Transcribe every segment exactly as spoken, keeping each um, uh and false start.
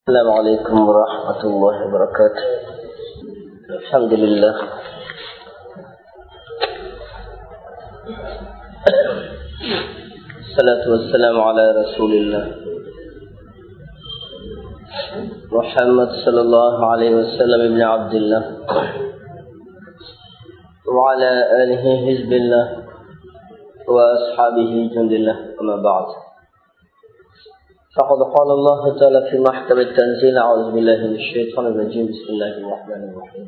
السلام عليكم ورحمة الله وبركاته. الحمد لله الصلاة والسلام على رسول الله محمد صلى الله عليه وسلم ابن عبد الله وعلى آله حزب الله وأصحابه جند الله. أما بعد، فقد قال الله تعالى في محكم التنزيل: أعوذ بالله من الشيطان الرجيم، بسم الله الرحمن الرحيم.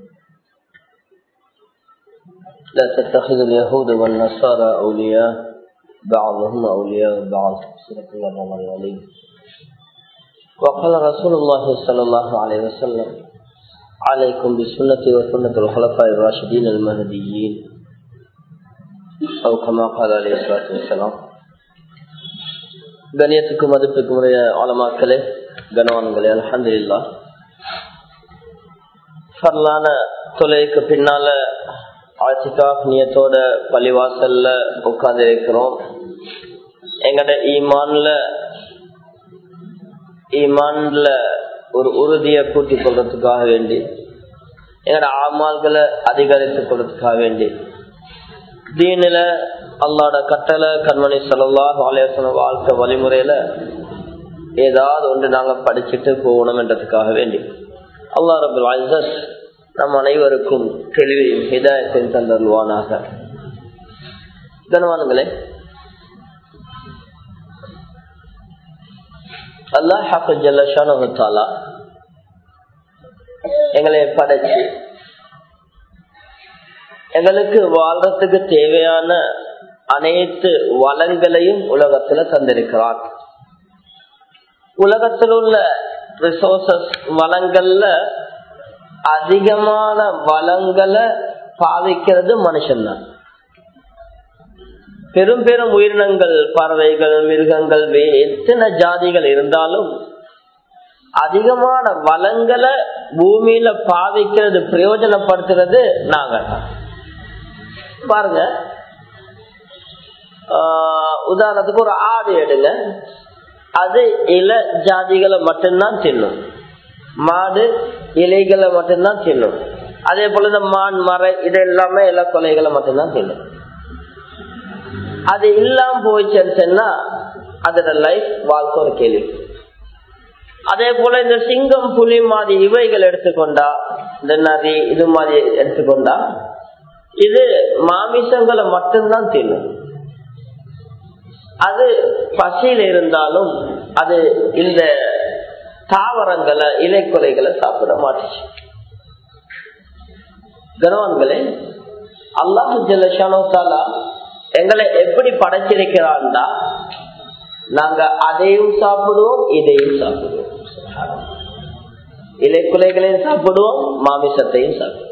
لا تتخذوا اليهود والنصارى أولياء بعضهم أولياء بعض. صدق الله العظيم. وقال رسول الله صلى الله عليه وسلم: عليكم بسنتي وسنة الخلفاء الراشدين المهديين، أو كما قال عليه الصلاة والسلام. கணியத்துக்கும் மதிப்புக்கும் உரிய உலமாக்களே, கனவான்களே, அல்ஹம்துலில்லாஹ். ஃபர்லான தொலைக்கு பின்னால ஆத்திகாஃப் நியத்தோட பள்ளிவாசல்ல உட்கார்ந்து இருக்கிறோம். எங்கட ஈமான்ல ஈமான்ல ஒரு உறுதியை கூட்டிக் கொள்றதுக்காக வேண்டி, எங்கட ஆமால்களை அதிகரித்துக் கொள்றதுக்காக வேண்டி, தீனில அல்லாஹ்வோட கட்டளை கண்மணி ஸல்லல்லாஹு அலைஹி வஸல்லம் வாழ்க்கை வழிமுறையில ஏதாவது ஒன்று நாங்க படிச்சுட்டு போகணும் என்றதுக்காக வேண்டி அல்லாஹ் ரப்பல் இஸ்ஸத் நம் அனைவருக்கும் தெளிவையும் ஹிதாயத்தையும் தந்தருள்வானாக. கனவான்களே, அல்லாஹ் ஹக்கு ஜல்ல ஷானஹு தஆலா எங்களை படைச்சு எங்களுக்கு வாழ்றதுக்கு தேவையான அனைத்து வளங்களையும் உலகத்துல தந்திருக்கிறார். உலகத்தில் உள்ள ரிசோர்சஸ் வளங்கள்ல அதிகமான வளங்களை பாவிக்கிறது மனுஷன்தான். பெரும் பெரும் உயிரினங்கள், பறவைகள், மிருகங்கள், எத்தனை ஜாதிகள் இருந்தாலும் அதிகமான வளங்களை பூமியில பாவிக்கிறது, பிரயோஜனப்படுத்துறது நாங்க பாருங்க. உதாரணத்துக்கு ஒரு ஆடு எடுங்க, அது இல ஜாதிகளை மட்டும்தான் தின்னும். மாடு இலைகளை மட்டும்தான் தின்னும். அதே போல இந்த மான், மர இது எல்லாமே இல கொலைகளை மட்டும்தான் தின்னும். அது இல்லாம போயிச்சுன்னா அதோட லைஃப் வாழ்க்கை ஒரு கேள்வி. அதே போல இந்த சிங்கம், புலி மாதிரி இவைகள் எடுத்துக்கொண்டா, இந்த நரி இது மாதிரி எடுத்துக்கொண்டா, இது மாமிசங்களை மட்டும்தான் தின்னும். அது பசியில இருந்தாலும் அது இந்த தாவரங்களை, இலைக்குலைகளை சாப்பிட மாட்டுச்சு. கனவான்களே, அல்லாஹ் ஜல்ல ஷானஹு தஆலா எங்களை எப்படி படைச்சிருக்கிறான்டா, நாங்க அதையும் சாப்பிடுவோம், இதையும் சாப்பிடுவோம். இலைக்குலைகளையும் சாப்பிடுவோம், மாமிசத்தையும் சாப்பிடுவோம்.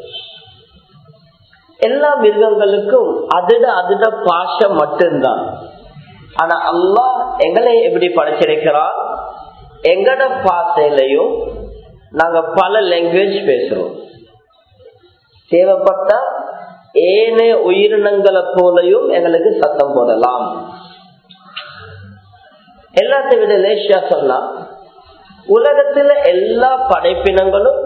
எல்லா மிருகங்களுக்கும் அதிட அதிட பாஷம் மட்டும்தான். ஆனா அல்லாஹ் எங்களை எப்படி படைச்சிருக்கிறான், எங்கட பாசையிலையும் நாங்க பல லாங்குவேஜ் பேசுறோம். தேவைப்பட்ட ஏனைய உயிரினங்களை போலையும் எங்களுக்கு சத்தம் போடலாம். எல்லாத்தை விட லேசியா சொன்னா, உலகத்துல எல்லா படைப்பினங்களும்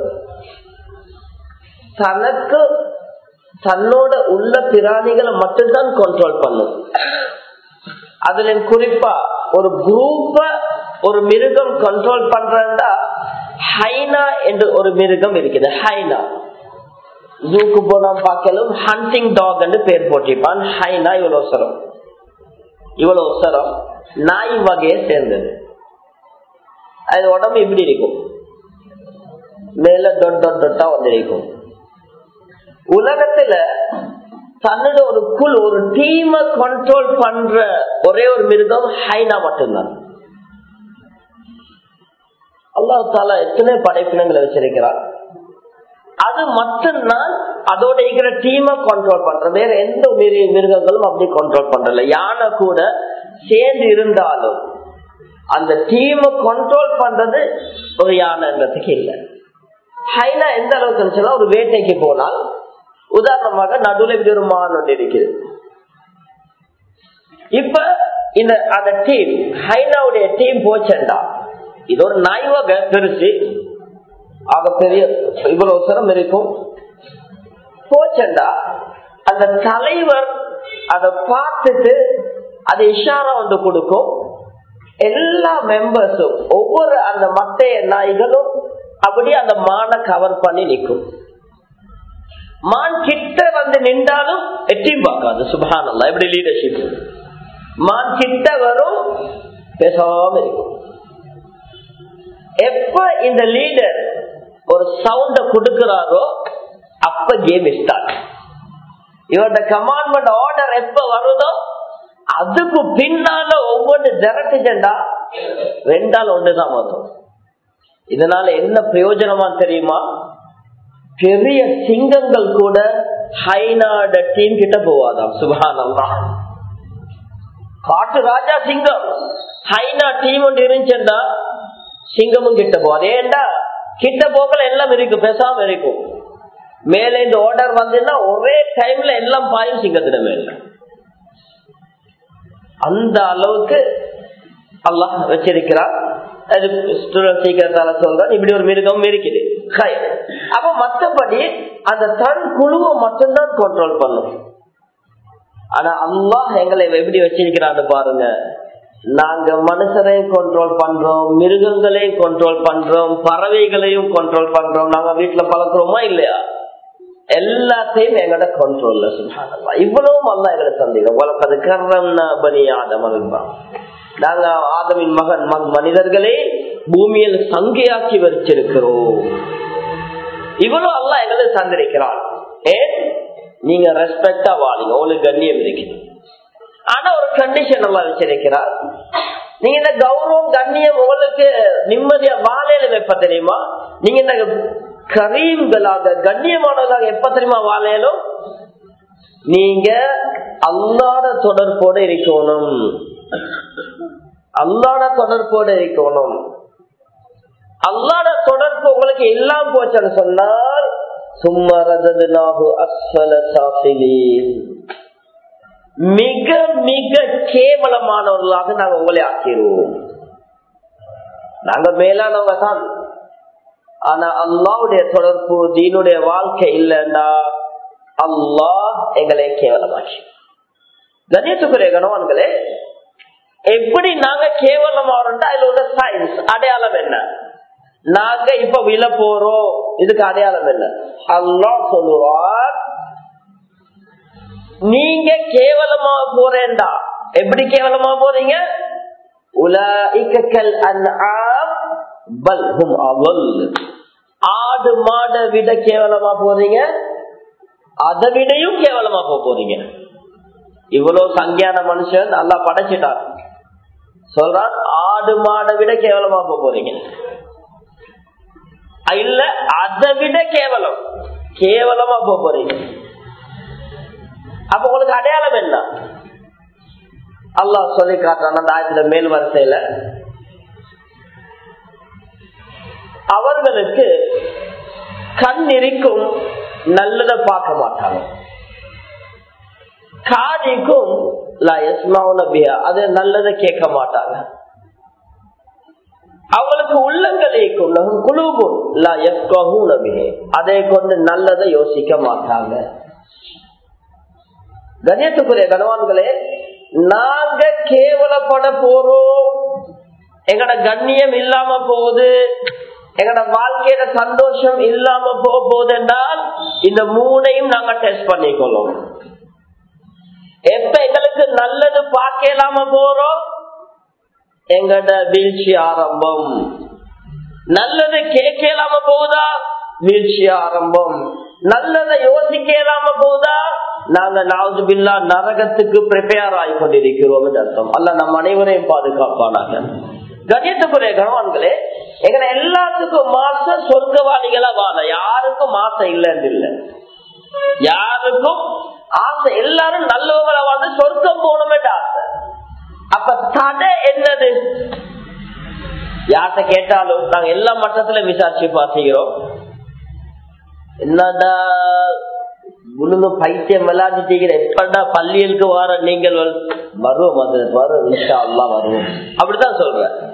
தனக்கு தன்னோட உள்ள பிராணிகளை மட்டும்தான் கண்ட்ரோல் பண்ணும். அதுல குறிப்பா ஒரு குரூப்ப ஒரு மிருகம் கண்ட்ரோல் பண்றா, ஹைனா என்று ஒரு மிருகம் இருக்குது. ஹைனா ஜூக்கு போனா பார்க்கலும் ஹண்டிங் டாக் என்று பேர் போட்டிருப்பான். ஹைனா இவ்வளவு சரம் இவ்வளவு சரம் நாய் வகையை சேர்ந்தது. அது உடம்பு இப்படி இருக்கும், மேல தொட்டா தொட்டா வந்திருக்கும். உலகத்துல தன்னோட ஒரு குழு, ஒரு டீம கண்ட்ரோல் பண்ற ஒரே ஒரு மிருகம் ஹைனா மட்டும்தான். அல்லாஹ் தஆலா எத்தனை படைப்பினங்களை வச்சிருக்கிறார். அது மட்டும்தான் அதோட இருக்கிற டீமை கண்ட்ரோல் பண்ற. வேற எந்த மிருகங்களும் அப்படி கண்ட்ரோல் பண்றல. யானை கூட சேர்ந்து இருந்தாலும் அந்த டீமை கண்ட்ரோல் பண்றது ஒரு யானைன்றதுக்கு இல்லை. ஹைனா எந்த அளவுக்கு சொன்னா, ஒரு வேட்டைக்கு போனால் உதாரணமாக நடுவில் இப்படி ஒரு மான் ஒன்று இருக்குது. இப்ப இந்த அந்த டீம், ஹைனாவுடைய டீம் போச்சேன்டா, இது ஒரு நாய் வகை பெருசு, ஆக பெரிய இவ்வளவு சிரம் இருக்கும். போச்சண்டா அந்த தலைவர் அதை பார்த்துட்டு அது இஷாரா வந்து கொடுக்கும். எல்லா மெம்பர்ஸும் ஒவ்வொரு அந்த மற்ற நாய்களும் அப்படியே அந்த மானை கவர் பண்ணி நிற்கும். மான் கிட்ட வந்து நின்றாலும் எட்டியும் பார்க்காது. சுப்ஹானல்லாஹ், எப்படி லீடர்ஷிப். மான் கிட்ட வரும், பேசாம இருக்கும். எப்ப இந்த லீடர் ஒரு சவுண்ட கொடுக்கிறாரோ அப்ப கேம் ஸ்டார்ட். இவரோட கமாண்ட்மெண்ட் ஆர்டர் எப்ப வருதோ அதுக்கு பின்னால ஒவ்வொன்று திரட்டுச்சண்டா ரெண்டால் ஒன்றுதான் வரும். இதனால என்ன பிரயோஜனமா தெரியுமா? பெரிய சிங்கங்கள் கூட ஹைனாட டீம் கிட்ட போவாதாம். சுப்ஹானல்லாஹ், காட்டு ராஜா சிங்கம் ஹைனா டீம் ஒன்று இருந்துச்சுன்னா சிங்கமும் கிட்ட போவாது. ஏண்டா கிட்ட போக்கல எல்லாம் இருக்கு, பேசாம இருக்கும். மேல இந்த ஆர்டர் வந்துன்னா ஒரே டைம்ல எல்லாம் பாயும் சிங்கத்திட மேல. அந்த அளவுக்கு அல்லாஹ் வச்சிருக்கிறார். சொல்றேன், இப்படி ஒரு மிருகம் இருக்குது. அப்ப மற்றபடி அந்த தன் குழுவை மட்டும்தான் கண்ட்ரோல் பண்ணும். ஆனா அல்லாஹ் எங்களை எப்படி வச்சிருக்கிறான்னு பாருங்க. நாங்க மனுஷரையும் கண்ட்ரோல் பண்றோம், மிருகங்களையும் கண்ட்ரோல் பண்றோம், பறவைகளையும் கண்ட்ரோல் பண்றோம். நாங்க வீட்டுல பழக்கிறோமா இல்லையா? எல்லாத்தையும் எங்களோட கண்ட்ரோல்ல. சுப்ஹானல்லாஹ், இவ்வளவும் அல்லாஹ் எங்களை தந்தீங்க. வலகத் கர்ரம்னா பனி ஆதம் அல்பா. நாங்க ஆதமின் மகன் மனிதர்களை பூமியில் சங்கையாக்கி வச்சிருக்கிறோம். இவ்வளவு அல்லாஹ் எங்களை தந்திருக்கிறான். ஏன்? நீங்க ரெஸ்பெக்டா வாழுங்க, உங்களுக்கு கண்ணியம் இருக்கு. ஆனா ஒரு கண்டிஷன் எல்லாம் வச்சிருக்கிறார். நீங்க இந்த கௌரவம் கண்ணியம் உங்களுக்கு நிம்மதியா வாழையில வைப்ப தெரியுமா? நீங்க இந்த கரீம்களாக கண்ணியமானதாக எப்ப தெரியுமா வாழையிலும்? நீங்க அல்லாஹ்வோட தொடர்போட இருக்கணும். அல்லாஹ்வோட தொடர்போட இருக்கணும். அல்லாஹ்வோட தொடர்பு உங்களுக்கு எல்லாம் போச்சுன்னு சொன்னால் சும்மா ரததுனாஹு அஸ்ஃபல சாஃபிலீன், மிக மிக கேவலமானவர்களாக நாங்க உங்களை ஆக்கிடுவோம். நாங்க மேலானவங்க தான். ஆனா அல்லாஹ்வுடைய தொடர்பு தீனுடைய வாழ்க்கை இல்லைன்னா அல்லாஹ் எங்களை கேவலமாக்கி. கண்ணியத்துக்குரிய கணவான்களே, எப்படி நாங்க கேவலமாறோம்னா அதுல உள்ள சயின்ஸ் அடையாளம் என்ன? நாங்க இப்ப விழ போறோம், இதுக்கு அடையாளம் என்ன? அல்லாஹ் சொல்லுவார், நீங்க கேவலமா போறேன்டா. எப்படி கேவலமா போறீங்க? உலாஇகல் அன்ஆம் பல் ஹும் அவல். ஆடு மாடை விட கேவலமா போறீங்க, அதை விடையும் கேவலமா போறீங்க. இவ்வளவு சங்கியான மனுஷன் அல்லாஹ் படைச்சிட்டார். சொல்றான், ஆடு மாடை விட கேவலமா போறீங்க. இல்ல, அதை விட கேவலம் கேவலமா போறீங்க. அப்ப உங்களுக்கு அடையாளம் என்ன? அல்லாஹ் சொல்லி காட்டுறான் அந்த ஆயத்துல மேல் வரிசையில, அவர்களுக்கு கண் இருக்கும், நல்லதை பார்க்க மாட்டாங்க. காதிக்கும் அது நல்லதை கேட்க மாட்டாங்க. அவங்களுக்கு உள்ளங்களுக்கும் குழுவும் அதை கொண்டு நல்லதை யோசிக்க மாட்டாங்க. கண்ணியத்துக்குரிய கணவான்களே, நாங்க கேவலப்பட போறோம், எங்கட கண்ணியம் இல்லாம போகுது, எங்கட வாழ்க்கையில சந்தோஷம் இல்லாம போக போகுது என்றால் இந்த மூணையும் நாங்க டெஸ்ட் பண்ணிக்கொள்ளும். எப்ப எங்களுக்கு நல்லது பார்க்கலாம போறோம், எங்கட வீழ்ச்சி ஆரம்பம். நல்லது கேட்கலாம போகுதா, வீழ்ச்சி ஆரம்பம். நல்லதை யோசிக்கலாம போகுதா, நாங்க நாவுது பில்லா நரகத்துக்கு பிரிப்பேர் ஆகி கொண்டிருக்கிறோம் அர்த்தம். அல்ல நம் அனைவரையும் பாதுகாப்பானாக. கண்ணியத்துக்குரிய கணவான்களே, எங்களை எல்லாத்துக்கும் மாசம் சொர்க்கவாதிகளா வாழ, யாருக்கும் மாசம் இல்லைன்னு இல்லை, யாருக்கும் ஆசை. எல்லாரும் நல்லவங்கள வந்து சொர்க்கம் போகணுமே ஆசை. அப்ப தடை என்னது? யார்கிட்ட கேட்டாலும் நாங்க எல்லா மட்டத்துல விசாரிச்சு பாத்துக்கிறோம். என்னடா உனக்கு பைத்தியம் விளையாண்டுட்டீங்க, எப்படா பள்ளிகளுக்கு வர நீங்கள் வருவோம், அது வரும், இன்ஷா அல்லாஹ் வருவோம், அப்படித்தான் சொல்றேன்.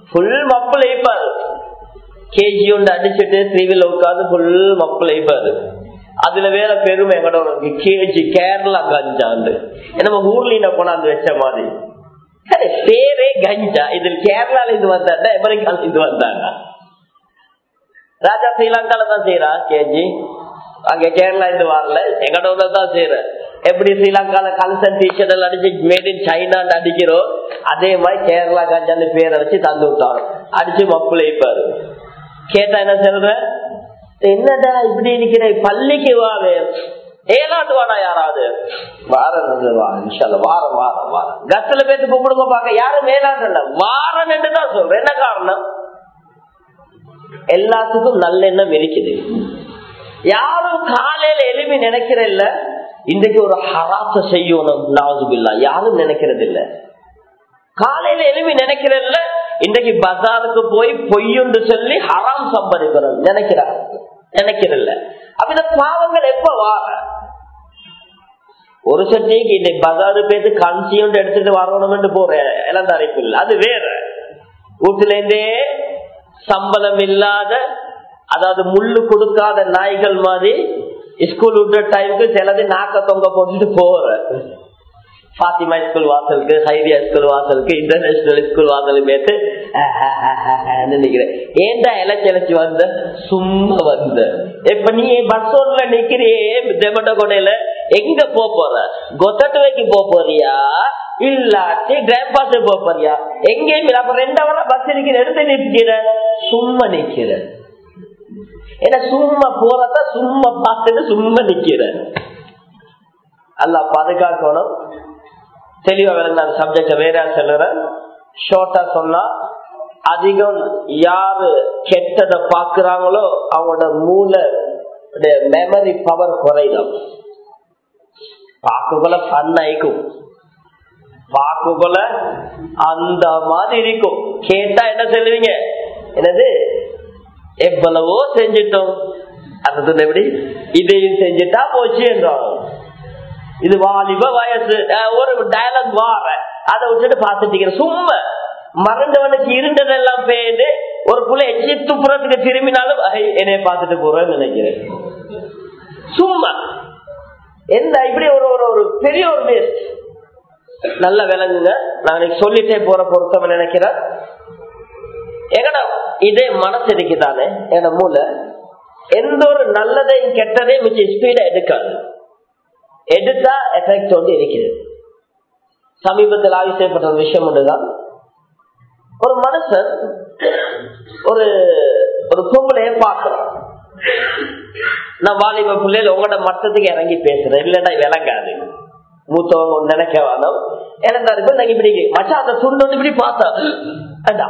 ஃபுல் மப்புள் ஐப்பாரு. கேஜி ஒன்று அடிச்சுட்டு த்ரீவில் உட்காந்து ஃபுல் மப்புள் ஐப்பாரு. அதுல வேற பெருமை எங்கட கேஜி கேரளா கஞ்சாண்டு நம்ம ஊர்ல கொண்டாந்து வச்ச மாதிரி பேரே கஞ்சா. இதில் கேரளால இருந்து வந்தாங்க, அமெரிக்கால இருந்து வந்தாங்க. ராஜா ஸ்ரீலங்கால தான் செய்யறா கேஜி, அங்க கேரளா இருந்து வரல, எங்கட தான் செய்யற. எப்படி ஸ்ரீலங்கால கல்சன் டிஷர்ட் எல்லாம் அடிச்சு மேட் இன் சைனான்னு அடிக்கிறோம், அதே மாதிரி கேரளா கஞ்சான்னு பேரை வச்சு தந்து விட்டாரு. அடிச்சு மப்புல வைப்பாரு. கேட்டா என்ன சொல்ற, என்னடா இப்படி இருக்கிற, பள்ளிக்கு வாரு ஏலாண்டு வாடா யாராவது வாரம் வாரம் வாரம் வாரம் கத்துல பேத்து கூப்பிடுங்க பாக்க யாரும் மேலாண்டு இல்ல வாரம் என்று தான் சொல்றேன். என்ன காரணம், எல்லாத்துக்கும் நல்லெண்ணம் இருக்குது. யாரும் காலையில எழுப்பி நினைக்கிற இல்ல இன்றைக்கு ஒரு ஹராச செய்யணும் நாவுதுபில்லா, யாரும் நினைக்கிறது இல்ல. காலையில எழுப்பி நினைக்கிற இல்ல இன்றைக்கு பஜாருக்கு போய் பொய்யுண்டு சொல்லி ஹராம் சம்பாதிக்கணும் நினைக்கிறாங்க, நினைக்கிறல்ல. அப்ப இந்த பாவங்கள் எப்ப வார ஒரு சட்டைக்கு இன்னைக்கு பஜாரு பேத்து கன்சியும் எடுத்துட்டு வரணும் போற எல்லாம் தரைப்பு இல்லை, அது வேற. வீட்டுல இருந்தே சம்பளம் இல்லாத, அதாவது முள்ளு கொடுக்காத நாய்கள் மாதிரி ஸ்கூல் விட்டுற டைமுக்கு சிலது நாக்க தொங்க போட்டுட்டு போற. பாத்திமா ஸ்கூல் வாசலுக்கு, ஹைரியா ஸ்கூல் வாசலுக்கு, இன்டர்நேஷனல் ஸ்கூல் வாசலுக்கு பேத்து நினைக்கிறேன். ஏண்டா இலச்சி வந்த சும்மா வந்த. இப்ப நீ பஸ் ரோட்ல நிக்கிறியே தெமட்ட கொடையில எங்க போற, கொத்தட்டுவைக்கு போறியா இல்லாட்டி கிராண்ட் பாஸ் போறியா, எங்கேயும் அப்ப ரெண்டு அவரா பஸ் நிக்கிற எடுத்து நிற்கிற, சும்மா நிக்கிற. ஏன்னா சும்மா போறதா சும்மா பார்த்துட்டு சும்மா நிக்கிற. அல்ல பாதுகாக்கணும். தெளிவா விளங்க அந்த சப்ஜெக்ட வேற சொல்ற. ஷார்ட்டா சொன்னா, அதிகம் யாரு கெட்டதை பாக்குறாங்களோ அவங்களோட மூளை மெமரி பவர் குறைதான். பாக்குள்ள ஃபன் ஆயிக்கும், பாக்குள்ள அந்த மாதிரி இருக்கும். கேட்டா என்ன சொல்லுவீங்க, என்னது எவ்வளவோ செஞ்சிட்டோம், அது எப்படி இதையும் செஞ்சுட்டா போச்சு என்றாங்க. இது வாலிப வயசு, ஒரு டயலாக் வார அதை விட்டுட்டு பாத்துட்டீங்க. சும்மா மறந்தவனுக்கு இருந்ததெல்லாம் பேரு ஒரு புள்ள எச்சி துப்புறத்துக்கு திரும்பினாலும் என்னைய பாத்துட்டு போறேன்னு நினைக்கிறேன். சும்மா எந்த இப்படி ஒரு ஒரு பெரிய ஒரு வேஸ்ட். நல்ல விளங்குங்க, நான் சொல்லிட்டே போற பொருத்தம் நினைக்கிறேன். எங்கடா இதே மனசு இருக்குதானே, என மூளை எந்த ஒரு நல்லதையும் கெட்டதையும் மிச்ச ஸ்பீடா எடுக்காது. எடுத்தா எஃபெக்ட் வந்து இருக்கிறது. சமீபத்தில் ஆய்வு செய்யப்பட்ட ஒரு விஷயம் ஒன்றுதான். ஒரு மனுஷன் ஒரு ஒரு பொம்பளைய பார்க்கிறான். நான் வாலிப பிள்ளைல உங்களோட மட்டத்துக்கு இறங்கி பேசுறேன், இல்லடா விளங்காது, மூத்தவங்க நினைக்க வேணும். எனக்கு இருக்கும் நாங்க இப்படி மச்சா அந்த துண்டு வந்து இப்படி பார்த்தா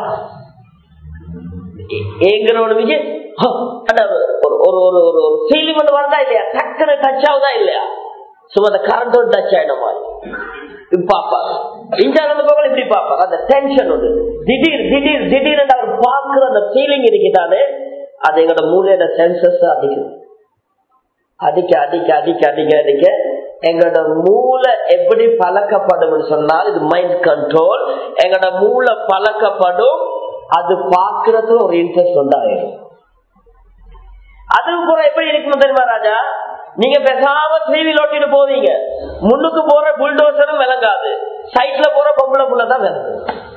ஏங்கிறவனு விஜய் ஒரு ஒரு ஒரு ஃபீலிங் ஒன்று வரதா இல்லையா, டக்குனு டச் ஆகுதா இல்லையா, சும்மா அந்த கரண்ட் டச் ஆயிடும் மாதிரி பாப்பாங்க. இன்ஜால போக இப்படி பாப்பாங்க. அந்த டென்ஷன் உண்டு, திடீர் திடீர் திடீர் அவர் பார்க்கிற அந்த ஃபீலிங் இருக்குதானே, அது எங்களோட மூளையோட சென்சஸ் அடிக்கும். அடிக்க அடிக்க அடிக்க அடிக்க அடிக்க எங்களோட மூளை எப்படி பழக்கப்படும் சொன்னால், இது மைண்ட் கண்ட்ரோல். எங்களோட மூளை பழக்கப்படும், அது பார்க்கறது ஒரு இன்ட்ரெஸ்ட் உண்டாயிடும். அதுக்கு கூட எப்படி இருக்கணும் தெரியுமா ராஜா, நீங்க பேசாம டிவியில் ஓட்டிட்டு போவீங்க, முன்னுக்கு போற புல்டோசரும் விளங்காது, சைட்ல போற பொம்பளை புள்ளதான் விளங்கு.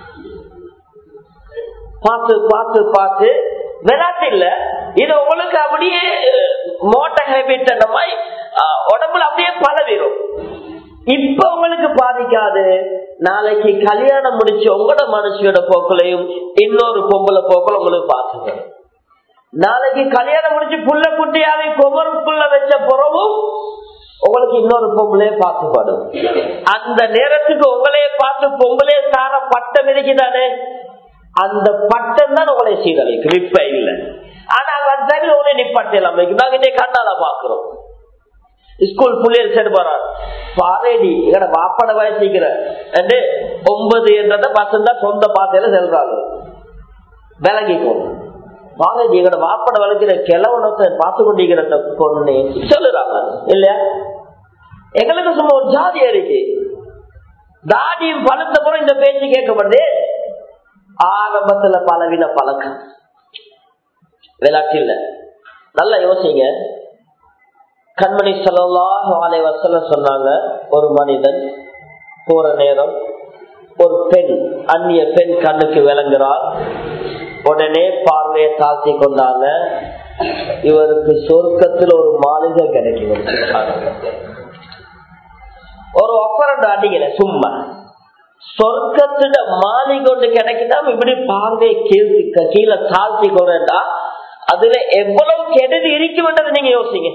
பார்த்து பார்த்து பார்த்து விளையாட்டு இல்ல, இது உங்களுக்கு அப்படியே மோட்டர் ஹேபிட் அந்த மாதிரி உடம்புல அப்படியே பழவிடும். இப்ப உங்களுக்கு பாதிக்காது, நாளைக்கு கல்யாணம் முடிச்சு உங்களோட மனுஷியோட போக்குலையும் இன்னொரு பொம்பளை போக்குல உங்களுக்கு பாத்துங்க. நாளைக்கு கல்யாணம் முடிச்சு புள்ள குட்டியாவை குமருக்குள்ள வச்ச பிறவும் உங்களுக்கு இன்னொரு பொம்பளையே பார்த்துப்படும். அந்த நேரத்துக்கு உங்களையே பார்த்து பொம்பளையே சார பட்டம் இருக்குதானே, அந்த பட்டம் தான் உங்களை சீரழிக்கும். இப்ப இல்ல, ஆனா அந்த உங்களை நிப்பாட்டலாம். நாங்க இன்னைக்கு கண்ணால பாக்குறோம். ஸ்கூல் புள்ளியல் சென்று போறான் பாரேடி எங்கட வாப்பட வயசிக்கிற ஒன்பது என்றத பசங்க சொந்த பாத்தையில செல்றாங்க. விலகிக்கும் பாரேடி எங்கட வாப்பட வளர்க்கிற கிழவனத்தை பார்த்து கொண்டிருக்கிற பொண்ணு சொல்லுறாங்க இல்லையா. எங்களுக்கு சும்மா ஒரு ஜாதியா இருக்கு, தாடியும் பழுத்த போற இந்த பேச்சு கேட்கப்படுது. ஆரம்பத்துல பலவின பழக்கம் விளையாட்டு இல்ல. நல்லா யோசிங்க. கண்மணி ஸல்லல்லாஹு அலைஹி வஸல்லம் சொன்னாங்க, ஒரு மனிதன் போற நேரம் ஒரு பெண், அந்நிய பெண் கண்ணுக்கு விளங்குறாள். உடனே பார்வையை தாழ்த்தி கொண்டாங்க, இவருக்கு சொர்க்கத்தில் ஒரு மாளிகை கிடைக்கும். ஒரு ஒப்பரண்டு அடிக்கல, சும்மா சொர்க்கத்திட மாளிகை ஒன்று கிடைக்குதான். இப்படி பார்வையை கீழ்த்தி கீழே தாழ்த்தி கொண்டா அதுல எவ்வளவு கெடுதி இருக்கும்ன்றது நீங்க யோசிங்க.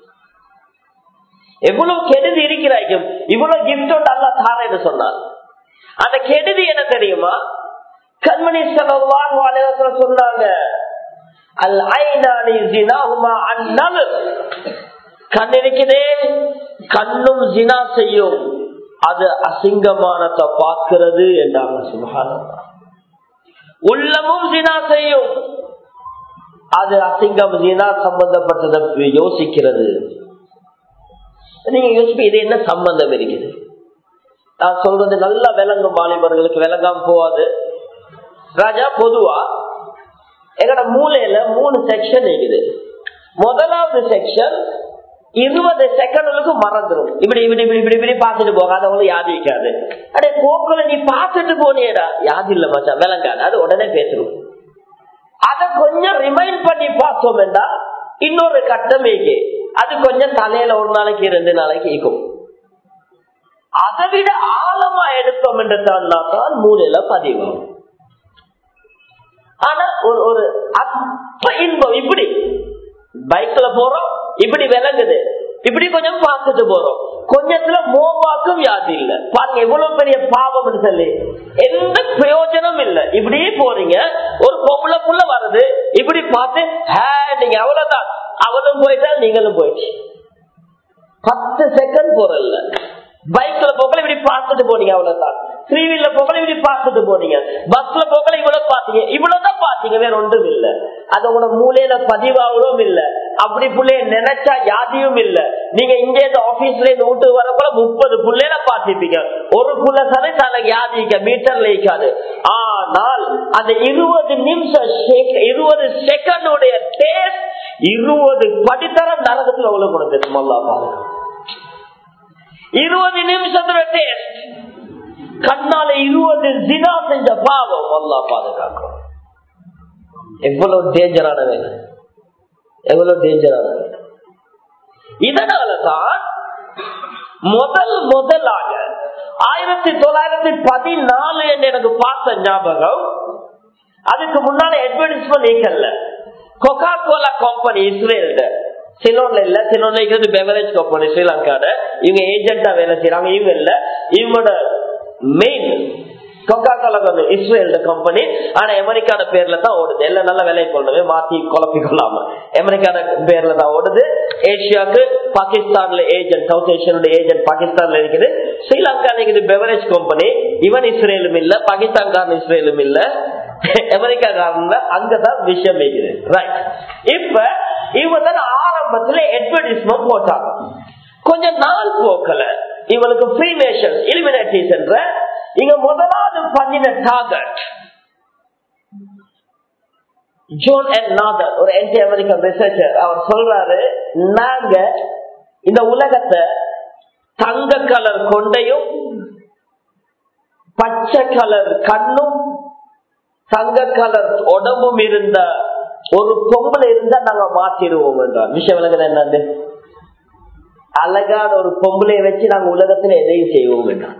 எவ்வளவு கெடுதி இருக்கிறாய்க்கும். இவ்வளவு கிஃப்ட் ஒன்று அல்லாஹ் தாரேன்னு சொன்னார். அந்த கெடுதி என்ன தெரியுமா? கண்மணி ஸல்லல்லாஹு அலைஹி வஸல்லம் சொன்னாங்க, அல் ஐனானி ஸினாஹுமா அன்-நல். கண் இருக்குதே, கண்ணும் ஜினா செய்யும், அது அசிங்கமானதை பார்க்கிறது என்றாங்க. சுப்ஹானல்லாஹ். உள்ளமும் ஜினா செய்யும், அது அசிங்கம், ஜினா சம்பந்தப்பட்டதை யோசிக்கிறது. நீங்க யோசிப்பீங்க, இது என்ன சம்பந்தம் இருக்குது? நான் சொல்றது நல்லா விளங்கும், வாலிபர்களுக்கு விளங்காம போவாது. ராஜா, பொதுவா எங்கட மூலையில மூணு செக்ஷன் இருக்குது. முதலாவது செக்ஷன் இருபது செகண்டுக்கு மறந்துடும். இப்படி இப்படி இப்படி இப்படி இப்படி பார்த்துட்டு போக, அதை அவங்களுக்கு யாது வைக்காது. அடே கோக்குல நீ பார்த்துட்டு போனியடா, யாது இல்ல மச்சா, விளங்காது, அது உடனே பேசிடும். அதை கொஞ்சம் ரிமைண்ட் பண்ணி பார்த்தோம் என்றா இன்னொரு கட்டமைக்கு அது கொஞ்சம் தலையில ஒரு நாளைக்கு ரெண்டு நாளைக்கு இருக்கும். அதை விட ஆழமா எடுத்தோம் என்று தான் மூலையில பதிவாகும். ஆனா ஒரு ஒரு அப்ப இன்பம், இப்படி பைக்ல போறோம், இப்படி விளங்குது, இப்படி கொஞ்சம் பார்த்துட்டு போறோம், கொஞ்சத்துல மோபாக்கும் யாது இல்ல. பாருங்க எவ்வளவு பெரிய பாவம் சொல்லி எந்த பிரயோஜனம் இல்ல. இப்படியே போறீங்க, ஒரு பொம்பளை புள்ள வருது, இப்படி பார்த்து நீங்க அவ்வளவுதான், அவளும் போயிட்டா நீங்களும் போயிடுச்சு. பத்து செகண்ட் போறல. பைக்ல போகல இப்படி பார்த்துட்டு போனீங்க, அவ்வளவுதான். த்ரீ வீல்ல போகல இப்படி பார்த்துட்டு போனீங்க, பஸ்ல போகல இவ்வளவு பாத்தீங்க, இவ்வளவுதான் பாத்தீங்க, வேற ஒன்றும் இல்ல. அது உங்களோட மூலையில பதிவாகவும் இல்ல, அப்படி புள்ளைய நினைச்சா யாதியும் இல்ல. நீங்க இங்க இந்த ஆபீஸ்ல இருந்து வீட்டுக்கு வர போல முப்பது புள்ளையில பாத்திருப்பீங்க, ஒரு புள்ள சரி தலை யாதிக்க மீட்டர்ல இருக்காது. ஆனால் அந்த இருபது நிமிஷம் இருபது செகண்டுடைய டேஸ்ட் இருபது படித்தரம் நரகத்துல உள்ள கொடுத்து இருபது நிமிஷத்துல டேஸ்ட் கண்ணால இருபது ஜினா செஞ்ச பாவம் அல்லாஹ் பாதுகாக்கும். எவ்வளவு டேஞ்சரான வேலை, எவ்வளவு டேஞ்சரான வேலை. இதனாலதான் முதல் முதலாக ஆயிரத்தி தொள்ளாயிரத்தி பதினாலு என்று எனக்கு பார்த்த ஞாபகம். அதுக்கு முன்னால அட்வர்டைஸ்மெண்ட் நீக்கல்ல. கொக்கா கோலா கம்பெனி இஸ்ரேல் சிலோன்ல இல்ல, சிலோன்ல இருக்கிறது பெவரேஜ் கம்பெனி ஸ்ரீலங்காட. இவங்க ஏஜென்டா வேலை செய்யறாங்க. இவங்க இல்ல, இவங்களோட மெயின் கொக்கா கோலா இஸ்ரேல் கம்பெனி. ஆனா அமெரிக்கான பேர்ல தான் ஓடுது. எல்லாம் நல்ல விலை கொள்ளவே மாத்தி குழப்பி கொள்ளாம அமெரிக்கான பேர்ல தான் ஓடுது. ஏசியாவுக்கு பாகிஸ்தான்ல ஏஜென்ட், சவுத் ஏசியனோட ஏஜென்ட் பாகிஸ்தான்ல இருக்குது. ஸ்ரீலங்கா இருக்குது பெவரேஜ் கம்பெனி. இவன் இஸ்ரேலும் இல்ல, பாகிஸ்தான்காரன் இஸ்ரேலும் இல்ல, அமெரிக்காக்காரன். அங்கதான் விஷயம் இருக்குது. ரைட். இப்ப இவங்க ஆரம்பத்துல அட்வர்டைஸ்மெண்ட் போட்டாங்க. கொஞ்ச நாள் போக்கல இவளுக்கு ஃப்ரீமேஷன் இலுமினேட்டிஸ் என்ற இங்க முதலாவது பண்ணின டார்கெட் ஜோன் என் நாதர், ஒரு ஆன்டி அமெரிக்கன் ரிசர்ச்சர். அவர் சொல்றாரு, நாங்க இந்த உலகத்தை தங்க கலர் கொண்டையும் பச்சை கலர் கண்ணும் தங்க கலர் உடம்பும் இருந்த ஒரு பொம்பளை இருந்தா நாங்க மாத்திடுவோம் என்றார். விஷயம் விளங்குது என்னது? அழகான ஒரு பொம்பளையை வச்சு நாங்க உலகத்துல எதையும் செய்வோம் என்றார்.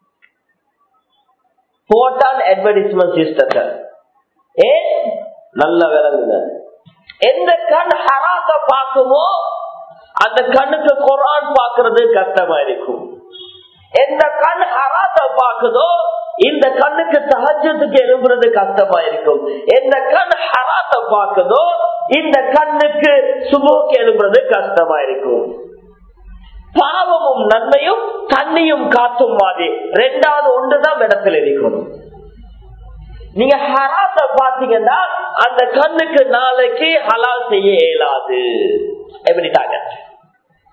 போட்டான் அட்வர்டைஸ்மெண்ட் சிஸ்டத்தை. ஏ நல்ல விளங்குது. எந்த கண் ஹராத்த பார்க்குமோ அந்த கண்ணுக்கு குர்ஆன் பார்க்கிறது கஷ்டமா இருக்கும். எந்த கண் ஹராத்த பார்க்குதோ இந்த கண்ணுக்கு தஹஜ்ஜுதுக்கு எழும்புறது கஷ்டமா இருக்கும். எந்த கண் ஹராத்த பார்க்குதோ இந்த கண்ணுக்கு சுபுக்கு எழும்புறது கஷ்டமா இருக்கும். பாவமும் நன்மையும் தண்ணியும் காத்தும் மாதிரி ரெண்டாவது ஒன்றுதான் இடத்துல இருக்கணும். நீங்க ஹராத்த பாத்தீங்கன்னா அந்த கண்ணுக்கு நாளைக்கு ஹலால் செய்ய இயலாது. எப்படி டார்கெட்?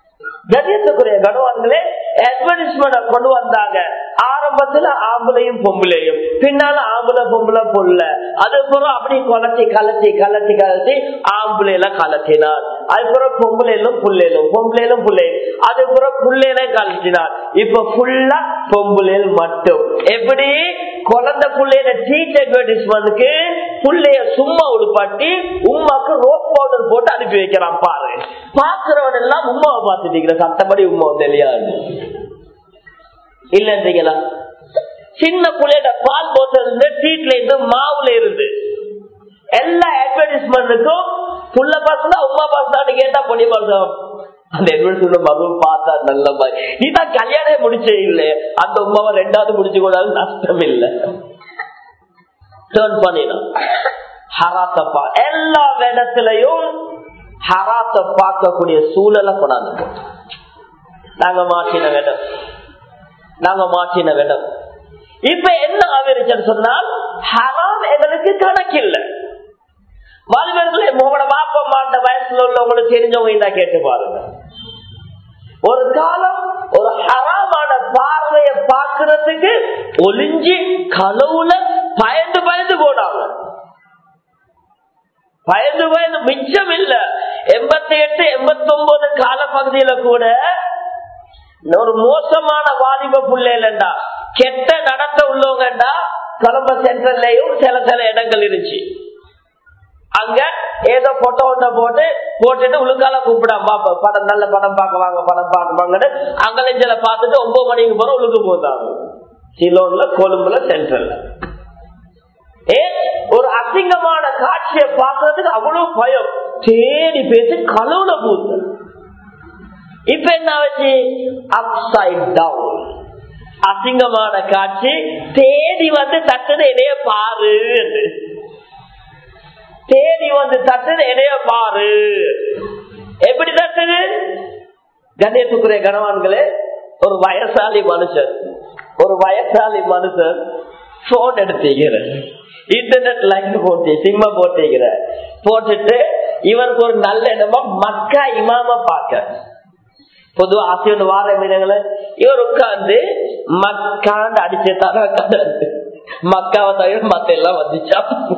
கண்ணியத்துக்குரிய கணவான்களே, அட்வர்டைஸ்மெண்ட் கொண்டு வந்தாங்க. ஆரம்பத்துல ஆம்பளையும் பொம்பளையும், பின்னால ஆம்பளை பொம்பளை பொல்ல, அதுக்கப்புறம் அப்படி கலத்தி கலத்தி கலத்தி கலத்தி ஆம்பளையில கலத்தினார். அதுக்கப்புறம் பொம்பளையிலும் புள்ளையிலும் பொம்பளையிலும் புள்ளையும், அதுக்கப்புறம் புள்ளையில கலத்தினார். இப்ப ஃபுல்லா பொம்பளையில் மட்டும். எப்படி குழந்தை புள்ளைய டீச் அட்வர்டைஸ்மெண்ட்க்கு புள்ளைய சும்மா உடுப்பாட்டி உமாக்கு ரோப் பவுடர் போட்டு அனுப்பி வைக்கிறான் பாரு. பாக்குறவன் எல்லாம் உமாவை பார்த்துட்டு சட்டப்படி உமா தெரியாது இல்லைங்களா? சின்ன புள்ளையோட பால் போத்தல் இருந்து டீட்ல இருந்து மாவுல இருந்து எல்லா அட்வர்டைஸ்மெண்ட்டுக்கும் புள்ள பாசா உமா பாசான்னு கேட்டா பொடி பாசம். அந்த அட்வர்டைஸ்மெண்ட் மகவும் பார்த்தா நல்ல மாதிரி. நீதான் கல்யாணம் முடிச்சே இல்லை, அந்த உமாவை ரெண்டாவது முடிச்சு கூடாது, நஷ்டம் இல்லை. டர்ன் பண்ணிடும் ஹராத்தப்பா. எல்லா இடத்திலையும் ஹராத்த பார்க்கக்கூடிய சூழலை கொண்டாந்து நாங்க மாற்றின வேடம் நாங்க மாற்றின வேடம். இப்ப என்ன ஆகிருச்சுன்னு சொன்னால் ஹராம் எங்களுக்கு கணக்கில்லை. வாலிபர்களே, உங்களோட பாப்பா மாட்ட வயசுல உள்ளவங்களுக்கு தெரிஞ்சவங்க கேட்டு பாருங்க. ஒரு காலம் ஒரு ஹராமான பார்வையை பார்க்கறதுக்கு ஒளிஞ்சி கனவுல பயந்து பயந்து போனாங்க. பயந்து பயந்து மிச்சம் இல்ல. எண்பத்தி எட்டு எண்பத்தி ஒன்பது கால பகுதியில கூட ஒரு மோசமான வாலிப புள்ளைலண்டா கெட்ட நடத்த உள்ளவங்கண்டா கொலம்பு சென்ட்ரல்லையும் சில சில இடங்கள் இருந்துச்சு. அங்க ஏதோ போட்டோ ஒன்ன போட்டு போட்டுட்டு உளுக்கால கூப்பிடாம படம் நல்ல படம் பார்க்க வாங்க படம் பார்க்க வாங்கன்னு அங்கலஞ்சல பார்த்துட்டு ஒன்பது மணிக்கு போற உழுக்கு போதாங்க. சிலோன்ல கொழும்புல சென்ட்ரல்ல ஏ ஒரு அசிங்கமான காட்சியை பார்க்கறதுக்கு அவ்வளவு பயம். தேடி பேசி கழுவுல பூத்து. இப்ப என்ன ஆச்சு? Upside down. அசிங்கமான காட்சி தேடி வந்து தட்டுது இடைய பாரு, தேடி வந்து தட்டுது இடைய பாரு. எப்படி தட்டுது? கணேசுக்குரிய கணவான்களே, ஒரு வயசாளி மனுஷன் ஒரு வயசாளி மனுஷன் போன் எடுத்துக்கிற இன்டர்நெட் லைன் போட்டு சிம்ம போட்டுக்கிற போட்டுட்டு இவருக்கு ஒரு நல்ல இடமா மக்கா இமாம பார்க்க பொதுவா ஆசையோட வார மீனங்களை இவர் உட்கார்ந்து மக்காண்டு அடிச்சு தர மக்காவை தவிர மத்த எல்லாம் வந்துச்சா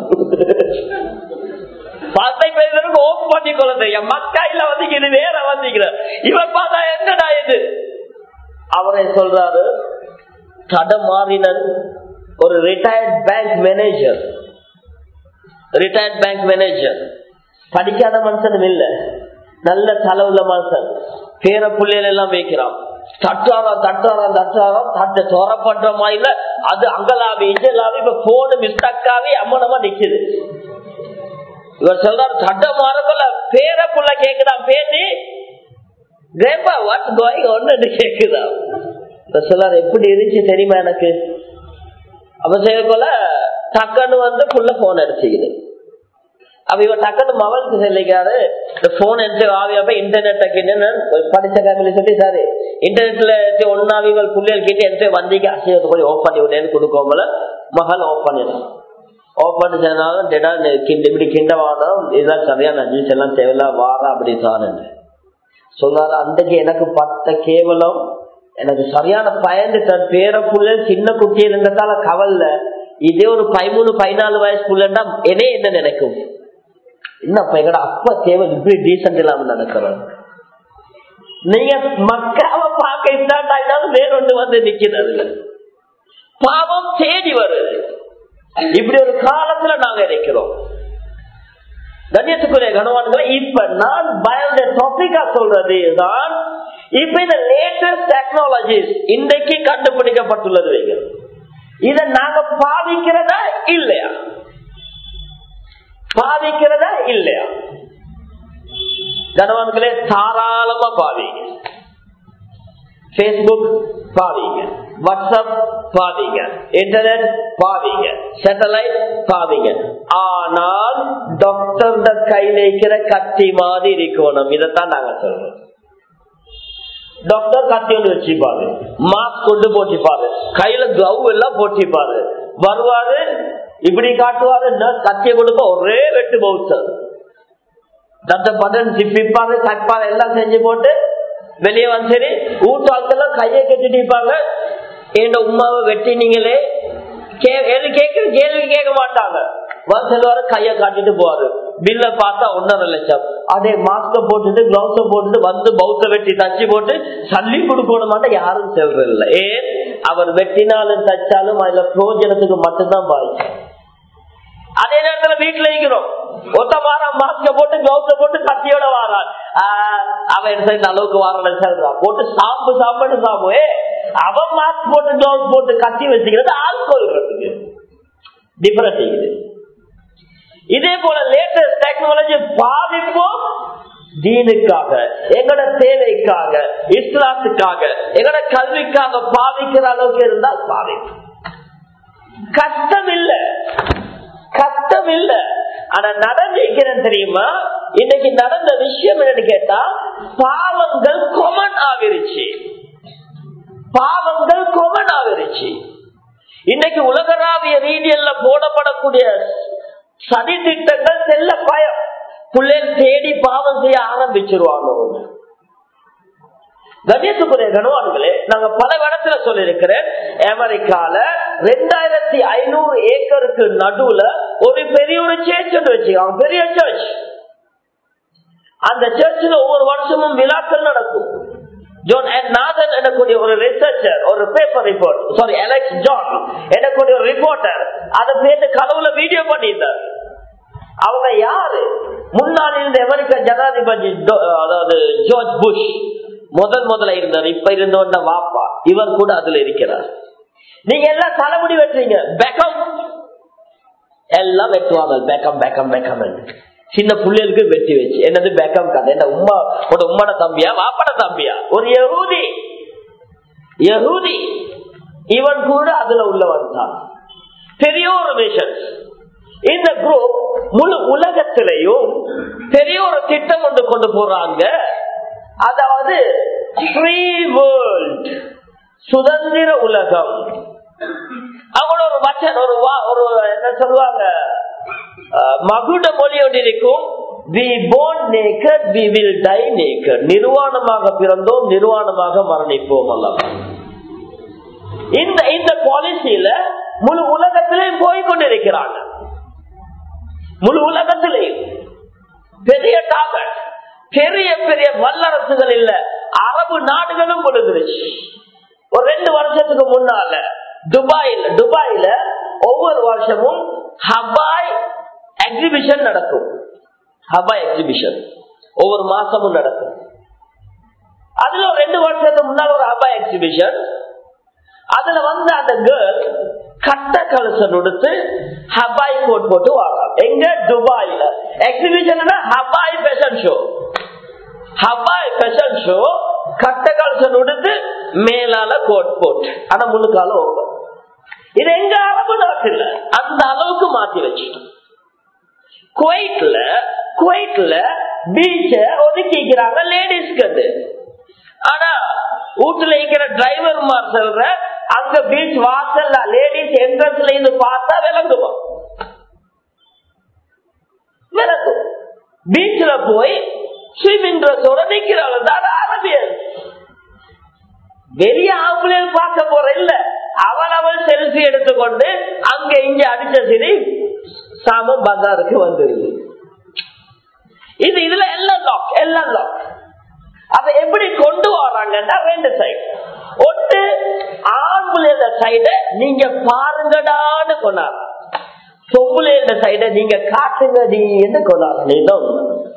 பத்தை பேருக்கு ஓப் பண்ணி கொள்ள மக்கா இல்ல வந்து இது வேற வந்துக்கிற இவர் பார்த்தா என்னடா இது? அவரை சொல்றாரு தடமாறினன் ஒரு retired bank manager. Retired bank manager படிக்காத மனுஷனும் இல்ல, நல்ல தலைவுள்ள மனுஷன். பேர பிள்ளைகள் எல்லாம் வைக்கிறான். தட்டாரம் தட்டாரம் தட்டாரம் தட்ட சொரப்படுற மாதிரி அது அங்கலாவி இஞ்சலாவி இப்ப போனு மிஸ்டக்காவி அம்மனமா நிக்குது. இவர் சொல்றாரு தட்ட மாறக்குள்ள பேர புள்ள கேக்குதான் பேசி கிரேப்பா வாட் கோயிங் ஒன்னு கேக்குதான். சொல்றாரு எப்படி இருந்துச்சு தெரியுமா எனக்கு? அப்ப செய்யக்குள்ள டக்குன்னு வந்து புள்ள போன் அடிச்சுக்குது. அப்ப இவன் டக்குன்னு மவனுக்கு சொல்லிக்காரு இந்த போன் எடுத்து ஆவியாப்ப இன்டர்நெட் படிச்ச ஃபேமிலி சொல்லி சாரு இன்டர்நெட்ல ஒன்னாவி புள்ளியல் கிட்ட எடுத்து வந்திக்கு அசியத்தை போய் ஓப் பண்ணி விட்டேன்னு கொடுக்கோம்ல மகன் ஓப் பண்ணிடும். ஓப் பண்ணி சொன்னாலும் டெடா இப்படி கிண்ட வாரம் இதுதான் சரியான ஜூஸ் எல்லாம் தேவையில்ல வாரம் அப்படி சாரு சொன்னாரு. அன்றைக்கு எனக்கு பத்த கேவலம், எனக்கு சரியான பயந்து தன் பேர புள்ள சின்ன குட்டி இருந்ததால கவல்ல. இதே ஒரு பதிமூணு பதினாலு வயசு புள்ளா என்னே என்ன நினைக்கும்? என்னப்பா எங்கட அப்பா தேவை இப்படி டீசன்ட் இல்லாம நடக்கிறார். நீங்க மக்காவை பார்க்க இல்லாட்டாலும் வேறொன்று வந்து நிக்கிறது. பாவம் தேடி வருது. இப்படி ஒரு காலத்துல நாங்க இருக்கிறோம். கண்ணியத்துக்குரிய கணவான்களை இப்ப நான் பயந்த டாபிக்கா சொல்றது தான் இப்ப இந்த லேட்டஸ்ட் டெக்னாலஜிஸ் இன்றைக்கு கண்டுபிடிக்கப்பட்டுள்ளது. இதை நாங்க பாதிக்கிறதா இல்லையா? பாதிக்கிறதா இல்லையா? கணவான்களே தாராளமா பாதிங்க. பேஸ்புக் பாதிங்க, வாட்ஸ்அப் பாதிங்க, இன்டர்நெட் பாதிங்க, சேட்டலைட் பாதிங்க. ஆனால் டாக்டர் கையில இருக்கிற கத்தி மாதிரி இருக்கணும். இதைத்தான் நாங்க சொல்றோம். டாக்டர் கத்தி ஒன்று வச்சுப்பாரு, மாஸ்க் கொண்டு போட்டிப்பாரு, கையில கிளவ் எல்லாம் போட்டிப்பாரு, வருவாரு இப்படி காட்டுவாரு, கத்திய கொடுக்க ஒரே வெட்டு பவுச்சர் டாக்டர் பட்டன் சிப்பிப்பாரு கட்பாரு எல்லாம் செஞ்சு போட்டு வெளியே வந்து சரி ஊட்டாக்கெல்லாம் கையை கட்டிட்டு இருப்பாங்க. என் உமாவை வெட்டினீங்களே எது கேட்க கேள்வி கேட்க மாட்டாங்க. செல்வாரு கைய காட்டிட்டு போவாரு. பில்ல பார்த்தா ஒன்னரை லட்சம். அதே மாஸ்க போட்டுட்டு கிளவுஸ போட்டுட்டு வந்து பௌத்த வெட்டி தச்சு போட்டு சல்லி கொடுக்கணும் மாட்டா யாரும் செல்றதில்லை. ஏன் அவர் வெட்டினாலும் தச்சாலும் அதுல பிரோஜனத்துக்கு மட்டும்தான் பாதிக்கும். அதே நேரத்துல வீட்டுல இருக்கிறோம் ஒத்த வாரம் மாஸ்க போட்டு கிளவுஸ போட்டு கத்தியோட வாரான். அவன் இந்த அளவுக்கு வாரம் செல்றான் போட்டு சாப்பு சாப்பிட்டு சாப்பிடுவே. அவன் மாஸ்க் போட்டு கிளவுஸ் போட்டு கத்தி வச்சுக்கிறது ஆள் கொள்றதுக்கு டிஃபரன்ஸ் இருக்குது. இதே போல லேட்டஸ்ட் டெக்னாலஜி பாதிப்போம் தீனுக்காக, எங்கட சேவைக்காக, இஸ்லாத்துக்காக, எங்கட கல்விக்காக பாதிக்கிற அளவுக்கு இருந்தால் பாதிக்கும். கஷ்டம் இல்ல கஷ்டம் இல்ல. ஆனா நடந்திருக்கிறேன் தெரியுமா? இன்னைக்கு நடந்த விஷயம் என்னன்னு கேட்டா பாவங்கள் கொமன் ஆகிருச்சு. பாவங்கள் கொமன் ஆகிருச்சு. இன்னைக்கு உலகளாவிய ரீதியில போடப்படக்கூடிய சதி திட்டங்கள் செல்ல பயம். பிள்ளைகள் தேடி பாவம் செய்ய ஆரம்பிச்சிருவாங்க. கண்ணியத்துக்குரிய கனவான்களே, நாங்க பல இடத்துல சொல்லிருக்கிறேன். அமெரிக்கால ரெண்டாயிரத்தி ஐநூறு ஏக்கருக்கு நடுவுல ஒரு பெரிய ஒரு சர்ச் வச்சுக்காங்க. பெரிய சர்ச். அந்த சர்ச்சில் ஒவ்வொரு வருஷமும் விழாக்கள் நடக்கும். ஜான் என் நாதன் எனக்கூடிய ஒரு ரிசர்ச்சர், ஒரு paper report, sorry Alex John எனக்கூடிய ஒரு ரிப்போர்ட்டர் அதை பேசி கனவுல வீடியோ பண்ணியிருந்தார். அவங்க யாரு? முன்னாள் இருந்த அமெரிக்க ஜனாதிபதி அதாவது ஜார்ஜ் புஷ் முதல் முதல்ல இருந்தார். இப்ப இருந்த வாப்பா இவர் கூட அதுல இருக்கிறார். நீங்க எல்லாம் தலைமுடி வெட்டுறீங்க, பேக்கம் எல்லாம் வெட்டுவாங்க. பேக்கம் பேக்கம் பேக்கம் சின்ன புள்ளைகளுக்கு வெட்டி வச்சு என்னது பேக்கம் கதை. என்ன உமா உம்மட தம்பியா வாப்பட தம்பியா? ஒரு யஹூதி யஹூதி இவன் கூட அதுல உள்ளவன் தான். பெரிய ஒரு மிஷன். இந்த குரூப் முழு உலகத்திலையும் பெரிய ஒரு திட்டம் கொண்டு கொண்டு போறாங்க. அதாவது ஃப்ரீ வேர்ல்ட், சுதந்திர உலகம். அவங்களோட ஒரு வச்சன் ஒரு ஒரு என்ன சொல்லுவாங்க மகுட மொழி ஒன்று இருக்கும். We born naked, we will die naked. நிர்வாணமாக பிறந்தோம், நிர்வாணமாக மரணிப்போம். அல்லவா இந்த இந்த பாலிசியில முழு உலகத்திலே போய்கொண்டிருக்கிறாங்க. முழு உலகத்திலே பெரிய டார்கெட், பெரிய பெரிய வல்லரசுகள் இல்ல, அரபு நாடுகளும் கொடுத்துருச்சு. ஒரு ரெண்டு வருஷத்துக்கு முன்னால துபாயில துபாயில ஒவ்வொரு வருஷமும் ஹபாய் எக்ஸிபிஷன் நடக்கும். ஹபாய் எக்ஸிபிஷன் ஒவ்வொரு மாசமும் நடக்கும். அதுல ஒரு ரெண்டு வருஷத்துக்கு முன்னால ஒரு ஹபாய் எக்ஸிபிஷன். அதுல வந்து அந்த கேர்ள் கட்ட கலசம் எடுத்து ஹபாய் கோட் போட்டு வராங்க. எங்க? துபாயில எக்ஸிபிஷன் ஹபாய் ஃபேஷன் ஷோ. ஹபாய் ஃபேஷன் ஷோ கட்ட கலசம் எடுத்து மேலால கோட் போட்டு, ஆனா முழுக்கால ஓவர். இது எங்க? அரபு நாட்டுல அந்த அளவுக்கு மாத்தி வச்சுட்டோம். குவைட்ல குவைட்ல பீச்ச ஒதுக்கிக்கிறாங்க லேடிஸ்க்கு. ஆனா வீட்டுல இருக்கிற டிரைவர் மார் சொல்ற அங்க பீச் வாசல்ல லேடிஸ் என்ட்ரன்ஸ்ல இருந்து பார்த்தா விளங்குமா? விளங்கும். பீச்ல போய் ஸ்விமிங் ட்ரெஸ்ஸோட நிக்கிறாங்க. தான் அரபியன். வெளிய ஆம்புலேன் பார்க்க போற இல்ல, அவள் அவள் செல்ஃபி எடுத்துக்கொண்டு அங்க இங்க அடிச்ச சரி சாம பஜாருக்கு வந்துருது. இது இதுல எல்லாம் லாக், எல்லாம் லாக். அப்ப எப்படி கொண்டு வராங்கன்னா ரெண்டு சைடு. ஒன்று ஆம்புலேன் சைட நீங்க பாருங்கடான்னு கொண்டாடு, பொம்புலேன் சைட நீங்க காட்டுங்கடி என்று கொண்டாடு. இதுதான்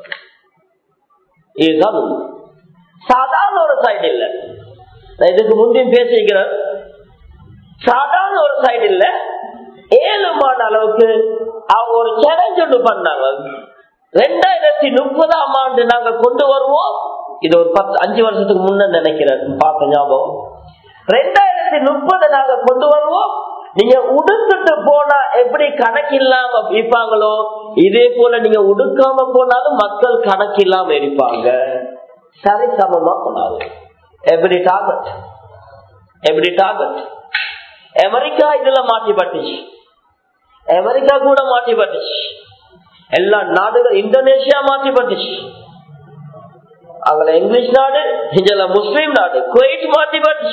இதுதான் சாதாரண ஒரு சைடு இல்ல. இதுக்கு முந்தையும் பேசிக்கிறேன். சாதாரண ஒரு சைடு இல்ல, ஏழுமான அளவுக்கு அவங்க ஒரு சேலஞ்ச் ஒன்று பண்ணாங்க. ரெண்டாயிரத்தி முப்பதாம் ஆண்டு நாங்க கொண்டு வருவோம். இது ஒரு பத்து அஞ்சு வருஷத்துக்கு முன்ன நினைக்கிறேன், பார்த்த ஞாபகம். ரெண்டாயிரத்தி முப்பது நாங்க கொண்டு வருவோம். நீங்க உடுத்துட்டு போனா எப்படி கணக்கு இல்லாம இருப்பாங்களோ, இதே போல நீங்க உடுக்காம போனாலும் மக்கள் கணக்கு இல்லாம இருப்பாங்க. சரி சமமா போனாரு. எப்படி டார்கெட் எப்படி டார்கெட் அமெரிக்கா இதுல மாட்டி பட்டுச்சு. அமெரிக்கா கூட மாட்டி பட்டுச்சு. எல்லா நாடுகள், இந்தோனேஷியா மாட்டி பட்டுச்சு. அங்கே இங்கிலீஷ் நாடு, இங்க முஸ்லீம் நாடு. குவைட் மாத்தி போச்சு,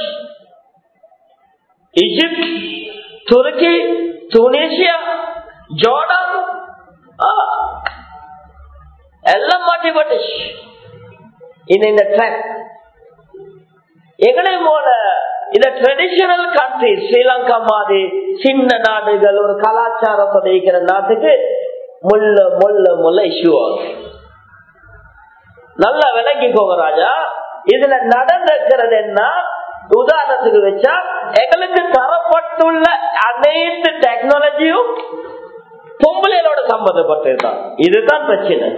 ஈஜிப்ட், துருக்கி, துனிசியா, ஜோர்டான் எல்லாம் மாற்றி போட்டுச்சு. இந்த ட்ராக் எங்களை போல இந்த ட்ரெடிஷனல் கண்ட்ரி ஸ்ரீலங்கா மாதிரி சின்ன நாடுகள் ஒரு கலாச்சாரத்தோட இருக்கிற நாட்டுக்கு முள்ள முள்ள முள்ள இஷ்யூ ஆகும். நல்லா விளங்கிக்கோங்க ராஜா. இதுல நடந்திருக்கிறது என்ன, உதாரணத்துக்கு வச்சா எங்களுக்கு தரப்பட்டுள்ள அனைத்து டெக்னாலஜியும் பொம்பளைகளோட சம்பந்தப்பட்டிருந்தான். இதுதான் பிரச்சனை.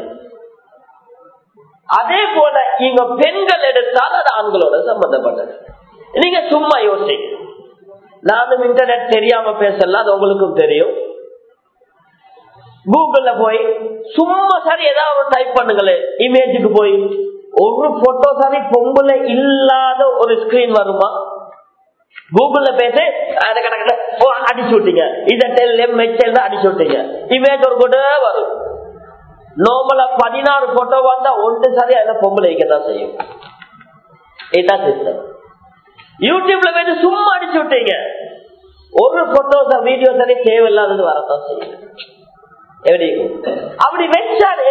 அதே போல இங்க பெண்கள் எடுத்தால் அது ஆண்களோட சம்பந்தப்பட்டது. நீங்க சும்மா யோசி, நானும் இன்டர்நெட் தெரியாம பேசல, அது உங்களுக்கும் தெரியும். கூகுள்ல போய் சும்மா சரி ஏதாவது ஒரு டைப் பண்ணுங்களே, இமேஜுக்கு போய் ஒரு போட்டோ சரி பொம்பளை இல்லாத ஒரு ஸ்கிரீன் வருமா? கூகுள்ல பேசி அடிச்சு விட்டீங்க, இதை அடிச்சு விட்டீங்க, இமேஜ் ஒரு கூட வரும். நார்மலா பதினாறு போட்டோ வந்தா ஒன்று சரி அதுல பொம்பளை தான் செய்யும். இதுதான் சிஸ்டம். யூடியூப்ல போயிட்டு சும்மா அடிச்சு விட்டீங்க, ஒரு போட்டோஸ் வீடியோ சரி தேவையில்லாதது வரத்தான் செய்யும். எப்படி அப்படி வச்சாலே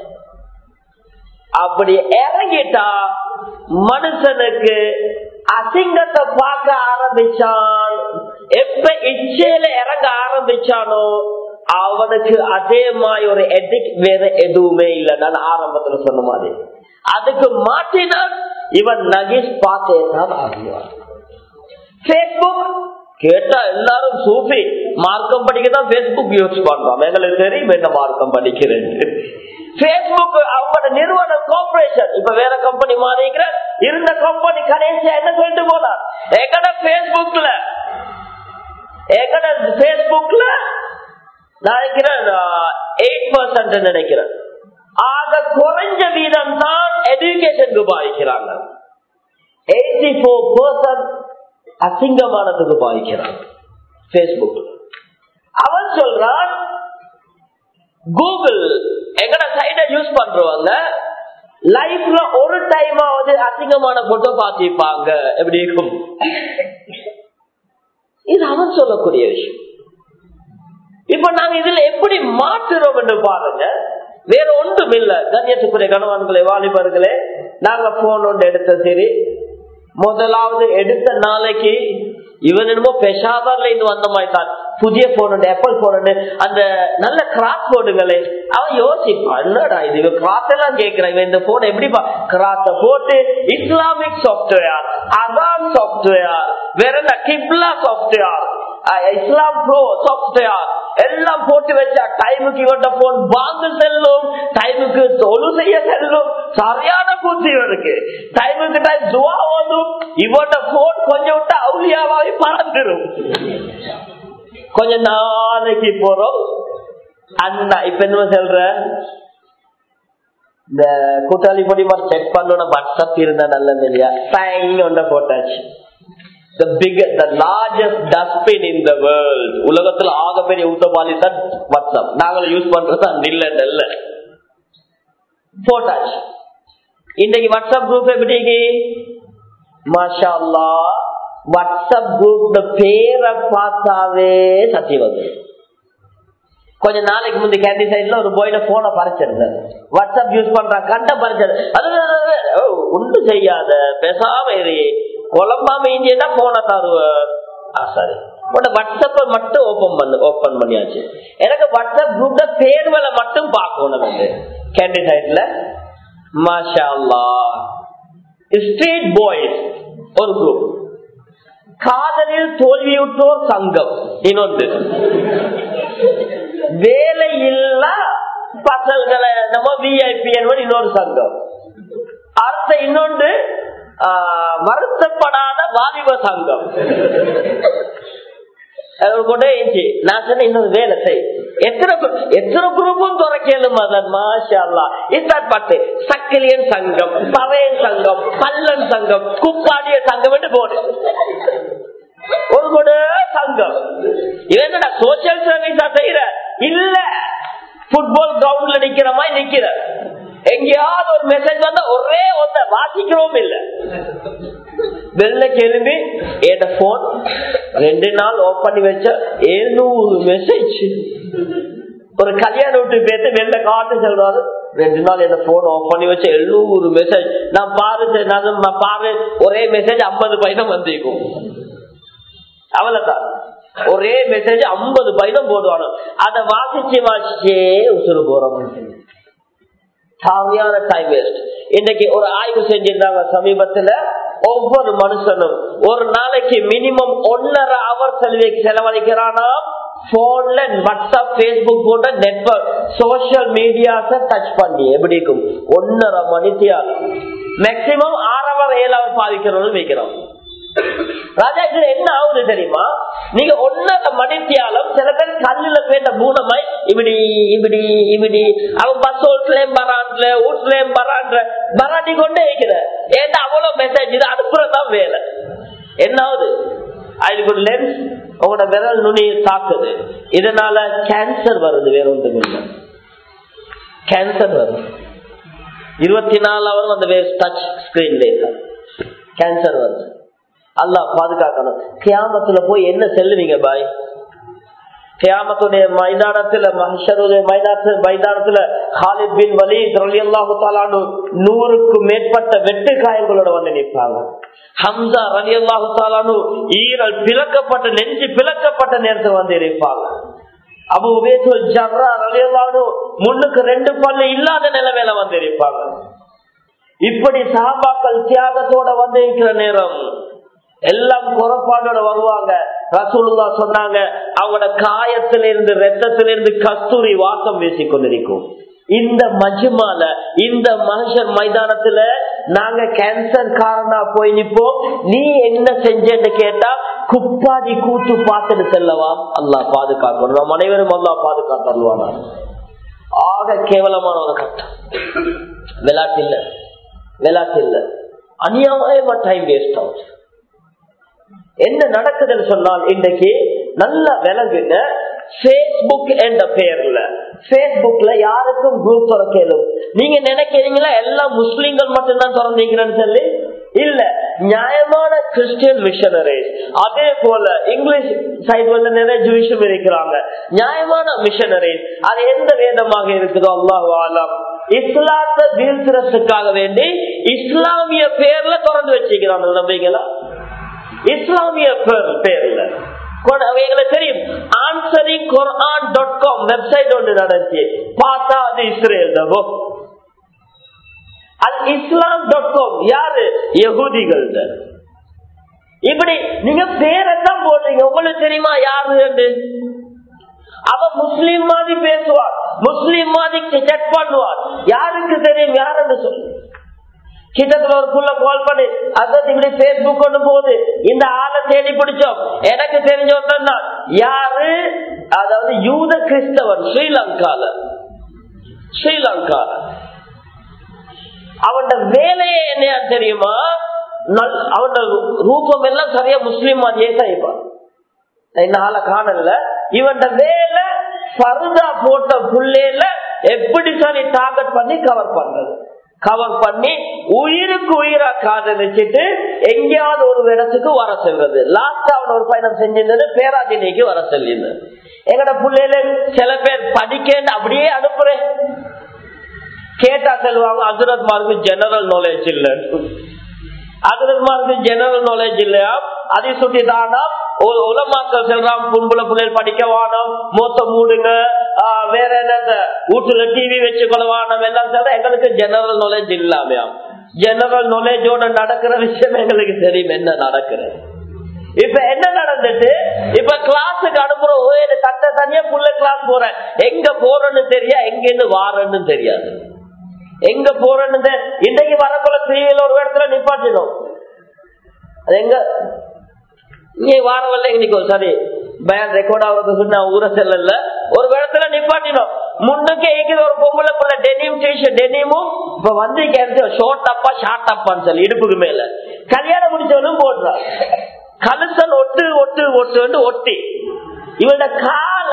அப்படி இறங்கிட்டா மனுஷனுக்கு அசிங்கத்தை பார்க்க ஆரம்பிச்சான். எப்ப இச்சையில இறங்க ஆரம்பிச்சானோ அவனுக்கு அதே மாதிரி ஒரு எடிக் வேற எதுவுமே இல்லை. நான் ஆரம்பத்துல சொன்ன மாதிரி அதுக்கு மாற்றினால் இவன் நகிஸ் பார்த்தே தான் ஆகுவான். பேஸ்புக் கேட்டா எல்லாரும் சூஃபி மார்க்கம் படிக்கதான் பேஸ்புக் யூஸ் பண்றோம். எங்களுக்கு தெரியும் என்ன மார்க்கம் படிக்கிறது. பேஸ்புக் அவங்களோட நிறுவனம் கார்பரேஷன் இப்ப வேற கம்பெனி மாறிக்கிற, இருந்த கம்பெனி கடைசியா என்ன சொல்லிட்டு போனார், எங்கட பேஸ்புக்ல எங்கட பேஸ்புக்ல நினைக்கிறேன் எயிட் பர்சன்ட் நினைக்கிறேன் ஆக குறைஞ்ச வீதம் தான் எஜுகேஷனுக்கு பாதிக்கிறாங்க. எயிட்டி போர் பர்சன்ட் அசிங்கமானதுக்கு பாதிக்கிறாங்க பேஸ்புக். அவன் சொல்றான் கூகுள் எங்கட சைட யூஸ் பண்றவங்க லைஃப்ல ஒரு டைமாவது அசிங்கமான போட்டோ பார்த்திருப்பாங்க. எப்படி இருக்கும் இது அவன் சொல்லக்கூடிய விஷயம். இப்ப நாங்க இதுல எப்படி மாற்றுறோம் என்று பாருங்க. வேற ஒன்றும் இல்ல. கண்ணியத்துக்குரிய கணவன்களே, வாலிபர்களே, நாங்க போன் ஒன்று எடுத்த சரி, முதலாவது எடுத்த நாளைக்கு இவன் என்னமோ பெஷாவர்ல இருந்து வந்த மாதிரி தான் புதிய போன், ஆப்பிள் போன், அந்த நல்ல கிராஸ் போடுங்களே. அவன் யோசிப்பான், என்னடா இது இவன் கிராஸ் எல்லாம் கேட்கிறான், இவன் இந்த போன் எப்படிப்பா கிராஸ போட்டு இஸ்லாமிக் சாப்ட்வேர், அதான் சாப்ட்வேர், வேற என்ன கிப்லா சாப்ட்வேர், இஸ்லாம் ப்ரோ சாப்ட்வேர் எல்லாம் போட்டு வச்சா டைமுக்கு இவட்ட போன் வாங்க செல்லும், டைமுக்கு தொழு செய்ய செல்லும். சரியான புத்தி இவனுக்கு. டைமுக்கு டைம் துவா ஓதும். இவட்ட போன் கொஞ்சம் விட்டு அவுலியாவே பறந்துடும். கொஞ்ச நாளைக்கு போறோம் அண்ணா இப்ப என்ன சொல்ற, இந்த கூட்டாளி பொடி மாதிரி செக் பண்ணணும், வாட்ஸ்அப் இருந்தா நல்லது இல்லையா, டைம் ஒன்ன போட்டாச்சு. The biggest, the largest dustbin in the world. உலகத்துல ஆகப்பெரிய ஊத்தபாலி தான் வாட்ஸ்அப். நாங்களும் யூஸ் பண்றதா இல்ல இல்ல போட்டாச்சு. இன்றைக்கு வாட்ஸ்அப் குரூப் எப்படி மாஷா அல்லாஹ், வாட்ஸ்அப் குரூப் பேரை பார்த்தாவே சத்தி வந்து. கொஞ்ச நாளைக்கு முந்தைய கேண்டி சைட்ல ஒரு போயில போன பறிச்சிருந்தார், வாட்ஸ்அப் யூஸ் பண்றான் கண்ட பறிச்சது. அது ஒன்று செய்யாத பேசாம குழம்பாம இந்தியா போன தருவார். சரி வாட்ஸ்அப்ப மட்டும் ஓபன் பண்ணு ஓபன் பண்ணியாச்சு. எனக்கு வாட்ஸ்அப் குரூப்ல பேர்களை மட்டும் பார்க்கணும். கேண்டி சைட்ல மாஷா அல்லாஹ் ஸ்ட்ரீட் பாய்ஸ் ஒரு குரூப், காதலில் தோல்வியுற்றோர் சங்கம் இன்னொன்று, வேலை இல்ல பசல்களை நம்ம விஐபி இன்னொரு சங்கம், அடுத்த இன்னொன்று வருத்தப்படாத வாலிப சங்கம் கொண்டே இருந்துச்சு. நான் சொன்ன இன்னொரு வேலை செய், எத்தனை எத்தனை குரூப்பும் துறைக்கலும் அதன் மாஷா அல்லாஹ். இஸ்லாத் பாட்டு சக்கிலியன் சங்கம், பவையன் சங்கம், பல்லன் சங்கம், குப்பாடிய சங்கம் என்று போடு ஒரு கூட சங்கம். இவன் சோசியல் சர்வீஸா செய்யற இல்ல, புட்பால் கிரவுண்ட்ல நிக்கிற மாதிரி நிக்கிற எங்கேயாவது ஒரு மெசேஜ் வந்தா ஒரே ஒன்றை வாசிக்கிறோம் இல்ல. வெள்ள கேள்வி ஏட போன் ரெண்டு நாள் ஓபன் பண்ணி வச்ச எழுநூறு மெசேஜ். ஒரு கல்யாண வீட்டு பேத்து வெள்ள காட்டு சொல்றாரு, ரெண்டு நாள் என்ன போன் ஓபன் பண்ணி வச்ச எழுநூறு மெசேஜ். நான் பாரு நான் பாரு ஒரே மெசேஜ் ஐம்பது பைசம் வந்திருக்கும். அவ்வளவுதான், ஒரே மெசேஜ் ஐம்பது பைசம் போடுவானோ. அதை வாசிச்சு வாசிச்சே உசுறு போறோம். சாமியான டைம் வேஸ்ட். இன்னைக்கு ஒரு ஆய்வு செஞ்சிருந்தாங்க சமீபத்துல, ஒவ்வொரு மனுஷனும் ஒரு நாளைக்கு மினிமம் ஒன்னரை அவர் செலவுக்கு செலவழிக்கிறானா போன்ல வாட்ஸ்அப் பேஸ்புக் போன்ற நெட்வொர்க் சோசியல் மீடியாஸ டச் பண்ணி. எப்படி இருக்கும்? ஒன்னரை மணித்தியால் மேக்சிமம் ஆறவர் ஏழாவர் பாதிக்கிறோம் வைக்கிறோம். ராஜா இது என்ன ஆகுது தெரியுமா? நீங்க ஒன்னரை மணித்தியாலும் சில பேர் கல்லுல பேட்ட பூனமாய் இப்படி இப்படி இப்படி அவன் பஸ் ஓட்டுலயும் பரான்ல வீட்டுலயும் பரான்ற பராட்டி கொண்டே இருக்கிற. ஏன்னா அவ்வளவு மெசேஜ் இது அனுப்புறதுதான் வேலை. என்ன ஆகுது? அதுக்கு ஒரு லென்ஸ் உங்களோட விரல் நுனியை தாக்குது. இதனால கேன்சர் வருது. வேற ஒன்றும் இல்லை, கேன்சர் வருது. இருபத்தி நாலு அவர் அந்த டச் ஸ்கிரீன்ல கேன்சர் வருது. அல்லாஹ் பாதுகாக்கணும். கியாமத்துல போய் என்ன செல்லுவீங்க பாய்? கியாமத்துடைய மைதானத்துல மஹ்ஷருடைய மைதானத்துல மைதானத்துல காலித் பின் வலீத் ரலியல்லாஹு தஆலா நூறுக்கும் மேற்பட்ட வெட்டு காயங்களோட வந்து நிற்பாங்க. ஹம்சா ரலியல்லாஹு தஆலா ஈரல் பிளக்கப்பட்ட நெஞ்சு பிளக்கப்பட்ட நேரத்தில் வந்து இருப்பாங்க. அபூ உபைதுல் ஜர்ரா ரலியல்லாஹு முன்னுக்கு ரெண்டு பல்லு இல்லாத நிலைமையில வந்து இருப்பாங்க. இப்படி சஹாபாக்கள் தியாகத்தோட வந்து இருக்கிற நேரம் எல்லாம் குறைபாடோட வருவாங்க. ரசூலுல்லாஹ் சொன்னாங்க, அவங்களோட காயத்திலிருந்து ரத்தத்திலிருந்து கஸ்தூரி வாசம் வீசிக் கொண்டிருக்கும். இந்த மஜ்மால இந்த மஹ்ஷர் மைதானத்துல நாங்க கேன்சர் காரணா போய் நிப்போம். நீ என்ன செஞ்சேன்னு கேட்டா குப்பாடி கூத்து பார்த்துட்டு செல்லவாம். அல்லாஹ் பாதுகாக்கணும். நம் அனைவரும் அல்லாஹ் பாதுகாத்தருவானா. ஆக கேவலமான ஒரு கட்டம். விளையாட்டு இல்ல, விளையாட்டு இல்ல, அநியாயமா டைம் வேஸ்ட் ஆகுது. என்ன நடக்குதுன்னு சொன்னால் இன்றைக்கு நல்ல விலங்குங்க. பேஸ்புக் என்ற பெயர்ல பேஸ்புக்ல யாருக்கும் குரூப் திறக்கலும். நீங்க நினைக்கிறீங்களா எல்லாம் முஸ்லிம்கள் மட்டும்தான் திறந்தீங்கன்னு சொல்லி? இல்ல, நியாயமான கிறிஸ்டியன் மிஷனரிஸ், அதே போல இங்கிலீஷ் சைடு வந்து நிறைய ஜூயிஷும் இருக்கிறாங்க. நியாயமான மிஷனரிஸ் அது எந்த வேதமாக இருக்குதோ அல்லாஹு ஆலம் இஸ்லாத்தை வீழ்த்துறதுக்காக வேண்டி இஸ்லாமிய பேர்ல திறந்து வச்சுக்கிறாங்க. நம்பிங்களா? இஸ்லாமிய பேர்ல எங்களுக்கு தெரியும். ஆன்சரிங் குர்ஆன் டாட் காம் வெப்சைட் ஒன்று நடந்துச்சு. பார்த்தா அது இஸ்ரேல் தான். அல் இஸ்லாம் டாட் காம் யாரு? யஹூதிகள். இப்படி நீங்க பேரத்தான் போடுறீங்க. உங்களுக்கு தெரியுமா யாரு? அவ முஸ்லீம் மாதிரி பேசுவார், முஸ்லீம் மாதிரி செக் பண்ணுவார். யாருக்கு தெரியும் யாருன்னு சொல்லு. கிட்டத்துல ஒரு புள்ள கால் பண்ணி அதாவது இப்படி பேஸ்புக் கொண்டு போகுது, இந்த ஆளை தேடி பிடிச்சோம், எனக்கு தெரிஞ்சவன் தான். யாரு? அதாவது யூத கிறிஸ்தவன், ஸ்ரீலங்கால ஸ்ரீலங்கால அவன் வேலையே என்ன தெரியுமா? அவன் ரூபம் எல்லாம் சரியா முஸ்லீம் மாதிரியே தான் இருப்பான். இந்த ஆளை காணல. இவன் வேலை பருதா போட்ட புள்ளையில எப்படி சரி டார்கெட் பண்ணி கவர் பண்றது, கவர் பண்ணி உயிருக்கு உயிரா காதலிச்சுட்டு எங்கேயாவது ஒரு இடத்துக்கு வர செல்றது. லாஸ்ட் அவன் ஒரு பயணம் செஞ்சிருந்தது பேராதினைக்கு வர செல்லிருந்தது. எங்கட பிள்ளைல சில பேர் படிக்க அப்படியே அனுப்புறேன். கேட்டா செல்வாங்க, ஹஜ்ரத்மாருக்கு ஜெனரல் நாலேஜ் இல்ல, ஹஜ்ரத்மாருக்கு ஜெனரல் நாலேஜ் இல்லையா? அதை சுட்டி தானா உலமாக்கள் செல்றான், பொம்பளை பிள்ளைகள் படிக்க வானம், மூத்த மூடுங்க, வேற என்ன வீட்டுல டிவி வச்சு கொள்ளவானம் எல்லாம் சொல்ற. எங்களுக்கு ஜெனரல் நாலேஜ் இல்லாமையா? ஜெனரல் நாலேஜோட நடக்கிற விஷயம் எங்களுக்கு தெரியும் என்ன நடக்கிறது. இப்ப என்ன நடந்துட்டு இப்ப கிளாஸுக்கு அனுப்புறோம். தட்ட தனியா புள்ள கிளாஸ் போறேன், எங்க போறேன்னு தெரியா, எங்க இருந்து வாரன்னு தெரியாது, எங்க போறேன்னு. இன்னைக்கு வரக்குள்ள டிவியில ஒரு இடத்துல நிப்பாட்டினோம். அது எங்க நீ வாரவல்ல இன்னைக்கு சரி பயன் ரெக்கார்ட் ஆகுறது சொன்ன ஊரை செல்ல ஒரு இடத்துல நிப்பாட்டினோம். முன்னுக்கு ஏற்கிற ஒரு பொம்பளை பிள்ளை டெனிம் டிஷர்ட் டெனிமும் இப்ப வந்து ஷார்ட் அப்பா ஷார்ட் அப்பான்னு சொல்லி இடுப்புக்கு மேல கல்யாணம் முடிச்சவனும் போடுறான். கலுசல் ஒட்டு ஒட்டு ஒட்டு ஒட்டி இவனோட காலா இல்லாட்டி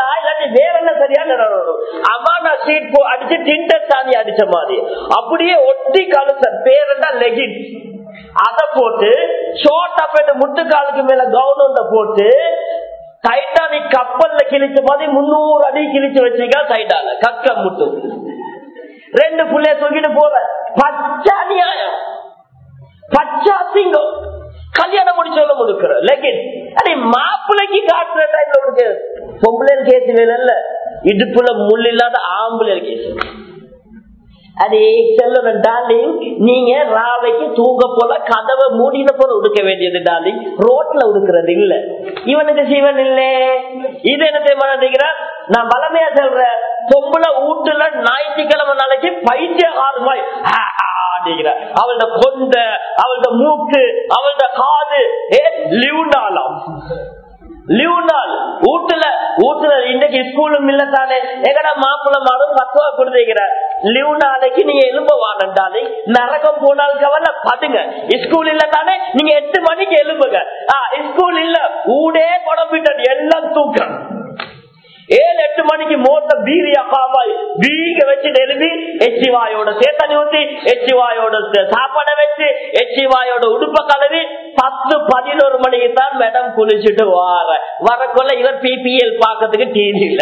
சரி வேற என்ன சரியான அம்மா சீட் அடிச்சு டிண்டர் சாணி அடிச்ச மாதிரி அப்படியே ஒட்டி கழுத்த பேருந்தா லெகின் அத போட்டு ஷோர்ட் அப் முட்டுக்காலுக்கு மேல கவுன் போட்டு டைட்டானிக் கப்பல்ல கிழிச்ச மாதிரி முன்னூறு அடி கிழிச்சு வச்சிருக்கா டைட்டால கக்க முட்டு ரெண்டு புள்ளைய தூக்கிட்டு போற பச்சை அநியாயம் பச்சை அசிங்கம் கல்யாணம் முடிச்சவங்க முடுக்கிற லெகின் அதே மாப்பிள்ளைக்கு காட்டுற டைம்ல உனக்கு பொம்பளை கேஸ் வேலை இடுப்புல முள் இல்லாத ஆம்பளை கேஸ் அதே செல்லுறேன் டார்லிங் நீங்க ராவைக்கு தூங்க போல கதவை மூடின போல உடுக்க வேண்டியது டார்லிங் ரோட்ல உடுக்கிறது இல்ல இவனுக்கு சிவன் இல்ல இது என்ன செய்ய நான் வளமையா சொல்றேன் பொம்பளை வீட்டுல ஞாயிற்றுக்கிழமை நாளைக்கு பைத்தியகாரமாய் அவளோட கொண்ட அவளோட மூக்கு அவளோட காது ஏ லிவுனாலாம் லிவுனால் வீட்டுல வீட்டுல இன்னைக்கு ஸ்கூலும் இல்ல தானே எங்கடா மாப்பிள்ள மாடும் பத்துவா கொடுத்துக்கிற லிவ் நாளைக்கு நீங்க எலும்ப வாண்டாலே நரகம் போனால் கவலை படுங்க ஸ்கூல் இல்ல தானே நீங்க எட்டு மணிக்கு எலும்புங்க ஸ்கூல் இல்ல ஊடே குழம்பிட்ட எல்லாம் தூக்கம் ஏழு எட்டு மணிக்கு மோட்ட பீரியா காவாய் வீக வச்சு எழுப்பி எச்சிவாயோட சேத்தனி ஊத்தி எச்சிவாயோட சாப்பாடை வச்சு எச்சிவாயோட உடுப்ப கலவி பத்து பதினோரு மணிக்கு தான் மேடம் குளிச்சுட்டு வார வரக்குள்ள இவர் பிபிஎல் பாக்கிறதுக்கு டிவி இல்ல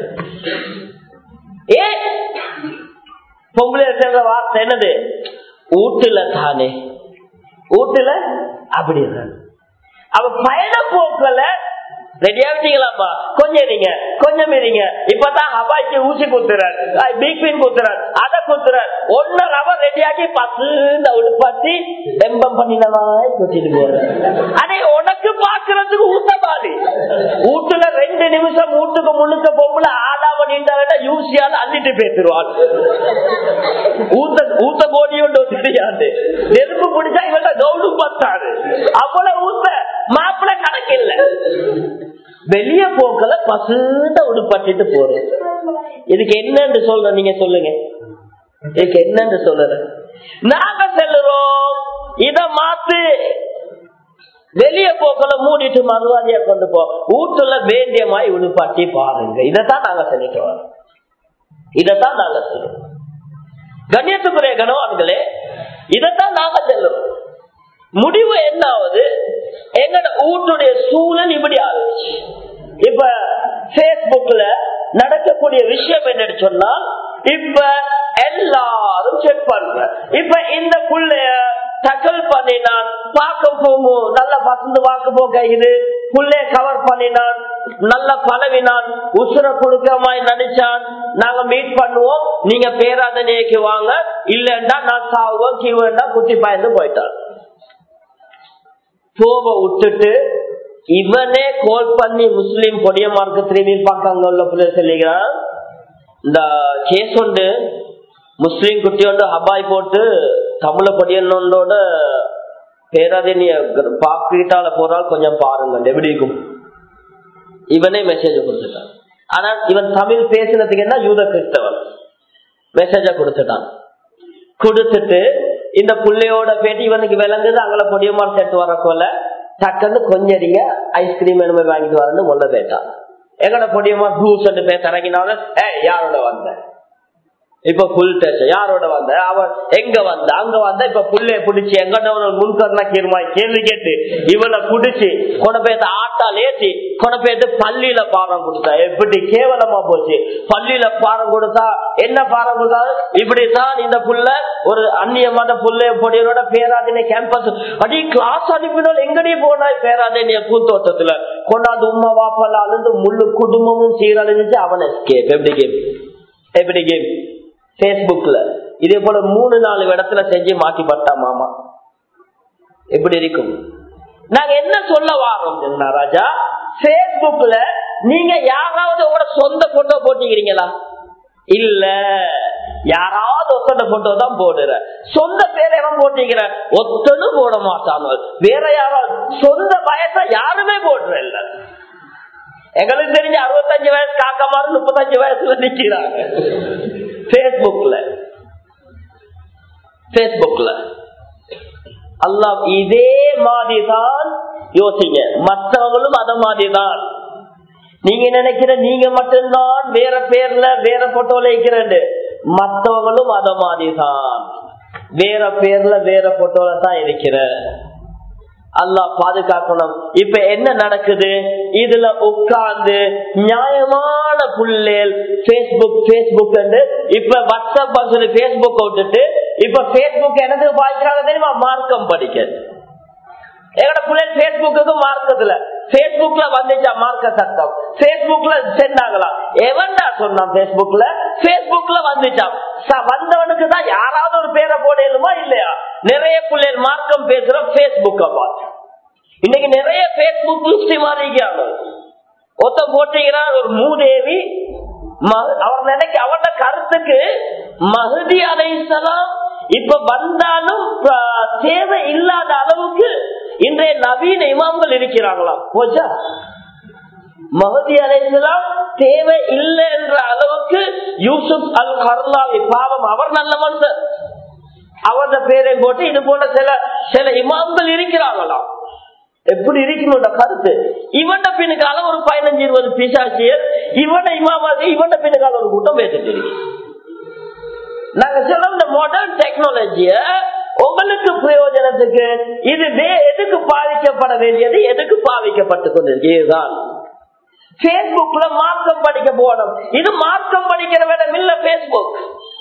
ஏ பொம்பளை சேர்ந்த வார்த்தை என்னது வீட்டுல தானே வீட்டுல அப்படி அவ பயண போக்கல ரெடி ஆகிட்டீங்களாப்பா கொஞ்சம் இருங்க கொஞ்சம் இருங்க இப்பதான் ஹவாய்க்கு ஊசி குத்துறாரு பீக்வின் குத்துறாரு அதை குத்துறாரு ஒன்னரை அவர் ரெடி ஆகி பத்து உடுப்பாத்தி டெம்பம் பண்ணினவாய் குத்திட்டு போற அதே உனக்கு பாக்குறதுக்கு ஊத்தபாதி வீட்டுல ரெண்டு நிமிஷம் வீட்டுக்கு முன்னுக்க பொம்பளை ஆடா பண்ணிட்டாருன்னா யூசியால அள்ளிட்டு பேசிடுவாள் ஊத்த ஊத்த போடியோண்டு தெரியாது நெருப்பு பிடிச்சா இவன் கவுடு பார்த்தாரு அவ்வளவு ஊத்த மாப்பிள்ள கணக்கு இல்ல வெளிய போக்கல பசுந்த உடுப்பட்டு போறேன் இதுக்கு என்னன்னு சொல்ற நீங்க சொல்லுங்க இதுக்கு என்னன்னு சொல்ற நாங்க செல்லுறோம் இத மாத்து வெளிய போக்கல மூடிட்டு மறுவாதியா கொண்டு போ வீட்டுல வேண்டிய மாதிரி உடுப்பாட்டி பாருங்க இதத்தான் நாங்க சொல்லிட்டு வரோம் இதத்தான் நாங்க சொல்லுவோம் கண்ணியத்துக்குரிய கணவான்களே இதத்தான் நாங்க செல்லுறோம் முடிவு என்ன ஆகுது எங்கட வீட்டுடைய சூழல் இப்படி ஆகுச்சு இப்ப பேஸ்புக்ல நடக்கக்கூடிய விஷயம் என்னன்னு சொன்னா இப்ப எல்லாரும் செக் பண்ற இப்ப இந்த புள்ளைய டக்கல் பண்ணினான் பார்க்க போகும் நல்ல பசந்து பார்க்க போக இது புள்ளைய கவர் பண்ணினான் நல்ல பழவினான் உசுர கொடுக்கமாய் நடிச்சான் நாங்க மீட் பண்ணுவோம் நீங்க பேராதனைக்கு வாங்க இல்லன்னா நான் சாவுவோம் கீழா குத்தி பாய்ந்து போயிட்டான் போவ விட்டுட்டு இவனே கோல் பண்ணி முஸ்லீம் பொடிய மார்க்க திரும்பி பார்க்காங்க உள்ள பிள்ளை சொல்லிக்கிறான் இந்த கேஸ் உண்டு முஸ்லீம் குட்டி வந்து ஹபாய் போட்டு தமிழ பொடியனோட பேராதனிய பாக்கிட்டால போறால் கொஞ்சம் பாருங்க எப்படி இருக்கும் இவனே மெசேஜ் கொடுத்துட்டான் ஆனா இவன் தமிழ் பேசினதுக்கு என்ன யூத கிறிஸ்தவன் மெசேஜ கொடுத்துட்டான் கொடுத்துட்டு இந்த புள்ளையோட பேட்டி இவனுக்கு விளங்குது அங்கே பொடியமார் சேர்த்து வர போல டக்குன்னு கொஞ்சடிங்க ஐஸ்கிரீம் என்ன வாங்கிட்டு வரன்னு முன்ன பேட்டான் எங்கட பொடியமார் ஜூஸ் பேச இறங்கினாலும் ஏ யாரோட வந்த இப்ப புல் டெஸ்ட் யாரோட வந்த அவன் எங்க வந்த அங்க வந்த இப்ப புள்ளைய பிடிச்சி எங்கிட்ட முன்கர்னா கீர்மாய் கேள்வி கேட்டு இவனை பிடிச்சி கொண்டு போய் ஆட்டால் ஏற்றி கொண்டு போயிட்டு பள்ளியில பாடம் கொடுத்தா எப்படி கேவலமா போச்சு பள்ளியில பாடம் கொடுத்தா என்ன பாடம் கொடுத்தா இப்படித்தான் இந்த புள்ள ஒரு அந்நிய மத புள்ளைய பொடியனோட பேராதனை கேம்பஸ் அடி கிளாஸ் அனுப்பினால் எங்கடியே போனாய் பேராதனிய பூத்தோட்டத்துல கொண்டாந்து உமா வாப்பல அழுந்து முழு குடும்பமும் சீரழிஞ்சு அவன் எஸ்கேப் எப்படி கேம் எப்படி கேம் பேஸ்புக்ல இதே போல மூணு நாலு இடத்துல செஞ்சு மாட்டி பட்டா மாமா எப்படி இருக்கும் நாங்க என்ன சொல்ல வாரோம் ராஜா பேஸ்புக்ல நீங்க யாராவது உங்களோட சொந்த போட்டோ போட்டிக்கிறீங்களா இல்ல யாராவது ஒத்தனை போட்டோ தான் போடுற சொந்த பேரை எவன் போட்டிக்கிற ஒத்தனும் போட மாட்டானோ வேற யாராவது சொந்த வயசை யாருமே போடுற இல்ல எங்களுக்கு தெரிஞ்ச அறுபத்தஞ்சு வயசு காக்க மாதிரி முப்பத்தஞ்சு வயசுல நிக்கிறாங்க பேஸ்புக்ல பேஸ்புக்ல அல்லாஹ் இதே மாதிரிதான் யோசிங்க மற்றவங்களும் அத மாதிரிதான் நீங்க நினைக்கிற நீங்க மட்டும்தான் வேற பேர்ல வேற போட்டோல இருக்கிறேன், மற்றவங்களும் அத மாதிரிதான் வேற பேர்ல வேற போட்டோல தான் இருக்கிற. அல்லாஹ் பாதுகாக்கணும். இப்ப என்ன நடக்குது, இதுல உட்கார்ந்து நியாயமான புள்ளேல் பேஸ்புக் பேஸ்புக் இப்ப வாட்ஸ்அப் சொல்லி பேஸ்புக் விட்டுட்டு இப்ப பேஸ்புக் எனக்கு பாய்க்கிறாங்க தெரியுமா, மார்க்கம் படிக்க. எங்கட பிள்ளைகள் பேஸ்புக்கு மார்க்கத்துல பேஸ்புக்ல வந்துச்சா மார்க்க சட்டம், பேஸ்புக்ல சென்றாங்களா, எவன்டா சொன்னான் பேஸ்புக்ல பேஸ்புக்ல வந்துச்சா, வந்தவனுக்கு தான் யாராவது ஒரு பேரை போடலுமா இல்லையா? நிறைய பிள்ளைகள் மார்க்கம் பேசுற பேஸ்புக்க பார்த்து இன்னைக்கு நிறைய பேஸ்புக் மாறிக்கிறாங்க. ஒத்த போட்டீங்கன்னா ஒரு மூதேவி, அவர் நினைக்க அவரோட கருத்துக்கு மஹதி அலைஹிஸ்ஸலாம் இப்ப வந்தாலும் தேவை இல்லாத அளவுக்கு இன்றைய நவீன இமாம்கள் இருக்கிறாங்களாம். போச்சா, மஹதி அலைஹிஸ்ஸலாம் தேவை இல்லை என்ற அளவுக்கு யூசுப் அல் கர்லாவி பாவம், அவர் நல்ல மனுஷன், அவருடைய பேரை போட்டு இது போன்ற சில சில இமாம்கள் இருக்கிறாங்களாம். எப்படி இருக்கணும் கருத்து, இவன் பின்னுக்கால ஒரு பதினஞ்சு இருபது பிசாசியர், இவன் இமாமாதி இவன் பின்னுக்கால ஒரு கூட்டம் பேசிட்டு இருக்கு. நாங்க சொல்ல இந்த மாடர்ன் டெக்னாலஜிய உங்களுக்கு பிரயோஜனத்துக்கு இது எதுக்கு பாதிக்கப்பட வேண்டியது, எதுக்கு பாதிக்கப்பட்டு கொண்டிருக்கிறதுதான். பேஸ்புக்ல மார்க்கம் படிக்க போனோம், இது மார்க்கம் படிக்கிற விடம் இல்ல. பேஸ்புக்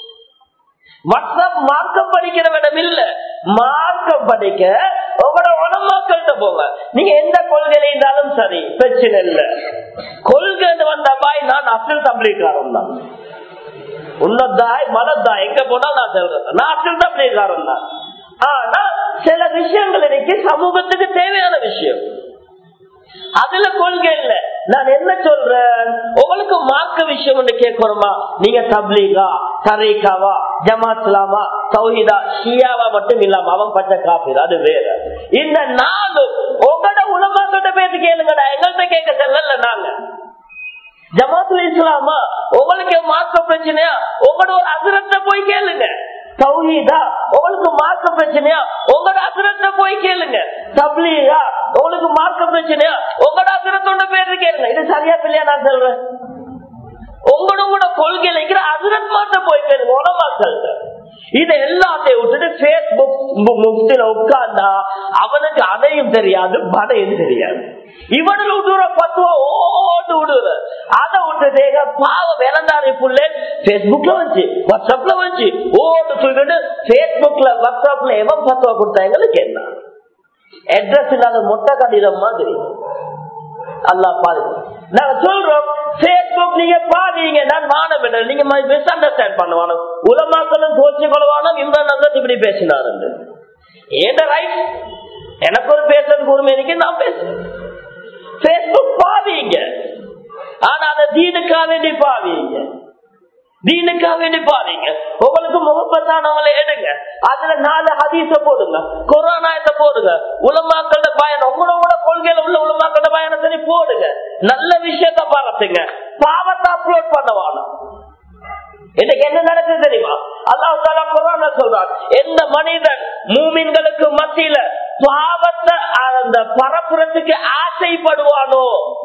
வாட்ஸ்அப் மார்க்கம் படிக்கிற விடம் இல்ல. மார்க்கம் படிக்க உங்களோட உலமாக்கள்கிட்ட போங்க. நீங்க எந்த கொள்கையில இருந்தாலும் சரி, பிரச்சனை இல்ல. கொள்கை வந்த பாய் நான் அப்துல் தப்லீகாரன் தான், உன்னதாய் மனதாய் எங்க போனா நான் சொல்றேன், நான் அப்துல் தப்லீகாரன் தான். ஆனா சில விஷயங்கள் இன்னைக்கு சமூகத்துக்கு தேவையான விஷயம், அதுல கொள்கை இல்ல. நான் என்ன சொல்றேன், உங்களுக்கு மார்க்க விஷயம் ஒன்று கேட்கணுமா, நீங்க தப்லீகா தரீகாவா ஜமாத்லாமா தௌஹீதா ஷியாவா மட்டும் இல்லாம அவன் பச்சை காப்பீர், அது வேற. இந்த நாலு உங்களோட உலமாக்கிட்ட பேசி கேளுங்கடா, எங்கள்கிட்ட கேட்க செல்ல. நாங்க ஜமாத்துல் இஸ்லாமா உங்களுக்கு மார்க்க பிரச்சனையா, உங்களோட ஒரு அசுரத்தை போய் கேளுங்க. தௌஹீதா உங்களுக்கு மார்க்க பிரச்சனையா, உங்களோட அசுரத்தை போய் கேளுங்க. தப்லீகா உங்களுக்கு மார்க்க பிரச்சனையா, உங்களோட அசுரத்தோட பேரு கேளுங்க. இது சரியா பிள்ளையா நான் சொல்றேன், உங்களோட கொள்கையில இருக்கிற அசுரத் மாட்ட போய் கேளுங்க உலமாக்கள். இதை எல்லாத்தையும் விட்டுட்டு பேஸ்புக் முக்தில உட்கார்ந்தா அவனுக்கு அதையும் தெரியாது படையும் தெரியாது. இவனுக்கு விடுற பத்துவா ஓட்டு விடுற, அதை விட்டு பாவம் இறந்தாரு புள்ள பேஸ்புக்ல வச்சு வாட்ஸ்அப்ல வச்சு ஓட்டு தூக்கிட்டு பேஸ்புக்ல வாட்ஸ்அப்ல எவன் பத்துவா கொடுத்தாங்களுக்கு என்ன அட்ரஸ் இல்லாத மொட்டை கடிதம் மாதிரி. அல்லாஹ் பாருங்க, நாங்க சொல்றோம் பேஸ்புக் நீங்க பாருங்க, நான் வானம் என்ன நீங்க மிஸ் அண்டர்ஸ்டாண்ட் பண்ணுவானோ, உலமாக்களும் கோச்சு கொள்வானோ இம்ரான் ஹசரத் இப்படி பேசினார். ஏன் ரைட், எனக்கு ஒரு பேசுறது உரிமை இருக்கு, நான் பேசுறேன். பேஸ்புக் பாவீங்க, ஆனா அதை தீனுக்கா வேண்டி பாவீங்க, தீனுக்கா வேண்டி பாவீங்க. உங்களுக்கு முகப்பத்தானவங்களை எடுங்க, அதுல நாலு ஹதீஸ போடுங்க, குர்ஆன் ஆயத்தை போடுங்க, உலமாக்களோட பயணம் உங்களோட கொள்கையில உள்ள உலமாக்களோட பயணம் சரி போடுங்க, நல்ல விஷயத்த பாருங்க, பாவத்தை அப்லோட் பண்ணுவாங்க. இன்னைக்கு என்ன நடக்குது தெரியுமா, அல்லாஹ் தஆலா குர்ஆன்ல சொல்றார், எந்த மனிதன் மூமின்களுக்கு மத்தியில பாவத்தை அந்த பரப்புறத்துக்கு ஆசைப்படுவானோ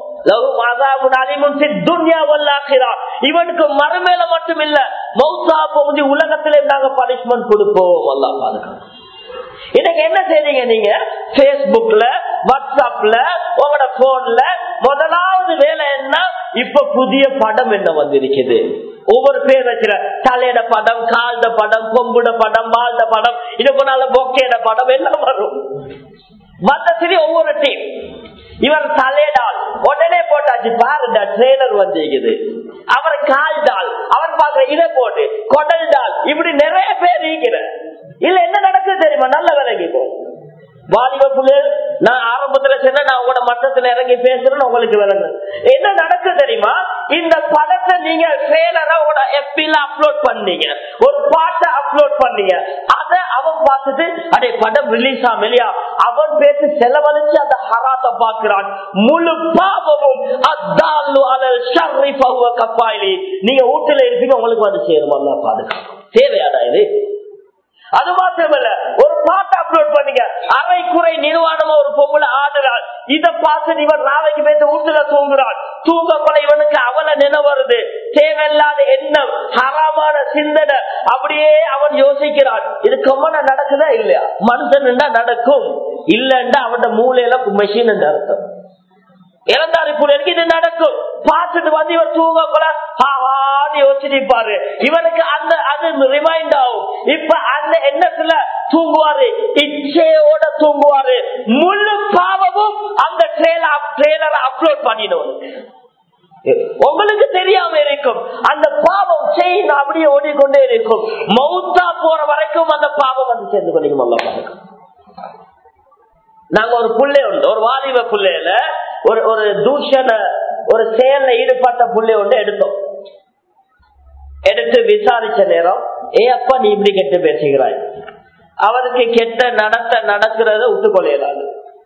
இவனுக்கு மறுமேல மட்டும் இல்ல மௌத்தா போகுது உலகத்திலே நாங்க பனிஷ்மெண்ட் கொடுப்போம். அல்லாஹ் பாதுகாப்பு. இன்னைக்கு என்ன செய்றீங்க நீங்க, பேஸ்புக்ல வாட்ஸ்அப்ல உங்களோட போன்ல முதலாவது வேலை என்ன, இப்ப புதிய படம் என்ன வந்திருக்குது, ஒவ்வொரு பேர் வச்சுற தலையிட படம், கால்ட படம், கொம்புட படம், வாழ்ந்த படம், இது போனால பொக்கேட படம் எல்லாம் வரும். வந்த சரி ஒவ்வொரு டீம் இவர் தலையிடால் உடனே போட்டாச்சு பாருங்க, ட்ரெய்லர் வந்திருக்குது. அவர் கால்டால் அவர் பாக்குற இதை போட்டு கொடல்டால், இப்படி நிறைய பேர் இருக்கிற. இல்ல என்ன நடக்குது தெரியுமா, நல்ல விலகிப்போ வாலிப புள்ளைகள். நான் ஆரம்பத்துல சொன்ன நான் உங்களோட மட்டத்துல இறங்கி பேசுறேன்னு உங்களுக்கு விளங்கு. என்ன நடக்குது தெரியுமா, இந்த படத்தை நீங்க ட்ரெய்லரா உங்களோட எஃபில அப்லோட் பண்ணீங்க, ஒரு பாட்டை அப்லோட் பண்ணீங்க, அதை அவன் பார்த்துட்டு அடே படம் ரிலீஸ் ஆகலையா, அவன் பேசி செலவழிச்சு அந்த ஹராத்தை பார்க்கிறான். முழு பாவமும் அத்தாலு அலல் ஷர்ரி ஃபஹுவ கஃபாயிலி. நீங்க வீட்டுல இருப்பீங்க, உங்களுக்கு வந்து சேரும். அல்லாஹ் பாதுகாக்கும். தேவையாடா இது? அது மாத்திரமல்ல, ஒரு பாட்டு அப்லோட் பண்ணீங்க, அரை குறை நிர்வாணமா ஒரு பொம்பளை ஆடுறாள், இத பார்த்து இவன் நாளைக்கு பேச வீட்டுல தூங்குறாள், தூங்க போல இவனுக்கு அவளை நினைவு வருது, தேவையில்லாத எண்ணம், ஹராமான சிந்தனை, அப்படியே அவன் யோசிக்கிறான். இது கம்மன நடக்குதா இல்லையா? மனுஷன் நடக்கும், இல்லன்னா அவன் மூளையில மெஷின் அர்த்தம். இறந்தாரி புள்ளைக்கு இது நடக்கும். பார்த்துட்டு வந்து இவர் தூங்க போல யோசிச்சிருப்பாரு, இவனுக்கு அந்த அது ரிமைண்ட் ஆகும். இப்ப அந்த எண்ணத்துல தூங்குவாரு, இச்சையோட தூங்குவாரு. முழு பாவமும் அந்த ட்ரெய்லரை அப்லோட் பண்ணிடுவோம். உங்களுக்கு தெரியாம இருக்கும் அந்த பாவம் செயின் அப்படியே ஓடிக்கொண்டே இருக்கும். மௌத்தா போற வரைக்கும் அந்த பாவம் வந்து சேர்ந்து கொள்ளுங்க. நாங்க ஒரு புள்ளை உண்டு, ஒரு வாலிப புள்ளையில ஒரு ஒரு தூஷண ஒரு செயல்ல ஈடுபட்ட புள்ளை ஒன்று எடுத்தோம். எடுத்து விசாரிச்ச நேரம், ஏ அப்பா நீ இப்படி கெட்டு பேசுகிறாய், அவருக்கு கெட்ட நடத்த நடக்கிறத விட்டுக்கொள்ளாது.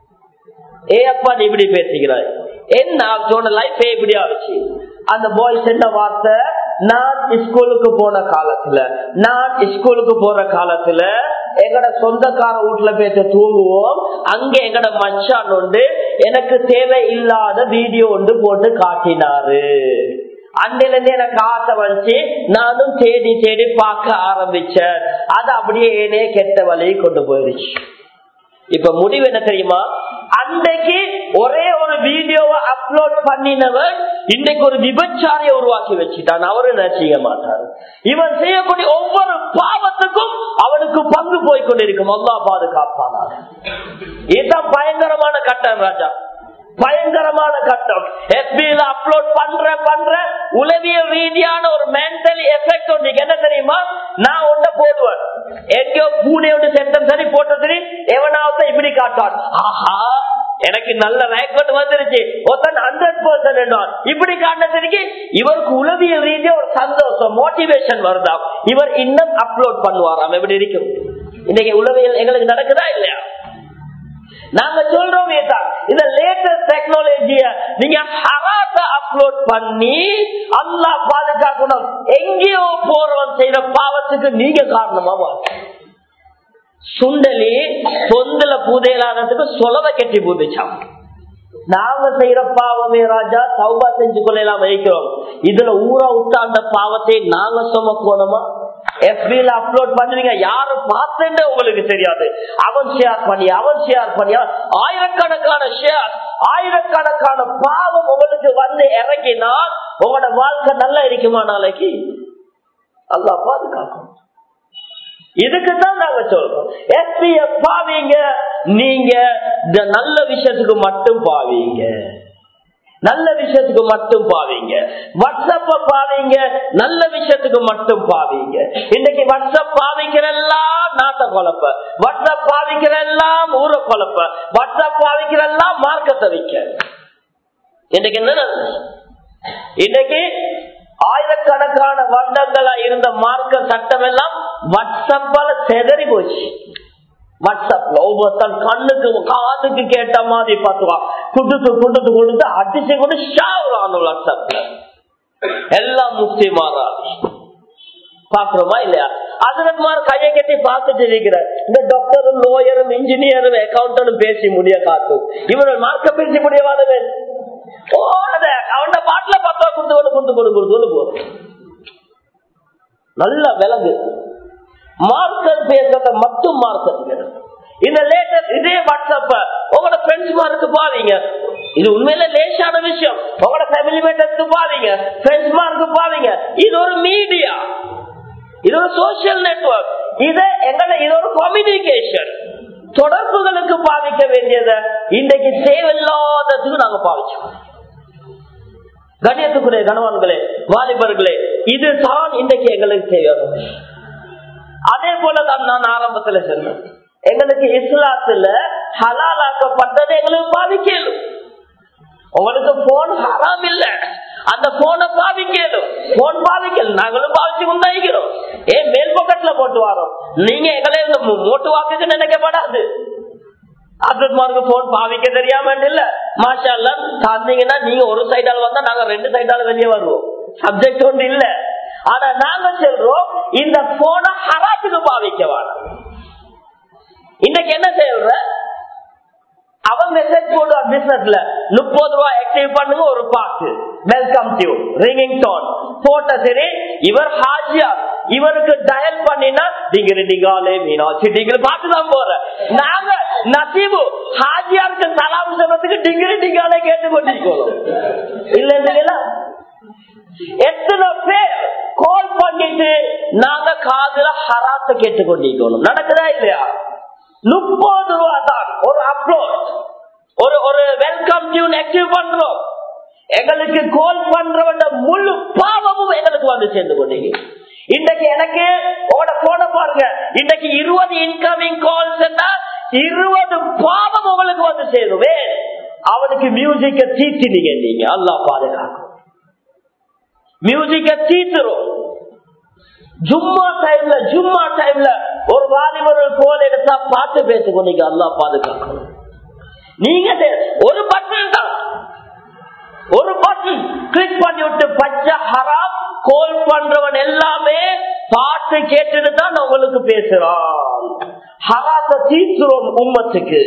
ஏ அப்பா நீ இப்படி பேசுகிறாய், என்ன அவனோட லைஃப் இப்படி ஆச்சு. அந்த பாய்ஸ் என்ன வார்த்தை, நான் ஸ்கூலுக்கு போன காலத்துல நான் ஸ்கூலுக்கு போற காலத்துல எங்கட சொந்தக்கார வீட்டுல பேச தூங்குவோம், அங்க எங்கட மச்சான் ஒன்று எனக்கு தேவை இல்லாத வீடியோ ஒன்று போட்டு காட்டினாரு. அன்னில இருந்து எனக்கு ஆசை வந்துச்சு, நானும் தேடி தேடி பார்க்க ஆரம்பிச்சேன். அது அப்படியே ஏனே கெட்ட வழியை கொண்டு போயிருச்சு. இப்ப முடிவு என்ன தெரியுமா, அன்றைக்கு ஒரே ஒரு வீடியோவை அப்லோட் பண்ணினவர் இன்றைக்கு ஒரு விபச்சாரியை உருவாக்கி வச்சுட்டான். அவரு என்ன செய்ய மாட்டாரு. இவன் செய்யக்கூடிய ஒவ்வொரு பாவத்துக்கும் அவனுக்கு பங்கு போய் கொண்டிருக்கும். அல்லாஹ் பாதுகாப்பானார். இதுதான் பயங்கரமான கட்டம் ராஜா, பயங்கரமான கட்டம். எஃபில அப்லோட் பண்ற பண்ற உளவியல் ரீதியான ஒரு மென்டலி எஃபெக்ட் ஒன்று என்ன தெரியுமா, நான் ஒன்ன போடுவேன், எங்கேயோ பூனை ஒன்று செத்தம் சரி போட்ட சரி எவனாவது இப்படி காட்டுவான், ஆஹா எனக்கு நல்ல ரேக்கட் வந்துருச்சு, ஒருத்தன் ஹண்ட்ரட் பர்சன்ட் இப்படி காட்டினதுக்கு இவருக்கு உளவியல் ரீதியா ஒரு சந்தோஷம், மோட்டிவேஷன் வருதாம். இவர் இன்னும் அப்லோட் பண்ணுவாராம். எப்படி இருக்கும் இன்னைக்கு உளவியல் எங்களுக்கு நடக்குதா இல்லையா? நாங்க சொல்றோம் இந்த லேட்டஸ்ட் டெக்னாலஜிய நீங்க ஹராத்த அப்லோட் பண்ணி அல்லாஹ் பாதுகாக்கணும். எங்கேயோ போறவன் செய்யற பாவத்துக்கு நீங்க காரணமா. சுண்டலி பொந்துல பூதையிலானதுக்கு சொலவை கட்டி பூதிச்சான். நாங்க செய்யற பாவமே ராஜா தௌபா செஞ்சு கொள்ளலாம் வைக்கிறோம். இதுல ஊரா விட்டா அந்த பாவத்தை நாங்க சுமக்கணுமா? எஃபில அப்லோட் பண்ணுவீங்க, யாரு பார்த்துட்டு உங்களுக்கு தெரியாது. அவன் ஷேர் பண்ணி அவன் ஷேர் பண்ணியா ஆயிரக்கணக்கான ஷேர், ஆயிரக்கணக்கான பாவம் உங்களுக்கு வந்து இறங்கினா உங்களோட வாழ்க்கை நல்லா இருக்குமா? நாளைக்கு அல்லாஹ் பாதுகாக்கும். இதுக்குதான் நாங்க சொல்றோம், எஃபிய பாவீங்க, நீங்க இந்த நல்ல விஷயத்துக்கு மட்டும் பாவீங்க, நல்ல விஷயத்துக்கு மட்டும் பாவீங்க. வாட்ஸ்அப்ப பாவீங்க, நல்ல விஷயத்துக்கு மட்டும் பாவீங்க. இன்னைக்கு வாட்ஸ்அப் பாவிக்கிறெல்லாம் நாட்டை குழப்ப, வாட்ஸ்அப் பாவிக்கிறெல்லாம் ஊரை குழப்ப, வாட்ஸ்அப் பாவிக்கிறெல்லாம் மார்க்கத்தை வைக்க. இன்னைக்கு என்ன, இன்னைக்கு ஆயிரக்கணக்கான வருடங்களா இருந்த மார்க்க சட்டம் எல்லாம் வாட்ஸ்அப்பால செதறி போச்சு. வாட்ஸ்அப்ல ஒவ்வொருத்தன் கண்ணுக்கு காதுக்கு கேட்ட மாதிரி பார்த்துவான், குடுத்து குடுத்து கொடுத்து அடிச்சு கொண்டு ஷாவுறான். வாட்ஸ்அப்ல எல்லாம் முக்தி மாறா பாக்குறோமா இல்லையா? அதற்கு கையை கட்டி பார்த்துட்டு இருக்கிற இந்த டாக்டரும் லோயரும் இன்ஜினியரும் அக்கௌண்டரும் பேசி முடிய காத்து இவர்கள் மார்க்க பேசி முடியவாதவே அவன் பாட்டுல பத்தா கொடுத்து கொண்டு கொண்டு கொண்டு கொடுத்து போதும். நல்ல விலங்கு மார்க்கர் பேசுறத மட்டும் மார்க்கர். இந்த லேட்டஸ்ட் இதே வாட்ஸ்அப்ப உங்களோட ஃப்ரெண்ட்ஸ் மாருக்கு பாவீங்க, இது உண்மையில லேசான விஷயம். உங்களோட ஃபேமிலி மேட்டர்ஸ்க்கு பாவீங்க, ஃப்ரெண்ட்ஸ் மாருக்கு பாவீங்க. இது ஒரு மீடியா, இது ஒரு சோசியல் நெட்வொர்க், இது எங்களை இது ஒரு கம்யூனிகேஷன் தொடர்புகளுக்கு பாவிக்க வேண்டியத இன்றைக்கு தேவையில்லாததுக்கு நாங்க பாவிச்சோம். கண்ணியத்துக்குரிய கணவான்களே, வாலிபர்களே, இதுதான் இன்றைக்கு எங்களுக்கு தேவையான. அதே போலதான் நான் ஆரம்பத்துல சொன்னேன், எங்களுக்கு இஸ்லாத்துல ஹலாலாக்கப்பட்டது எங்களுக்கு பாதிக்கலும். உங்களுக்கு போன் ஹராம் இல்ல, அந்த போனை பாவிக்கலும், போன் பாவிக்கல நாங்களும் பாவிச்சு கொண்டாகிறோம். ஏன் மேல் பக்கத்துல போட்டு வரோம், நீங்க எங்களை மோட்டு வாக்குக்கு நினைக்கப்படாது. அதுக்கு போன் பாவிக்க தெரியாம இல்ல, மாஷா அல்லாஹ் தந்தீங்கன்னா நீங்க ஒரு சைடால வந்தா நாங்க ரெண்டு சைடால வெளியே வருவோம். சப்ஜெக்ட் ஒன்று இல்ல. ஆனா நாங்க சொல்றோம் இந்த போனை ஹராத்துக்கு பாவிக்க வேணாம். இன்னைக்கு என்ன செய்யற, அவன் மெசேஜ் போடுவான் பிசினஸ்ல முப்பது ரூபாய் ஆக்டிவ் பண்ணுங்க ஒரு பாட்டு வெல்கம் டு ரிங்கிங் டோன் போட்ட. சரி, இவர் ஹாஜியா, இவருக்கு டயல் பண்ணினா டிங்கிரி டிங்காலே மீனாட்சி டிங்கிரி பாட்டுதான் போற. நாங்க நசீபு ஹாஜியாருக்கு சலாம் சொல்றதுக்கு டிங்கிரி டிங்காலே கேட்டு கொண்டிருக்கோம். இல்ல எத்தனை பேர் கால் பண்ணிட்டு நாங்க காதுல ஹராத்த கேட்டு கொண்டிருக்கோம். நடக்குதா இல்லையா? முப்பது ரூபா தான் ஒரு அப்லோட், ஒரு ஒரு வெல்கம் டியூன் ஆக்டிவ் பண்றோம். எங்களுக்கு கால் பண்றவன் முழு பாவமும் எங்களுக்கு வந்து சேர்ந்து கொண்டீங்க. இன்னைக்கு எனக்கு உங்களோட போன பாருங்க, இன்னைக்கு இருபது இன்கமிங் கால்ஸ் இருபது பாவம் உங்களுக்கு வந்து சேருவே. அவனுக்கு மியூசிக்க தீட்டினீங்க நீங்க. அல்லாஹ் பாதுகாக்கும். மியூசிக்க தீத்துரும். ஜும்மா டைம்ல ஜும்மா டைம்ல ஒரு வாலிபர் போன் எடுத்தா பாட்டு பேசிக்கொண்டீங்க. அல்லாஹ் பாதுகாக்கணும். நீங்க ஒரு பட்டன் தான், ஒரு பட்டன் கிளிக் பண்ணி விட்டு பச்சை ஹராம் கோல் பண்றவன் எல்லாமே பாட்டு கேட்டுட்டு தான் உங்களுக்கு பேசுறான். ஹராச தீத்துறோம் உம்மத்துக்கு.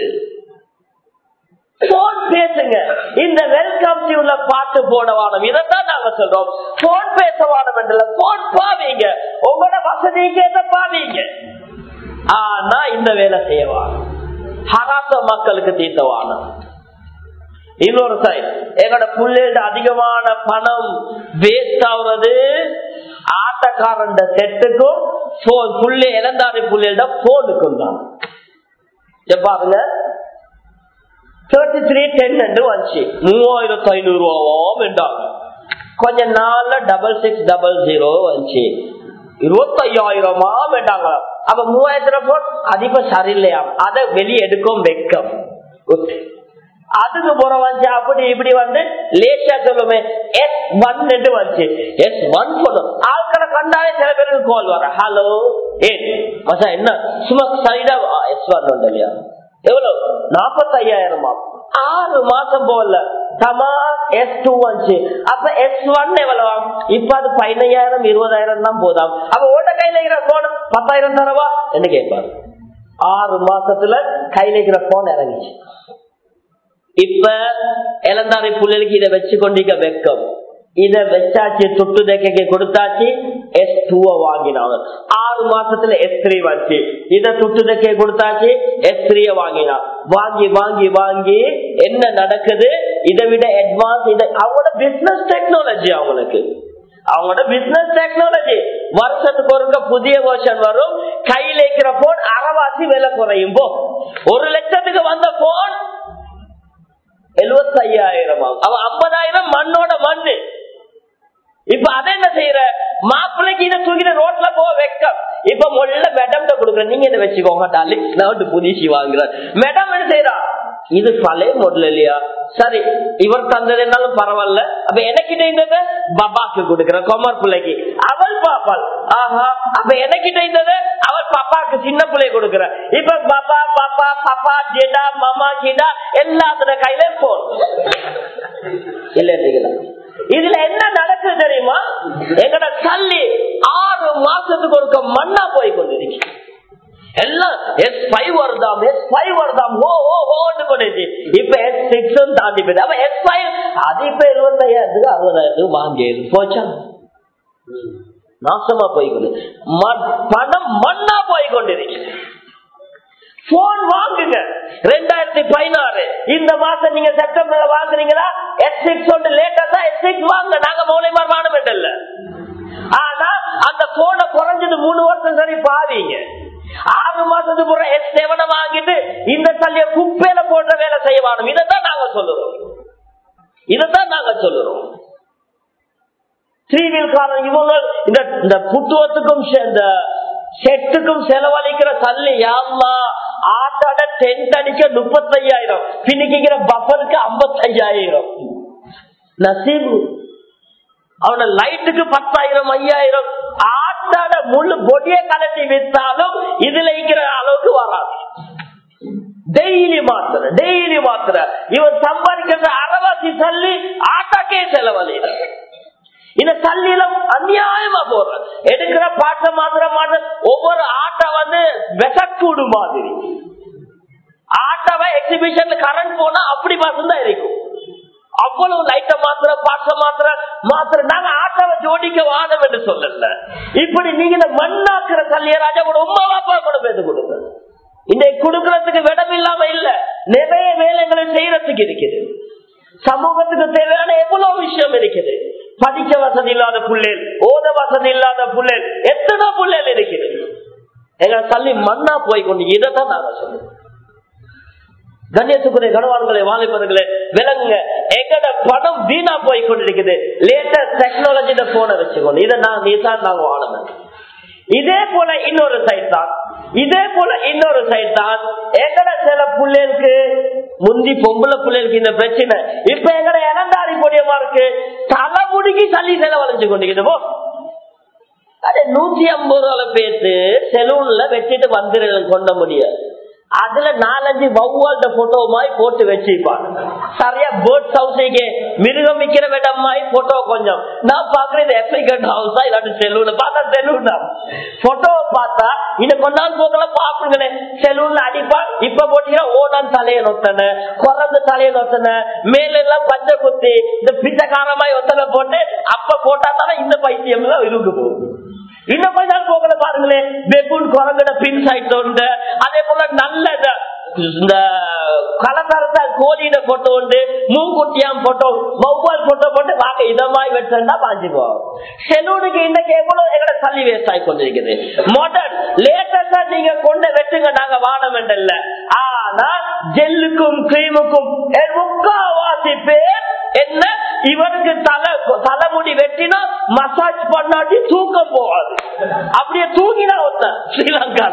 போன் பேசுங்க. இந்த வெல்கம் டியூன்ல பாட்டு போட வாடம், இதைத்தான் நாங்க சொல்றோம். போன் பேச வாடம் என்றல, போன் பாவீங்க, உங்களோட வசதிக்கு ஏத பாவீங்க. ஆனா இந்த வேலை செய்யவான் ஹராச மக்களுக்கு தீர்த்தவான. இன்னொரு சைட், எங்களோட புள்ளையோட அதிகமான பணம் வேஸ்ட் ஆகுறது ஆட்டக்காரன் செட்டுக்கும் புள்ளை இழந்தாரி புள்ளையோட போனுக்கும் தான். பாருங்க, மூவாயிரத்தி ஐநூறு ரூபாவும் என்றாங்க. கொஞ்ச நாள்ல டபுள் சிக்ஸ் டபுள் ஜீரோ வந்துச்சு, இருபத்தி ஐயாயிரமா வேண்டாங்க. அப்ப மூவாயிரத்துல போன் அதிக சரியில்லையா, அதை வெளியே எடுக்கும் வெக்கம். அதுக்கு போற வந்து அப்படி இப்படி வந்து லேட்டா சொல்லுமே எஸ் ஒன் வந்துச்சு. எஸ் ஒன் போதும் ஆட்களை கண்டாலே சில பேருக்கு கால் வர, ஹலோ ஏ மசா என்ன சும்மா சைடா எஸ் ஒன் உண்டு இல்லையா, எவ்வளவு நாற்பத்தி ஐயாயிரமா, ஆறு மாசம் போல தமா எஸ் டூ வந்துச்சு. அப்ப எஸ் ஒன் எவ்வளவா, இப்ப அது பதினையாயிரம் இருபதாயிரம் தான் போதாம். அப்ப ஓட்ட கையில இருக்கிற போன் பத்தாயிரம் தரவா என்ன கேட்பாரு. ஆறு மாசத்துல கையில இருக்கிற போன் இறங்கிச்சு. இப்ப இளந்தாரி புள்ளைக்கு இதை வச்சு கொண்டிருக்க வெக்கம். இத வச்சாச்சு, தொட்டு தேக்க கொடுத்தாச்சு, எஸ் டூ வாங்கினாங்க. ஆறு மாசத்துல எஸ் த்ரீ வச்சு இத தொட்டு தேக்க கொடுத்தாச்சு, எஸ் த்ரீ வாங்கினா. வாங்கி வாங்கி வாங்கி என்ன நடக்குது, இதை விட அட்வான்ஸ் இதை அவங்களோட பிசினஸ் டெக்னாலஜி, அவங்களுக்கு அவங்களோட பிசினஸ் டெக்னாலஜி. வருஷத்துக்கு ஒருக்க புதிய வருஷன் வரும், கையில இருக்கிற போன் அரைவாசி விலை குறையும். போ ஒரு லட்சத்துக்கு வந்த போன் எழுபத்தி ஐயாயிரம் ஆகும். அவன் ஐம்பதாயிரம் மண்ணோட மண்ணு. இப்ப அதை என்ன செய்யற, மாப்பிள்ளைக்கு இதை தூக்கிட்டு ரோட்ல போக வெக்கம். இப்ப முதல்ல மேடம் கொடுக்குற, நீங்க இதை வச்சுக்கோங்க டார்லிங், நான் புதிசி வாங்குறேன். மேடம் என்ன செய்யறா, இது பழைய மாடல் இல்லையா, சரி இவர் தந்ததுனாலும் பரவாயில்ல, அப்ப எனக்கிட்ட இருந்தது பாபாக்கு கொடுக்குற கொமர் பிள்ளைக்கு, அவள் பாப்பாள். ஆஹா, அப்ப எனக்கிட்ட இருந்தது அவள் பாப்பாக்கு சின்ன பிள்ளை கொடுக்குற. இப்ப பாப்பா பாப்பா பாப்பா ஜெடா மாமா ஜெடா எல்லாத்தோட கையில போன் இல்ல. இதுல என்ன நடக்குது தெரியுமா, எங்கட தள்ளி ஆறு மாசத்துக்கு ஒருக்க மண்ணா போய் கொண்டிருக்கு. எல்லாம் எஸ் ஃபைவ் வருதாம் எஸ் ஃபைவ் வருதாம் ஓ ஓ ஓன்னு கொண்டுச்சு. இப்ப எஸ் சிக்ஸ் தாண்டி போயிடுது. அப்ப எஸ் ஃபைவ் அது இப்ப எழுபத்தாயிரத்துக்கு அறுபதாயிரத்துக்கு வாங்கி போச்சா, நாசமா போய்கொண்டு பணம் மண்ணா போய் கொண்டிருக்கு. போன் வாங்குங்க. ரெண்டாயிரத்தி பதினாறு இந்த மாசம் நீங்க செப்டம்பர்ல வாங்குறீங்களா, எஸ் சிக்ஸ் ஒன்று லேட்டா தான் எஸ் சிக்ஸ் வாங்க, நாங்க மௌலிமார் வானம் இல்ல. ஆனா அந்த போனை குறைஞ்சது மூணு வருஷம் சரி பாவீங்க. ஆறு மாசத்துக்கு முறை எஸ் செவனை வாங்கிட்டு இந்த தள்ளிய குப்பையில போன்ற வேலை செய்ய வேணும். இதைத்தான் நாங்க சொல்லுறோம், இதைத்தான் நாங்க சொல்லுறோம். த்ரீ வீல் காரணம் இவங்க இந்த புத்துவத்துக்கும் இந்த செட்டுக்கும் செலவழிக்கிற தள்ளி யாருமா ஆட்டாட டென்ட் அடிக்க முப்பத்தி ஐயாயிரம், பின்னிக்கிற பஃபருக்கு ஐம்பத்தி ஐயாயிரம். நசீபு அவன லைட்டுக்கு பத்தாயிரம் ஐயாயிரம், ஆட்டாட முழு பொடியை கலட்டி வித்தாலும் இதுல இருக்கிற அளவுக்கு வராது. டெய்லி மாத்திர டெய்லி மாத்திர இவன் சம்பாதிக்கிற அரைவாசி தள்ளி ஆட்டாக்கே செலவழி. இந்த தள்ளியில அநியாயமா போற மாதிரி. ஆட்டோவை எக்ஸிபிஷன்ல கரண்ட் போனா அப்படி மாத்திரம் தான் இருக்கும். அவ்வளவு லைட்ட மாத்திர பாட்ட மாத்திர மாத்திர நாங்க ஆட்டோவை ஜோடிக்க வாதம் என்று சொல்லல. இப்படி நீங்க இந்த மண்ணாக்குற கல்யாணராஜா கூட உமா பாப்பா கூட பேச கொடுங்க. இன்றைக்கு கொடுக்கறதுக்கு விடம் இல்லாம இல்ல, நிறைய வேலைகளை செய்யறதுக்கு இருக்குது. சமூகத்துக்கு தேவையான எவ்வளவு விஷயம் இருக்குது. படிக்க வசதி இல்லாத புள்ளேல், ஓத வசதி இல்லாத புள்ளேல், எத்தனை புள்ளேல் இருக்குது. எங்க தள்ளி மண்ணா போய் கொண்டு இதைத்தான் நாங்க சொல்லுவோம். கண்ணியத்துக்குரிய கணவான்களே, வாலிபர்களே, விலங்குங்க, எங்கட பணம் வீணா போய் கொண்டிருக்குது. லேட்டஸ்ட் டெக்னாலஜி போன வச்சுக்கோங்க. இதை நான் நீதான் நாங்க வாழணும். இதே போல இன்னொரு சைட் தான் இதே போல இன்னொரு சைட் தான் எங்கட சில பிள்ளைகளுக்கு முந்தி பொம்பளை பிள்ளைகளுக்கு இந்த பிரச்சனை. இப்ப எங்கட இனந்தாரி பொடியமா இருக்கு, தலைமுடிக்கு சல்லி செலவழிச்சு கொண்டிருக்கிறோமோ. அதே நூத்தி ஐம்பது ரூபாய் பேசு செலூன்ல வச்சுட்டு வந்துரு கொண்ட முடியாது. அதுல நாலஞ்சு வௌவால்ட போட்டோ மாதிரி போட்டு வச்சிருப்பாங்க. சரியா பேர்ட்ஸ் ஹவுஸுக்கு மிருகம் விக்கிற இடம் மாதிரி போட்டோ. கொஞ்சம் நான் பாக்குறது ஆப்பிரிக்கன் ஹவுஸா இல்லாட்டி செலூன்ல பார்த்தா செலூன் தான் போட்டோவை பார்த்தா இன்னும் கொஞ்ச நாள் போக்கல பாப்புங்களே செலூன்ல அடிப்பான். இப்ப போட்டீங்கன்னா ஓடான் தலையை நொத்தன, குறந்து தலையை நொத்தன, மேல எல்லாம் பச்சை குத்தி இந்த பிச்சைக்காரமாய் ஒத்தனை போட்டு அப்ப போட்டா தானே இந்த பைத்தியம் எல்லாம் இருக்கு போகும். இன்னும் கொஞ்ச நாள் போக்கல பாருங்களேன், பெபுன் குரங்கட பின் சைட் உண்டு. அதே போல நல்ல இந்த கலத்தரத்த கோழியிட போட்டோ உண்டு, மூங்குட்டியாம் போட்டோ, வௌவால் போட்டோ போட்டு வாங்க இதமாய் வச்சா பாஞ்சுக்குவோம். செலூனுக்கு இன்னைக்கு எவ்வளவு எங்கட தள்ளி வேஸ்ட் ஆகி கொண்டிருக்குது. மாடர்ன் லேட்டஸ்டா நீங்க கொண்டு வச்சுங்க, நாங்க வானம் இல்ல. ஆனா ஜெல்லுக்கும் கிரீமுக்கும் முக்காவாசி பேர் என்ன, இவருக்கு தலை தலைமுடி வெட்டினா மசாஜ் பண்ணாட்டி தூக்கம் போகாது. அப்படியே தூங்கினா ஒருத்தன் ஸ்ரீலங்கால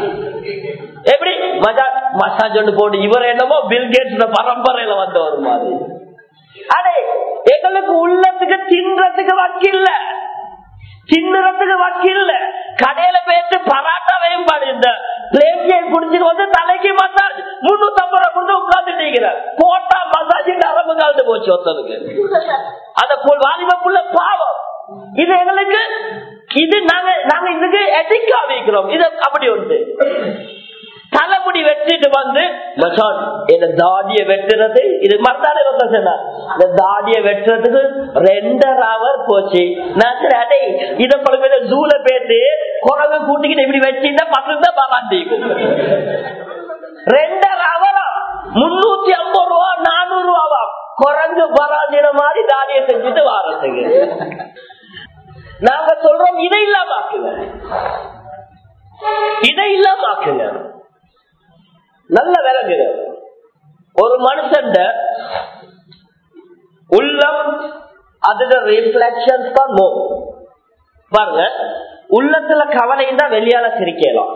எப்படி மசாஜ் ஒன்று போட்டு இவர் என்னமோ பில்கேட்ஸ் பரம்பரையில வந்த ஒரு மாதிரி. அடே எங்களுக்கு உள்ளத்துக்கு தின்றதுக்கு வக்கில்ல, தின்னுறதுக்கு வக்கில்ல. கடையில போயிட்டு பராட்டாவையும் பாடு இந்த பிளேட்டியை குடிச்சிட்டு வந்து தலைக்கு மசாஜ் முன்னூத்தி ஐம்பது ரூபாய் கொடுத்து உட்காந்துட்டீங்க. போட்டா மசாஜ் நரம்பு காலத்து போச்சு ஒருத்தனுக்கு. அத போல் வாலிபுள்ள பாவம். இது எங்களுக்கு இது நாங்க நாங்க இதுக்கு எதிக்கா வைக்கிறோம். இது அப்படி ஒன்று தலைமுடி வெட்டிட்டு வந்து மச்சான் என்ன தாடிய வெட்டுறது, இது மறந்தாலே சொன்னா இந்த தாடிய வெட்டுறதுக்கு ரெண்டரை அவர் போச்சு. நான் சரி அடே இத பழக்க ஜூல பேத்து குரங்கு கூட்டிக்கிட்டு இப்படி வச்சிருந்தா பக்கத்துல பாராட்டிக்கும். ரெண்டரை அவரா முன்னூத்தி ஐம்பது ரூபா நானூறு ரூபாவா குரங்கு பராஜின மாதிரி தாடிய செஞ்சுட்டு வாரத்துக்கு. நாங்க சொல்றோம் இதை இல்லாம ஆக்குங்க, இதை இல்லாம ஆக்குங்க. நல்ல விளங்குது. ஒரு மனுஷன் உள்ளம் அதோட ரிஃப்ளெக்ஷன் தான் மோ. பாருங்க, உள்ளத்துல கவலை தான் வெளியால சிரிக்கலாம்.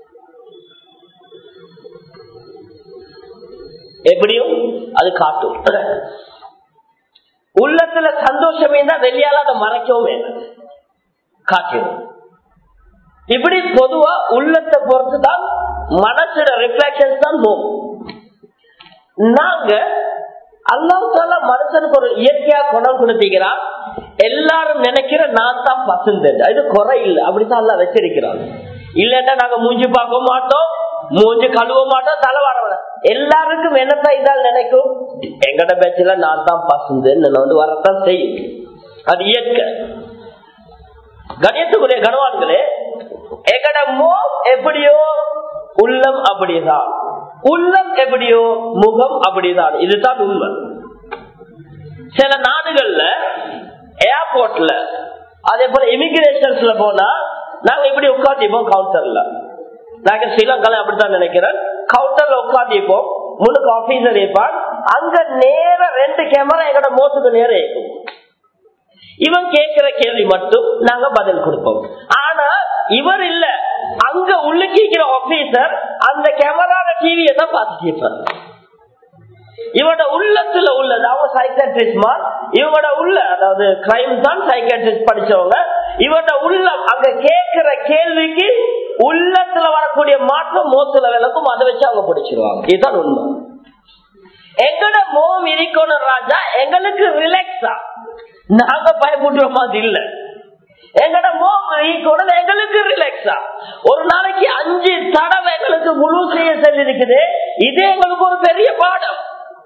எப்படியும் அது காட்டும். உள்ளத்துல சந்தோஷமே தான் வெளியால அதை மறைக்கவும் வேணும், காட்டும். இப்படி பொதுவா உள்ளத்தை பொறுத்து தான் மனசோட ரிஃப்ளெக்ஷன் தான் போகும். நாங்க அல்லாஹ் மனுஷனுக்கு ஒரு இயற்கையா குணம் கொடுத்திருக்கிறான். எல்லாரும் நினைக்கிற நான் தான் பசந்து, இது குறை இல்லை, அப்படித்தான் எல்லாம் வச்சிருக்கிறான். இல்லன்னா நாங்க மூஞ்சி பார்க்க மாட்டோம், மூஞ்சி கழுவ மாட்டோம், தலை வாட மாட்டோம். எல்லாருக்கும் என்னத்தான் இதால் நினைக்கும், எங்கட பேச்சுல நான் தான் பசந்து வந்து வரத்தான் செய்யும். அது இயற்கை. கணியத்துக்குரிய கணவான்களே, எங்கட மோ எப்படியோ உள்ளம் அப்படிதான், உள்ளம் எப்படியோ முகம் அப்படிதான். இதுதான் உண்மை. சில நாடுகள்ல ஏர்போர்ட்ல அதே போல இமிகிரேஷன்ஸ்ல போனா நாங்க இப்படி உட்காந்துப்போம் கவுண்டர்ல. நாங்க ஸ்ரீலங்கால அப்படித்தான் நினைக்கிறேன். கவுண்டர்ல உட்காந்துப்போம், முன்னுக்கு ஆபீசர் இருப்பான். அங்க நேர ரெண்டு கேமரா எங்கட மோசுக்கு நேரம் இருக்கும். இவன் கேட்கிற கேள்வி மட்டும் நாங்க பதில் கொடுப்போம். ஆனா இவர் இல்ல, அங்க உள்ளிக்கிற ஆபீசர் அந்த கேமரால டிவியை தான் பார்த்துட்டு இருப்பார். இவனோட உள்ளத்துல உள்ளது அவங்க சைக்காட்ரிஸ்ட் மார், இவனோட உள்ள அதாவது கிரைம் தான் சைக்காட்ரிஸ்ட் படிச்சவங்க. இவனோட உள்ளம் அங்க கேட்கிற கேள்விக்கு உள்ளத்துல வரக்கூடிய மாற்றம் மோத்துல விளக்கும், அதை வச்சு அவங்க பிடிச்சிருவாங்க. இதுதான் உண்மை. எங்கட மோம் இருக்கணும் ராஜா, எங்களுக்கு ரிலாக்ஸா, நாங்க பயப்படுற மாதிரி இல்ல. எங்கட மோகம் எங்களுக்கு ரிலாக்ஸா ஒரு நாளைக்கு அஞ்சு தடவை எங்களுக்கு முழு செய்ய செல்லிருக்குது. இது எங்களுக்கு ஒரு பெரிய பாடம்,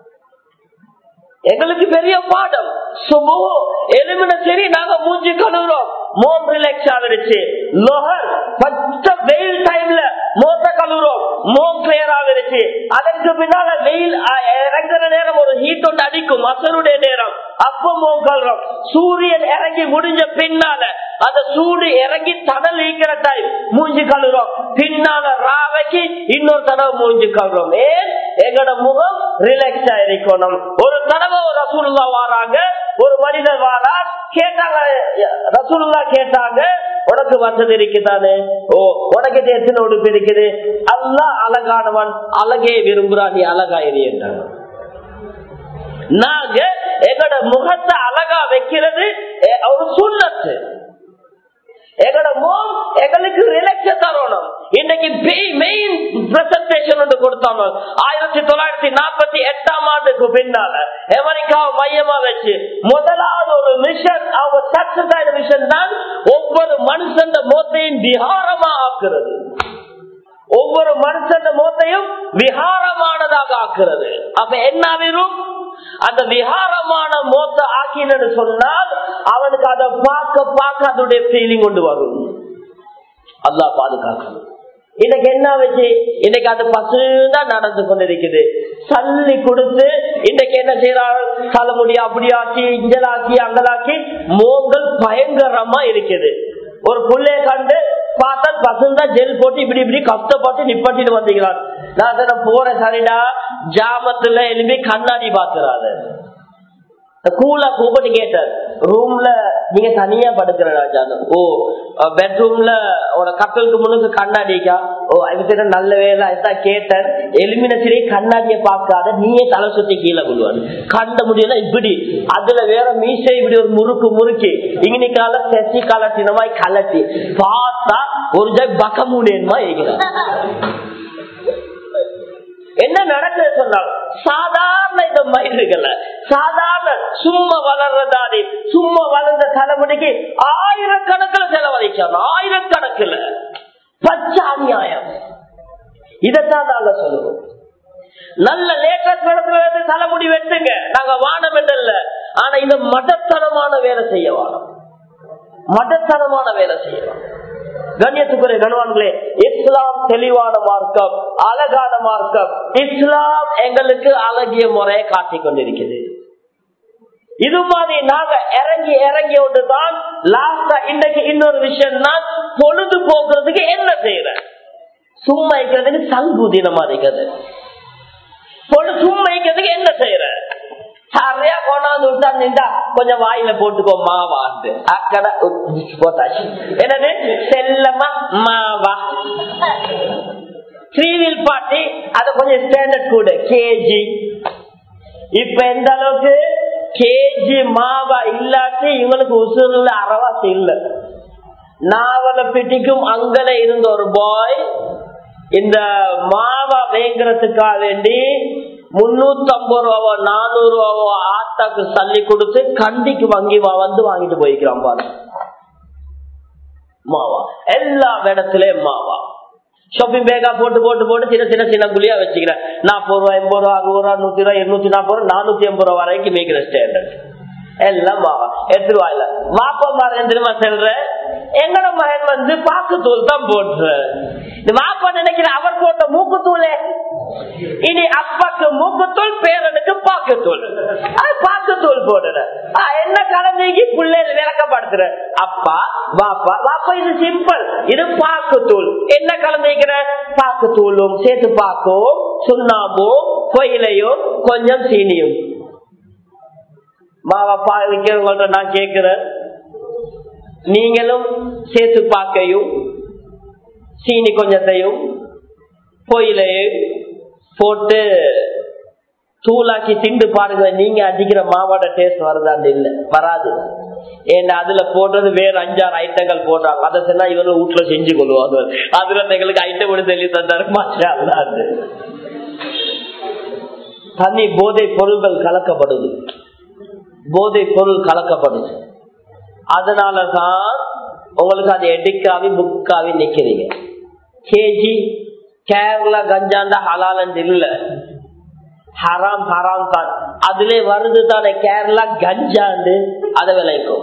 எங்களுக்கு பெரிய பாடம். சுபு எலுமின சரி நாங்க மூஞ்சி கழுவுறோம், மோம் ரிலாக்ஸ் ஆகிருச்சு. லோஹர் பச்ச வெயில் டைம்ல மோத்த கழுவுறோம், மோம் கிளியர் ஆகிருச்சு. அதற்கு பின்னால வெயில் இறங்குற நேரம் ஒரு ஹீட் ஒன்று அடிக்கும், அசருடைய நேரம், அப்ப மோம் கழுவுறோம். சூரியன் இறங்கி முடிஞ்ச பின்னால அந்த சூடு இறங்கி தடல் ஈக்கிற டைம் மூஞ்சி கழுவுறோம். பின்னால ராவைக்கு இன்னொரு தடவை மூஞ்சி கழுவுறோம். ஏன்? எங்களோட முகம் ரிலாக்ஸ் ஆயிருக்கணும். ஒரு தடவை ஒரு ரசூலுல்லா வாராங்க, ஒரு மனிதர் வாரார், கேட்டாங்க, ரசூலுல்லா கேட்டாங்க, உனக்கு வசதி இருக்குதானே? ஓ, உனக்கு எத்தனை உடுப்பு இருக்குது? அல்லாஹ் அழகானவன், அழகே விரும்புறான், நீ அழகாயிரு என்றாங்க. நாங்க எங்களோட முகத்தை அழகா வைக்கிறது ஒரு சுன்னத்து. எங்களோட முகம் எங்களுக்கு ரிலாக்ஸ் தரணும். இன்னைக்கு மெயின் பிரசன்டேஷன் ஒன்று கொடுத்தாங்க. ஆயிரத்தி தொள்ளாயிரத்தி நாற்பத்தி எட்டாம் ஆண்டுக்கு பின்னால அமெரிக்காவை மையமா வச்சு முதலாவது ஒரு மிஷன், அவங்க சக்சஸ் ஆயிட மிஷன் தான் ஒவ்வொரு மனுஷன் முகத்தையும் விகாரமா ஆக்குறது. ஒவ்வொரு மனுஷன் முகத்தையும் விகாரமானதாக ஆக்குறது. அப்ப என்ன ஆகிரும்? அந்த விகாரமான மோத்த ஆக்கினு சொன்னால் அவனுக்கு அதை பார்க்க பார்க்க அதனுடைய ஃபீலிங் கொண்டு வரும். அல்லாஹ் பாதுகாக்கணும். இன்னைக்கு என்ன வச்சு இன்னைக்கு அது பசுதான் நடந்து கொண்டிருக்குது. சல்லி கொடுத்து இன்னைக்கு என்ன செய்யறாங்க? தலைமுடி அப்படியாக்கி இஞ்சலாக்கி அங்கலாக்கி மோங்கள் பயங்கரமா இருக்குது. ஒரு புள்ளைய கண்டு பார்த்தா பசுந்தா ஜெல் போட்டு இப்படி இப்படி கஷ்டப்பட்டு நிப்பாட்டிட்டு வந்தீங்களான். நான் போற சரிடா ஜாமத்துல எழுப்பி கண்ணாடி பாத்துறாரு. கூலா கூப்பிட்டு கேட்டார், ரூம்ல நீங்க தனியா படுக்கிறா? ஓ, பெட்ரூம்ல ஒரு கப்பலுக்கு முன்னுக்கு கண்ணாடிக்கா? ஓ, அது நல்ல வேலை அதுதான் கேட்டார். எலிமினேஷனே கண்ணாடியை பார்க்காத நீயே தலை சுத்தி கீழே கொள்வாரு. கண்ட முடியல இப்படி அதுல வேற மீசை இப்படி ஒரு முறுக்கு முறுக்கி இங்கினி கால செசி கலட்டினமாய் கலட்டி பார்த்தா ஒரு ஜாய் பக்கமூடேன்மா இருக்கிறார். என்ன நடக்குது சொன்னாலும் சாதாரண இந்த மயிர்கள சாதாரண சும்மா வளர்றதாடி சும்மா வளர்ந்த தலைமுடிக்கு ஆயிரக்கணக்கில் செலவழிச்சாங்க. ஆயிரக்கணக்கில் பச்சை அநியாயம். இதைத்தான் நாங்க சொல்லுவோம். நல்ல லேட்டஸ்ட் தலைமுடி வெட்டுங்க, நாங்க வானம் என்றல்ல. ஆனா இந்த மடத்தனமான வேலை செய்ய வானம், மடத்தனமான வேலை செய்யலாம். கண்ணியத்துக்குரிய கணவான்களே, இஸ்லாம் தெளிவான மார்க்கம், அழகான மார்க்கம். இஸ்லாம் எங்களுக்கு அழகிய முறையை காட்டிக் கொண்டிருக்கிறது. இது மாதிரி நாங்க இறங்கி இறங்கி ஒன்றுதான் லாஸ்டா இன்னைக்கு இன்னொரு விஷயம் தான் பொழுது போக்குறதுக்கு என்ன செய்யற? சும்மா இருக்கிறதுக்கு சங்குதினமா இருக்கிறது. சும்மா இருக்கிறதுக்கு என்ன செய்யற? சரியா கொண்டாந்து விட்டா நின்றா கொஞ்சம் வாயில போட்டுக்கோ மாவாண்டு அக்கடை போட்டாச்சு. என்னது செல்லமா மாவா த்ரீவில் பாட்டி அத கொஞ்சம் ஸ்டாண்டர்ட் கூட கேஜி. இப்ப எந்த அளவுக்கு கேஜி மாவா இல்லாட்டி இவங்களுக்கு உசுறுல அறவாசி இல்ல. நாவல பிட்டிக்கும் அங்கல இருந்த ஒரு பாய் இந்த மாவா வேங்கிறதுக்காக வேண்டி முன்னூத்தி ஐம்பது ரூபாவோ நானூறு ரூபாவோ ஆட்டாக்கு சல்லி கொடுத்து கண்டிக்கு வங்கி வந்து வாங்கிட்டு போய்க்கிறான் பாரு. மாவா எல்லா இடத்துலயும் மாவா ஷாப்பிங் பேக்கா போட்டு போட்டு போட்டு சின்ன சின்ன சின்ன குழியா வச்சுக்கிறேன். நாற்பது ரூபாய் எண்பது ரூபா அறுபது ரூபா நூத்தி ரூபாய் எண்ணூத்தி நாற்பது ரூபா நானூத்தி எண்பது ரூபா வரைக்கும் மேய்க்கிற ஸ்டாண்டர்ட் எல்லாம் மாவா எடுத்து ரூபாயில மாப்பா மாதிரி தெரியுமா செல்ற? எங்கட மகன் வந்து பாக்குத்தூள் தான் போடுற. மாப்பா நினைக்கிற அவர் போட்ட மூக்குத்தூளே இனி அப்பாக்கு மூக்குத்தூள் பேரனுக்கு பாக்குத்தூள் பாக்குத்தூள் போடுற. என்ன கலந்தீங்க பிள்ளைகள் விளக்கப்படுத்துற? அப்பா வாப்பா வாப்பா இது சிம்பிள், இது பாக்குத்தூள். என்ன கலந்திருக்கிற? பாக்குத்தூளும் சேர்த்து பாக்கும் சுண்ணாம்பும் கோயிலையும் கொஞ்சம் சீனியும். மாவா பாக்கிறவங்கள்ட்ட நான் கேட்கிறேன், நீங்களும் சேர்த்து பாக்கையும் சீனி கொஞ்சத்தையும் கோயிலையும் போட்டு தூளாக்கி திண்டு பாருங்க, நீங்க அடிக்கிற மாவோட டேஸ்ட் வருதான்னு இல்ல, வராது. ஏன்னா அதுல போடுறது வேற அஞ்சாறு ஐட்டங்கள் போடுறாங்க. அதை சொன்னா இவங்க வீட்டுல செஞ்சு கொள்வாங்க. அதுல எங்களுக்கு ஐட்டம் கூட சொல்லி தந்தாரு. மாஷா அல்லாஹ். தண்ணி போதை பொருள்கள் கலக்கப்படுது, போதை பொருள் கலக்கப்படுது. அதனாலதான் உங்களுக்கு அது எடுக்காவி புக்காவி நிக்கிறீங்க. கேஜி கேரளா கஞ்சாண்டா ஹலால் இல்ல, ஹராம் ஹராம் தான். அதுல வருது தானே கேரளா கஞ்சாண்டு, அதை விளைக்கும்.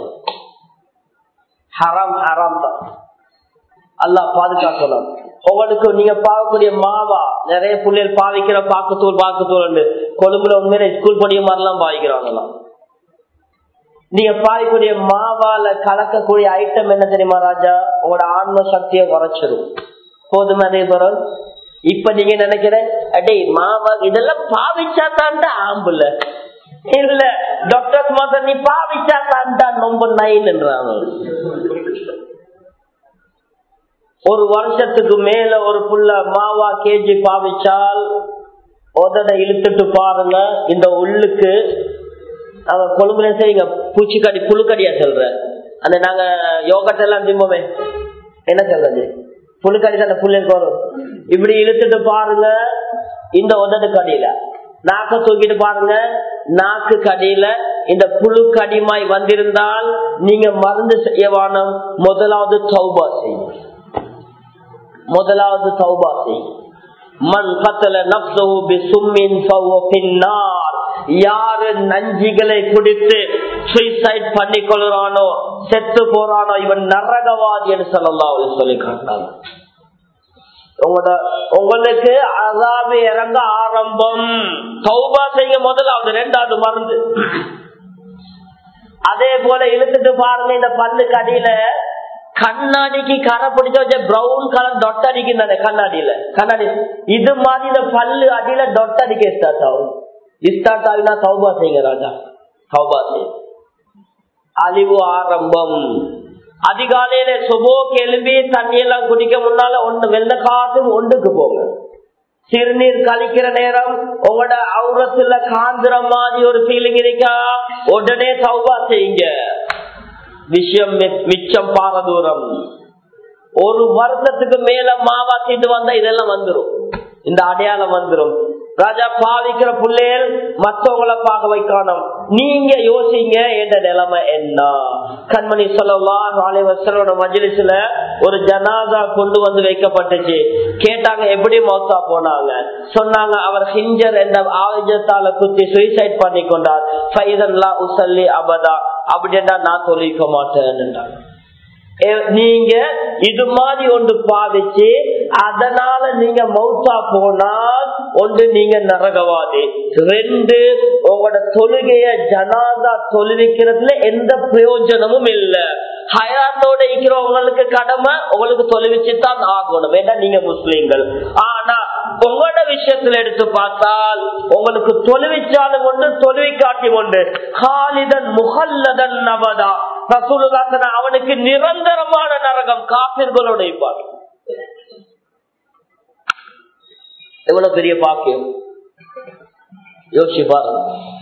ஹராம் ஹராம் தான். அல்லாஹ் பாதுகாக்கலாம். உங்களுக்கு நீங்க பாவக்கூடிய மாவா, நிறைய பிள்ளைகள் பாவிக்கிற பாக்குத்தூள் பாக்குத்தூள் கொழும்புல உண்மையில ஸ்கூல் படிக்க மாதிரிலாம் பாவிக்கிறாங்களாம். நீங்க பாவிக்கூடிய மாவால கலக்கக்கூடிய ஐட்டம் என்ன தெரியுமா ராஜா? உங்களோட ஆன்ம சக்தியை குறைச்சிடும். போதுமே அதே பொருள். இப்ப நீங்க நினைக்கிற அடே மாவா இதெல்லாம் பாவிச்சா தாண்டா ஆம்புல இல்ல டாக்டர்ஸ் மாத்த நீ பாவிச்சா தாண்டா ரொம்ப நைன்ன்றாங்க. ஒரு வருஷத்துக்கு மேல ஒரு புள்ள மாவா கேஜி பாவிச்சால் உதட இழுத்துட்டு பாருங்க, இந்த உள்ளுக்கு அவன் கொழும்புல செய்யுங்க பூச்சிக்கடி புழுக்கடியா சொல்ற அந்த நாங்க யோகட் எல்லாம் திம்போமே என்ன சொல்றது புழுக்கடி தானே புள்ளைக்கு வரும். இப்படி இழுத்துட்டு பாருங்க இந்த உதடு கடியில, நாக்க தூக்கிட்டு பாருங்க நாக்கு கடியில இந்த புழு கடிமாய் வந்திருந்தால் நீங்க மருந்து செய்யவானம். முதலாவது தௌபா செய்யும், முதலாவது தௌபா செய்யும். மன் கத்தல நஃப்ஸஹு பிசும்மின் ஃபஹுவ ஃபின்னார். யாரு நஞ்சிகளை குடித்து சூசைட் பண்ணி கொள்றானோ, செத்து போறானோ, இவன் நரகவாதி என்று ஸல்லல்லாஹு அலைஹி வஸல்லம் சொல்லி காட்டினாங்க. உங்களுக்கு அஸாபு இறங்க ஆரம்பம். தௌபா செய்ய முதலாவது, இரண்டாவது மருந்து. அதே போல இழுத்துட்டு பாருங்க இந்த பல்லுக்கு அடியில கண்ணாடிக்கு கரை பிடிச்ச வச்ச பிரவுன் கலர் டொட் அடிக்குது கண்ணாடியில. கண்ணாடி இது மாதிரி இந்த பல்லு அடியில டொட் அடிக்க ஸ்டார்ட் ஆகும். ஸ்டார்ட் ஆகினா தௌபா செய்யுங்க ராஜா, தௌபா செய்ய. அழிவு ஆரம்பம். அதிகாலையில சுபோக்கு எழும்பி தண்ணி எல்லாம் குடிக்க முன்னால ஒண்ணு வெள்ள காசு ஒன்றுக்கு போங்க. சிறுநீர் கழிக்கிற நேரம் உங்களோட அவுரத்துல காந்திர மாதிரி ஒரு ஃபீலிங் இருக்கா, உடனே தௌபா செய்யுங்க. விஷயம் மிச்சம் பாக தூரம். ஒரு வருஷத்துக்கு மேல மாவா தீட்டு வந்தா இதெல்லாம் வந்துடும், இந்த அடையாளம் வந்துடும். ராஜா பாவிக்கிற பிள்ளைகள் மற்றவங்களை பார்க்க வைக்கணும். நீங்க யோசிங்க என்ற நிலைமை என்ன. கண்மணி ஸல்லல்லாஹு அலைஹி வஸல்லம் மஜ்லிஸ்ல ஒரு ஜனாதா கொண்டு வந்து வைக்கப்பட்டுச்சு. கேட்டாங்க எப்படி மௌத்தா போனாங்க. சொன்னாங்க அவர் ஹிஞ்சர் என்ற ஆயுதத்தால குத்தி சூசைட் பண்ணி கொண்டார். ஃபைதன் லா உஸல்லி அபதா, அப்படின்னா நான் தொழிக்க மாட்டேன். நீங்க இது மாதிரி ஒன்று பாவிச்சு அதனால நீங்க மௌத்தா போனால் ஒன்று நீங்க நரகவாதி, ரெண்டு உங்களோட தொழுகைய ஜனாதா தொழுவிக்கிறதுல எந்த பிரயோஜனமும் இல்லை. ஹயாத்தோட இருக்கிறவங்களுக்கு கடமை உங்களுக்கு தொழுவிச்சுதான் ஆகணும், வேண்டாம் நீங்க முஸ்லீம்கள். ஆனா உங்களோட விஷயத்துல எடுத்து பார்த்தால் உங்களுக்கு தொழுவிச்சாலும் ஒன்று தொழுவிக்காட்டி ஒன்று. ஹாலிதன் முஹல்லதன் நபதா, அவனுக்கு நிரந்தரமான நரகம் காபிர்களோட இருப்பாங்க. எவ்வளவு பெரிய பாக்கியம் யோசிச்சு பாருங்க.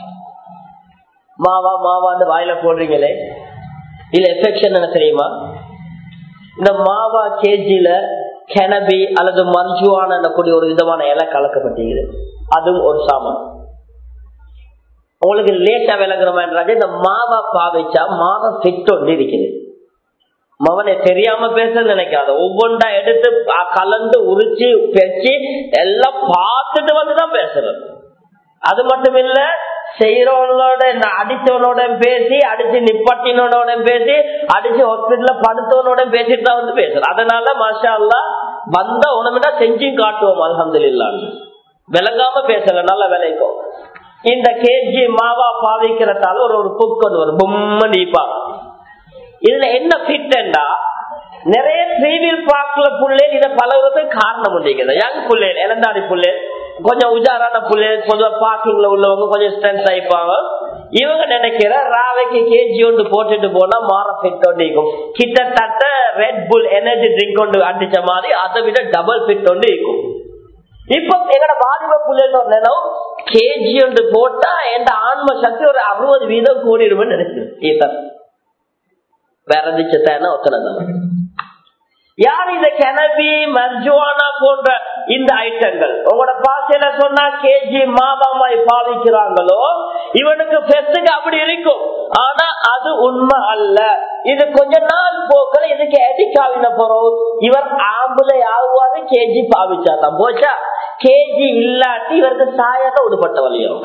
மாவா மாவான்னு வாயில போடுறீங்களே, இல்ல எஃபெக்ஷன் என்ன தெரியுமா? இந்த மாவா கேஜில கெனபி அல்லது மர்ஜுவான கூடிய ஒரு விதமான இலை கலக்கப்பட்டீங்க, அதுவும் ஒரு சாமான். உங்களுக்கு லேட்டா விளங்குற மாதிரி இந்த மாவா பாவிச்சா மாவா ஃபிட் ஒன்று இருக்குது. மவனை தெரியாம பேச நினைக்காத, ஒவ்வொன்றா எடுத்து கலந்து உரிச்சு பெச்சு எல்லாம் பார்த்துட்டு வந்துதான் பேசுறது. அது மட்டும் இல்ல, செய்யறவனோட அடிச்சவனோட பேசி, அடிச்சு நிப்பாட்டினோட பேசி, அடிச்சு ஹாஸ்பிட்டல்ல படுத்தவனோட பேசிட்டு தான் வந்து பேசுற. அதனால மாஷா அல்லாஹ் வந்த உணவுனா செஞ்சும் காட்டுவோம் அல்ஹம்துலில்லாஹ். விளங்காம பேசல, நல்ல விளைக்கும். இந்த கேஜி மாவா பாவிக்கிறதால ஒரு ஒரு புக் கொண்டு வரும், பொம்மை நீப்பா. இதுல என்ன ஃபிட்டா, நிறைய த்ரீவீல் பார்க்ல புள்ளே இதை பழகுறதுக்கு காரணம் முடியுது. யங் புள்ளே, இளந்தாரி புள்ளே, கொஞ்சம் உஜாரான புள்ளே, பொதுவா பார்க்கிங்ல உள்ளவங்க கொஞ்சம் ஸ்ட்ரென்த் ஆயிப்பாங்க. இவங்க நினைக்கிற ராவைக்கு கேஜி ஒன்று போட்டுட்டு போனா மாற ஃபிட் ஒன்று இருக்கும். கிட்டத்தட்ட ரெட் புல் எனர்ஜி ட்ரிங்க் ஒன்று அடிச்ச மாதிரி அதை விட டபுள் ஃபிட் ஒன்று இருக்கும். இப்ப எங்கட வாலிப புள்ளைன்னு ஒரு நிலம் கேஜி ஒன்று போட்டா எந்த ஆன்ம சக்தி ஒரு அறுபது வீதம் கூடிடும்னு நினைக்கிறேன். வேற இருந்துச்சுன்னா ஒத்தனதான். யார் இந்த கெனபி மர்ஜுவானா போன்ற இந்த ஐட்டங்கள் உங்களோட பாசையில சொன்னா கேஜி மாபாமாய் பாவிக்கிறாங்களோ இவனுக்கு பெஸ்டுக்கு அப்படி இருக்கும். ஆனா அது உண்மை அல்ல. இது கொஞ்ச நாள் போக்கல இதுக்கு எடிக்காவின போறோம். இவர் ஆம்பளை ஆகுவாரு கேஜி பாவிச்சாதான் போச்சா. கேஜி இல்லாட்டி இவருக்கு சாயாதான் உடுப்பட்ட வழியும்,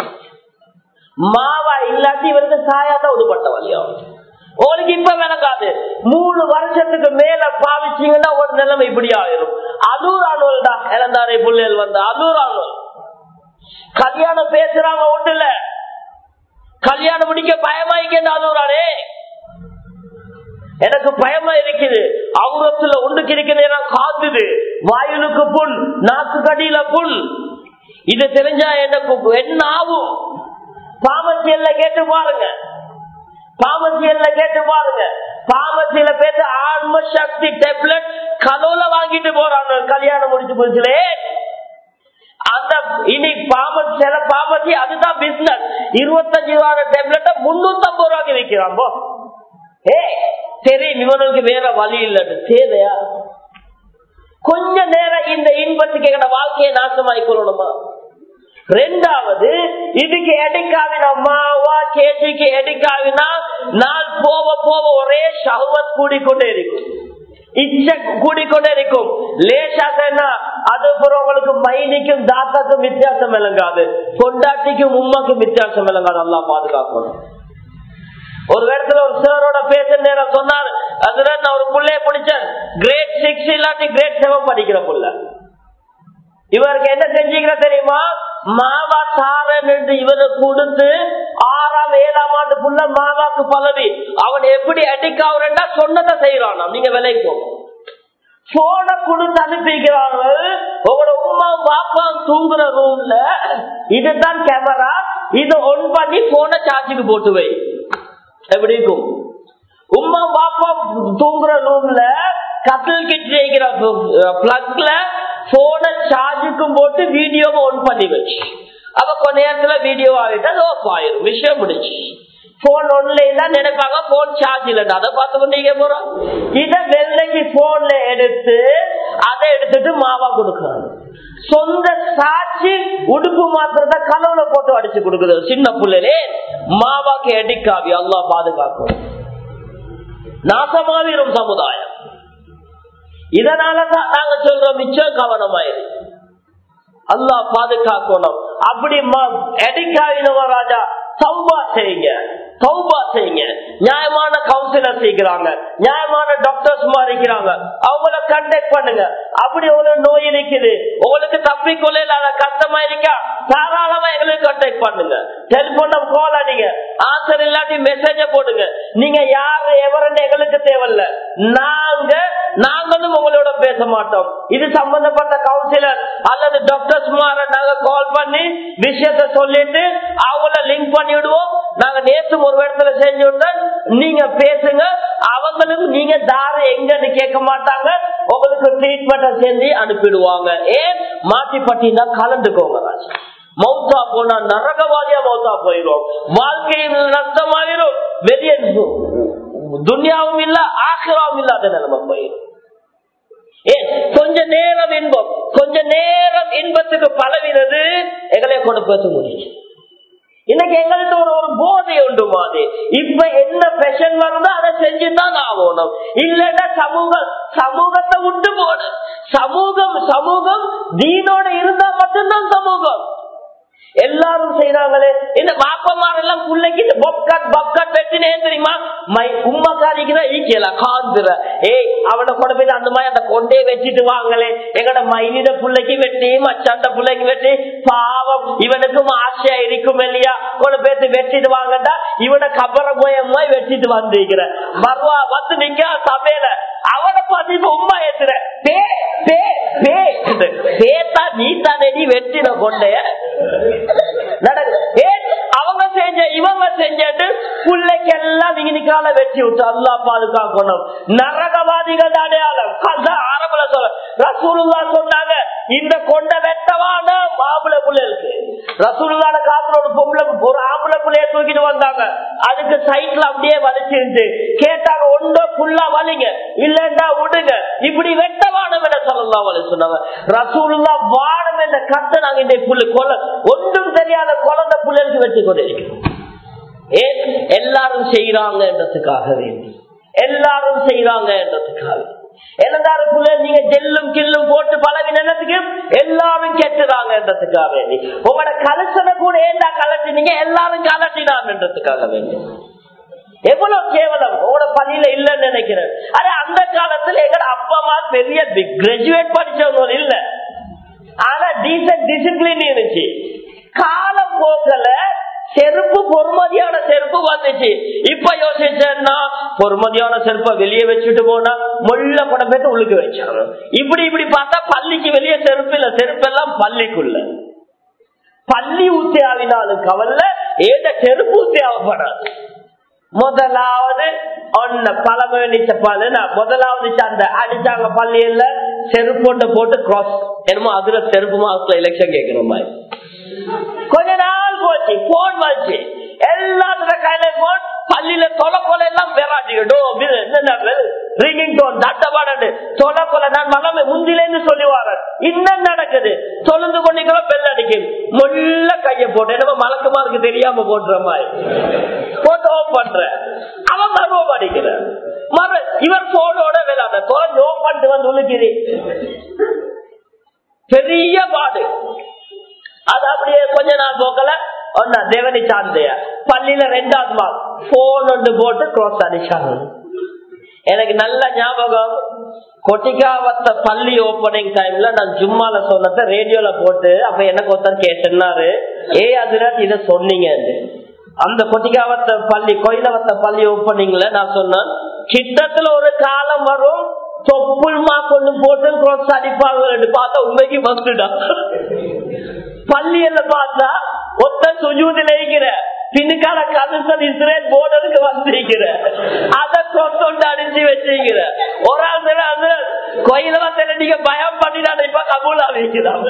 மாவா இல்லாட்டி இவருக்கு சாயாதான் உடுப்பட்ட வழியும். உங்களுக்கு இப்ப விளக்காது. மூணு வருஷத்துக்கு மேல பாவிச்சீங்கன்னா ஒரு நிலைமை இப்படி ஆயிரும். அதூரானோல் தான் இளந்தாரை பிள்ளைகள் வந்து அதூரானோல் கல்யாணம் பேசுறாங்க. ஒண்ணுல கல்யாணம் முடிக்க பயமாயிக்க அதூரானே எனக்கு பயமா இருக்குது. அவுரத்துல ஒண்ணுக்கு இருக்க நேரம் காத்துது, வாயுனுக்கு புண், நாக்கு கடியில புண். இது தெரிஞ்சா எனக்கு என்ன ஆகும்? பாமசியல்ல கேட்டு பாருங்க, பாமசியல்ல கேட்டு பாருங்க. பாமசியில பேச ஆன்ம சக்தி டேப்லெட் கலோல வாங்கிட்டு போறாங்க கல்யாணம் முடிச்சு போச்சுலே. அந்த இனி பாமசி சில பாமசி அதுதான் பிசினஸ். இருபத்தஞ்சு ரூபாய் டேப்லெட்டை முன்னூத்தி ஐம்பது ரூபாய்க்கு விற்கிறான். ஏ சரி, இவனுக்கு வேற வழி இல்லன்னு தேவையா? கொஞ்ச நேரம் இந்த இன்பத்துக்கு எங்க வாழ்க்கையை நாசமாய் கொள்ளணுமா? ரெண்டாவது, இதுக்கு எடிக்காவினா மாவா கேஜிக்கு எடிக்காவினா நாள் போக போக ஒரே ஷஹ்வத் கூடிக்கொண்டே இருக்கும், இச்சை கூடிக்கொண்டே இருக்கும். லேசாக அது உங்களுக்கு மைனிக்கும் தாத்தாக்கும் வித்தியாசம் விளங்காது, பொண்டாட்டிக்கும் உம்மாக்கும் வித்தியாசம் விளங்காது. நல்லா பாதுகாக்கணும். ஒரு இடத்துல ஒரு சாரோட பேச நேரம் சொன்னார், அதுல நான் ஒரு புள்ளைய பிடிச்சேன், கிரேட் சிக்ஸ் இல்லாட்டி கிரேட் செவன் படிக்கிற புள்ள. இவருக்கு என்ன செஞ்சீங்க தெரியுமா? மாவா தாரன் என்று இவரு கொடுத்து ஆறாம் ஏழாம் ஆண்டு புள்ள மாவாக்கு பதவி. அவன் எப்படி அடிக்காவா சொன்னதை செய்யறான். நீங்க விலைக்கு போன கொடுத்து அனுப்பிக்கிறார்கள். உங்களோட உமா பாப்பா தூங்குற ரூம்ல இதுதான் கேமரா, இதை ஒன் பண்ணி போன சார்ஜுக்கு போட்டு வை. எப்படி இருக்கும்? உமா பாப்பா தூங்குற ரூம்ல கட்டில் கிட்ட பிளக்ல போன சார்ஜுக்கும் போட்டு வீடியோவை ஒன் பண்ணி வச்சு, அப்ப கொஞ்ச நேரத்துல வீடியோ ஆகிட்டா ஆஃப் ஆயிரும், விஷயம் முடிச்சு. போன் ஒன்ல தான் நினைப்பாங்க போன் சார்ஜ் இல்லைன்னா அதை பார்த்து கொண்டீங்க போறோம். இதை வெள்ளைக்கு போன்ல எடுத்து அதை எடுத்துட்டு மாவா கொடுக்கறாங்க. சொந்த சாட்சி உடுப்பு மாத்திரத்தை கனவுல போட்டு அடிச்சு கொடுக்குது சின்ன பிள்ளைலே. மாவாக்கு எடிக்காவி. அல்லாஹ் பாதுகாக்கும். நாசமாவிரும் சமுதாயம். இதனாலதான் நாங்க சொல்றோம் மிச்சம் கவனமாயிரு. அல்லாஹ் பாதுகாக்கணும். அப்படி எடிக்காவினவா ராஜா தௌபா செய்யுங்க, தௌபா செய்யுங்க. நியாயமான கவுன்சிலர் செய்கிறாங்க, நியாயமான டாக்டர்ஸ் இருக்கிறாங்க, அவங்கள கண்டக்ட் பண்ணுங்க. அப்படி ஒரு நோய் இருக்குது, உங்களுக்கு தப்பிக்கொள்ள கஷ்டமா இருக்கா, தாராளமா எங்களுக்கு கண்டக்ட் பண்ணுங்க. டெலிபோன் கால் அடிங்க, ஆன்சர் இல்லாட்டி மெசேஜ போடுங்க. நீங்க யாரு எவருன்னு எங்களுக்கு தேவையில்ல, நாங்க நாங்களும் உங்களோட பேச மாட்டோம். இது சம்பந்தப்பட்ட கவுன்சிலர் அல்லது டாக்டர்ஸ் நாங்க கால் பண்ணி விஷயத்த சொல்லிட்டு அவங்கள லிங்க் பண்ணி விடுவோம். நாங்க நேற்று ஒரு இடத்துல செஞ்சு விட்டோம், நீங்க பேசுங்க. அவங்களும் நீங்க தாரு எங்கன்னு கேட்க மாட்டாங்க, உங்களுக்கு ட்ரீட்மெண்ட் செஞ்சு அனுப்பிடுவாங்க. ஏன் மாட்டி பட்டினா கலந்துக்கோங்க. மௌத்தா போனா நரகவாதியா மௌத்தா போயிடும், வாழ்க்கையில் நஷ்டமாயிரும், வெளியே துன்யாவும் இல்ல ஆகிராவும் இல்லாத நிலைமை போயிடும். ஏன் கொஞ்ச நேரம் இன்பம், கொஞ்ச நேரம் இன்பத்துக்கு பழவினது எங்களை கொண்டு பேச முடியும். இன்னைக்கு எங்கள்கிட்ட ஒரு ஒரு போதை உண்டு மாதிரி. இப்ப என்ன பிரஷன் வருதோ அதை செஞ்சுதான் ஆகணும், இல்லன்னா சமூகம் சமூகத்தை விட்டு போடும். சமூகம் சமூகம் தீனோட இருந்தா மட்டும்தான் சமூகம். எல்லாரும் செய்யறாங்களே, இந்த பாப்பமார் எல்லாம் பிள்ளைக்கு பப்கட் பப்கட் வெட்டினே தெரியுமா? உமா காரிக்குதான் ஈக்கலாம் காந்துற. ஏய் அவனை கொண்டு போய் அந்த மாதிரி அந்த கொண்டே வச்சுட்டு வாங்களே. எங்கட மைனிட பிள்ளைக்கு வெட்டி மச்சாண்ட பிள்ளைக்கு வெட்டி, பாவம் இவனுக்கும் ஆசையா இருக்கும் இல்லையா, கொண்டு போய் வெட்டிட்டு வாங்கடா. இவனை கபர போயம்மா வெட்டிட்டு வந்திருக்கிற மறுவா வந்து நீங்க சபையில அவனை பார்த்து இப்ப உமா ஏத்துற பே பே பே பேத்தா நீ தானே நீ வெட்டின கொண்டைய அவங்க செஞ்ச இவங்க செஞ்சு பிள்ளைக்கெல்லாம் நீனிக்கால வெட்டி விட்டு அல்லாஹ் பாதுகாக்கணும். நரகவாதிகள் அடையாளம் ஆரம்பல சொல்ல ரசூலுல்லாஹ் சொன்னாங்க, இந்த கொண்ட வெட்டவான ஆம்பளை பிள்ளைகளுக்கு. ரசூலுல்லாஹ் காத்துல ஒரு பொம்பளை ஒரு ஆம்பளை பிள்ளைய தூக்கிட்டு வந்தாங்க, அதுக்கு சைட்ல அப்படியே வலிச்சிருந்து கேட்டாங்க, ஒன்றோ புல்லா வலிங்க இல்லண்டா விடுங்க, இப்படி வெட்டவானம் என ஸல்லல்லாஹு அலைஹி வஸல்லம் சொன்னாங்க. ரசூலுல்லாஹ் வானம் என்ற கத்தை நாங்க இந்த புள்ளை கொலை ஒன்றும் தெரியாத குழந்தை பிள்ளைகளுக்கு வெட்டி கொண்டிருக்கிறோம். ஏன் எல்லாரும் செய்யறாங்கன்றதுக்காக வேண்டி, எல்லாரும் செய்யறாங்கன்றதுக்காக. என்னதாரு புள்ள நீங்க ஜெல்லும் கில்லும் போட்டு பழகினதுக்கு எல்லாரும் கெட்டுறாங்கன்றதுக்காக வேண்டி. உங்களோட கலசனை கூட ஏண்டா கலட்டினீங்க, எல்லாரும் கலட்டினாங்கன்றதுக்காக வேண்டி. எவ்வளவு கேவலம் உங்களோட பள்ளியில இல்லன்னு நினைக்கிறேன். ஆனா அந்த காலத்துல எங்க அப்பா அம்மா பெரிய கிராஜுவேட் படிச்சவங்க இல்ல, ஆனா டீசன்ட் டிசிப்ளின் இருந்துச்சு. காலம் போக்கல செருப்பு பொறுமதியான செருப்பு வந்துச்சு. இப்ப யோசிச்சேன்னா பொறுமதியான செருப்பை வெளியே வச்சுட்டு போனா முள்ள படம் பேத்து உள்ளுக்கு வச்சாங்க. இப்படி இப்படி பார்த்தா பள்ளிக்கு வெளியே செருப்பு இல்ல, செருப்பு எல்லாம் பள்ளிக்குள்ள. பள்ளி ஊத்தியாவினாலும் கவல்ல, ஏத செருப்பு ஊத்தியாவப்படாது. முதலாவது ஒன்ன பழமை நிச்சப்பாலு முதலாவது அந்த அடிச்சாங்க பள்ளியில செருப்பு போட்டு கிராஸ் என்னமோ அதுல செருப்பு மாசத்துல எலெக்ஷன் கேட்கிற மாதிரி. கொஞ்ச நாள் போச்சு, போன் வந்துச்சு, எல்லாத்துல கையில போன். பள்ளியில தொலை கொலை எல்லாம் ரிங்கிங் டோன் தட்டப்பாடு தொலை கொலை. நான் மகமே முந்திலேருந்து சொல்லி வரேன், இன்னும் நடக்குது. தொழுந்து கொண்டிருக்கிறோம், பெல் அடிக்கும். முள்ள கைய போட்டு என்னமோ மலக்குமாருக்கு தெரியாம போட்டுற மாதிரி போட்டு ஓப் பண்ற. அவன் மருவம் அடிக்கிற மறு இவர் போனோட விளையாட தொலைஞ்சு ஓப் பண்ணிட்டு வந்து உழுக்குது. பெரிய பாடு. அது அப்படியே கொஞ்ச நாள் போக்கல ஒன்னா தேவனி சாந்தைய பள்ளியில ரெண்டாவது மார்க் போன் ஒன்று போட்டு கிராஸ் அடிச்சாங்க. எனக்கு நல்ல ஞாபகம், கொட்டிக்காவத்த பள்ளி ஓப்பனிங் டைம்ல நான் ஜும்மால சொன்னத ரேடியோல போட்டு அப்ப எனக்கு ஒருத்தர் கேட்டாரு, ஏ அதுல இத சொன்னீங்க. அந்த கொட்டிக்காவத்த பள்ளி கோயிலவத்த பள்ளி ஓப்பனிங்ல நான் சொன்னேன், கிட்டத்துல ஒரு காலம் வரும் தொப்புள்மா கொண்டு போட்டு கிராஸ் அடிப்பாங்க. பார்த்தா உண்மைக்கு வந்துட்டான். பள்ளியில பார்த்தா ஒத்த சுஜூதில் இருக்கிற பின்னுக்கால கதுசல் இஸ்ரேல் போர்டருக்கு வந்திருக்கிற அதை கொண்டு அடிச்சு வச்சிருக்கிற ஒரு ஆள் கோயில நீங்க பயம் பண்ணிடாத இப்ப கபூலா வைக்கிறான்.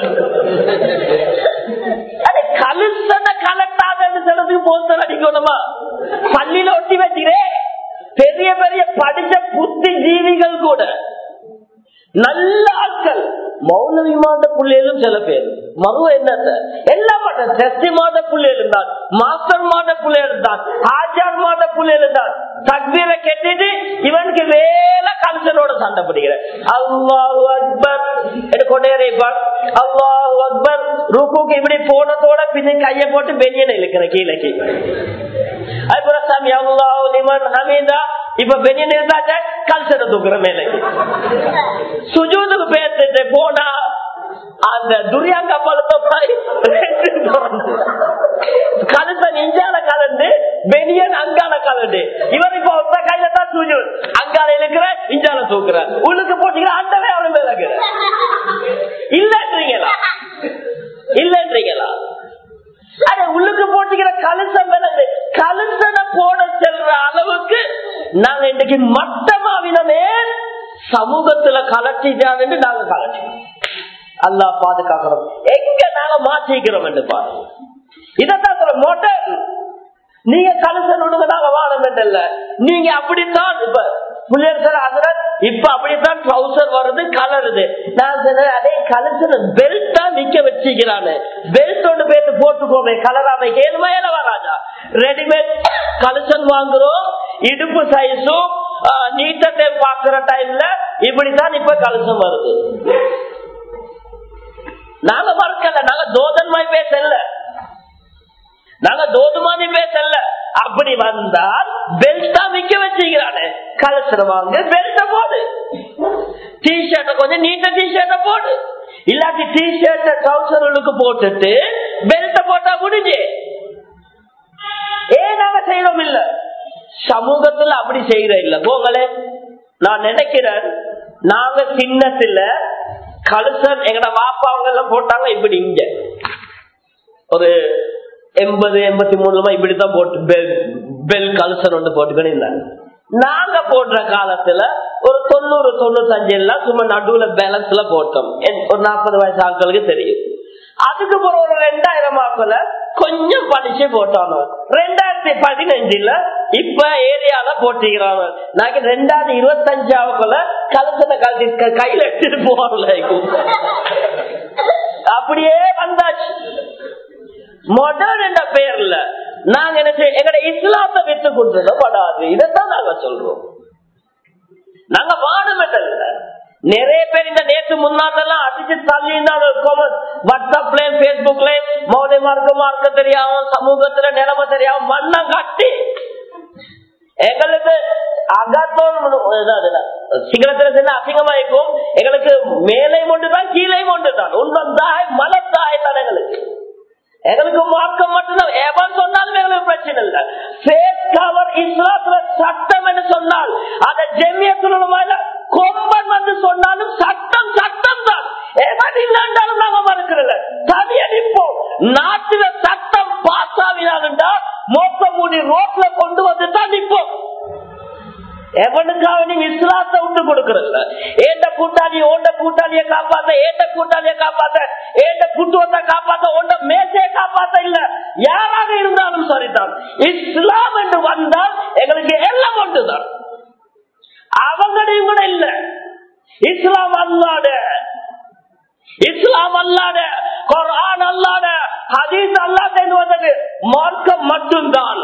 கலுசனை கலட்டாதன்னு சொல்றதுக்கு போஸ்டர் அடிக்கணுமா? பள்ளியில ஒட்டி வச்சுக்கிறேன். பெரிய பெரிய படிச்ச புத்தி ஜீவிகள் கூட நல்ல ஆட்கள் மௌலவி மாத புள்ளையிலும் சில பேர் மருவ என்னத்த எல்லா மாட்டம் செஸ்டி மாத புள்ளையிலும் தான், மாஸ்டர் மாத புள்ளையிலும் தான், ஆஜார் மாத புள்ளையிலும் தான். தக்பீரை கெட்டிட்டு இவனுக்கு வேலை கல்சனோட சண்டை பிடிக்கிற. அல்லாஹு அக்பர் என்று கொண்டேப்பான். அல்லாஹு அக்பர் ருக்குக்கு இப்படி போனதோட பின்ன கையை போட்டு பெரியனை இழுக்கிற கீழே கீழே. அதுபோல சாமி அல்லாஹு லிமன் ஹமீதா இப்ப பெரியனை இருந்தாச்சா கல்சனை தூக்குற மேலே சுஜூதுக்கு பேசிட்டு போனா அந்த துரியாங்க பழத்தை கழுத்த நெஞ்சால கலந்து பெனியன் அங்கால கலந்து இவர் இப்ப ஒத்த கையில தான் சுஜூத் அங்கால இழுக்கிற இஞ்சால தூக்குற உள்ளுக்கு போட்டீங்கன்னா அண்டவே அவனு மேல இல்லன்றீங்களா இல்லன்றீங்களா? அட உள்ளுக்கு போட்டுக்கிற கலுசம் விலங்கு கலுசனை போட செல்ற அளவுக்கு நாங்க இன்னைக்கு மட்டமாவினமே சமூகத்துல கலட்டிட்டான் என்று நாங்க கலட்டினோம். அல்லாஹ் பாதுகாக்கிறோம். எங்க நாங்க மாற்றிக்கிறோம் என்று பாருங்க. இதத்தான் சொல்ற மொட்டை நீங்க கலுசன் ஒழுங்கு நாங்க வாழம் இல்ல, நீங்க அப்படித்தான் இப்ப புள்ளியர் சார் அதனால் இப்ப அப்படித்தான் ட்ரௌசர் வருது கலருது. நான் சொன்னேன் அதே கலுசன் பெல்ட் தான் நிக்க வச்சுக்கிறானு பெல்ட் ஒன்று பேத்து போட்டுக்கோமே கலராம கேளுமா ஏலவா ராஜா. ரெடிமேட் கலுசன் வாங்குறோம், இடுப்பு சைஸும் நீட்டத்தை பாக்குற டைம்ல இப்படித்தான் இப்ப கலுசம் வருது. நாங்க மறுக்கல, நாங்க தோதன்மாய் பேசல, நாங்க தோதுமானி பேசல. அப்படி வந்தால் பெல்ட் தான் விக்க வச்சுக்கிறானே கலசர வாங்க பெல்ட்ட போடு, டி ஷர்ட்ட கொஞ்சம் நீட்ட டி ஷர்ட்ட போடு, இல்லாட்டி டி ஷர்ட்ட ட்ரௌசர்களுக்கு போட்டுட்டு பெல்ட்ட போட்டா முடிஞ்சு. ஏன் நாங்க செய்யறோம் இல்ல, சமூகத்துல அப்படி செய்யற இல்ல. போங்களே நான் நினைக்கிறேன் நாங்க சின்னத்துல கலுசன் எங்கட வாப்பாவங்க எல்லாம் போட்டாங்க இப்படி இங்க ஒரு எண்பது எண்பத்தி மூணுலமா இப்படித்தான் போட்டு பெல் பெல் கலுசன் ஒன்று போட்டுக்கணும். நாங்க போடுற காலத்துல ஒரு தொண்ணூறு தொண்ணூத்தி அஞ்சு எல்லாம் சும்மா நடுவுல பேலன்ஸ்ல போட்டோம். ஒரு நாற்பது வயசு ஆட்களுக்கு தெரியும். அதுக்கு பிறகு ஒரு ரெண்டாயிரம் ஆக்கல கொஞ்சம் படிச்சு போட்டாங்க. ரெண்டாயிரத்தி பதினஞ்சுல இப்ப ஏரியால போட்டிக்கிறாங்க. நாங்க ரெண்டாயிரத்தி இருபத்தி அஞ்சாவுக்குள்ள கலசத்தை கழட்டி கையில எடுத்துட்டு போகல. அப்படியே வந்தாச்சு. மாடர்ன் என்ற பெயர்ல நாங்க என்ன செய்ய எங்கட இஸ்லாத்தை விட்டு கொடுத்துடப்படாது. இதைத்தான் நாங்க சொல்றோம். நாங்க வானமெட்டல்ல நிறைய பேர் இந்த நேற்று முன்னாட்டெல்லாம் அடிச்சு தள்ளி வாட்ஸ்அப்லயும் பேஸ்புக்லயும் மௌலிய மார்க்க மார்க்க தெரியாம சமூகத்துல நிலைமை தெரியாம மண்ணம் கட்டி எங்களுக்கு சிங்களத்துல அசிங்கமா இருக்கும். எங்களுக்கு மேலே ஒன்றுதான் கீழே ஒன்றுதான் உண்மம் தாய் மலத்தாய் தான் எங்களுக்கு எங்களுக்கு மார்க்கம் மட்டும்தான். எவன் சொன்னாலும் எங்களுக்கு பிரச்சனை இல்லை. ஃபேஸ் கவர் இஸ்லாத்துல சட்டம் என்று சொன்னால் அதை ஜெமியத்துல கொம்பன் வந்து சொன்னாலும் சட்டம் சட்டம் தான். எவன் இல்லைன்றாலும் நாங்க மறுக்கிறல தனியா நிற்போம். நாட்டுல சட்டம் பாஸ் ஆகினாலுண்டா மோக்க மூடி ரோட்ல கொண்டு வந்து தான் நிற்போம். எவனுக்காக நீங்க இஸ்லாத்தை விட்டு கொடுக்கறல. ஏண்ட கூட்டாளி ஓண்ட கூட்டாளியை காப்பாத்த, ஏண்ட கூட்டாளியை காப்பாத்த, ஏண்ட குட்டுவத்தை காப்பாத்த, ஓண்ட மேசையை காப்பாத்த இல்ல. யாராக இருந்தாலும் சரிதான். இஸ்லாம் என்று வந்தால் எங்களுக்கு எல்லாம் ஒன்றுதான். அவங்களையும் கூட இல்ல. இஸ்லாம் அல்லாத இஸ்லாம் அல்லாத குர்ஆன் அல்லாத ஹதீஸ் அல்லாத வந்தது மார்க்கம் மட்டும்தான்.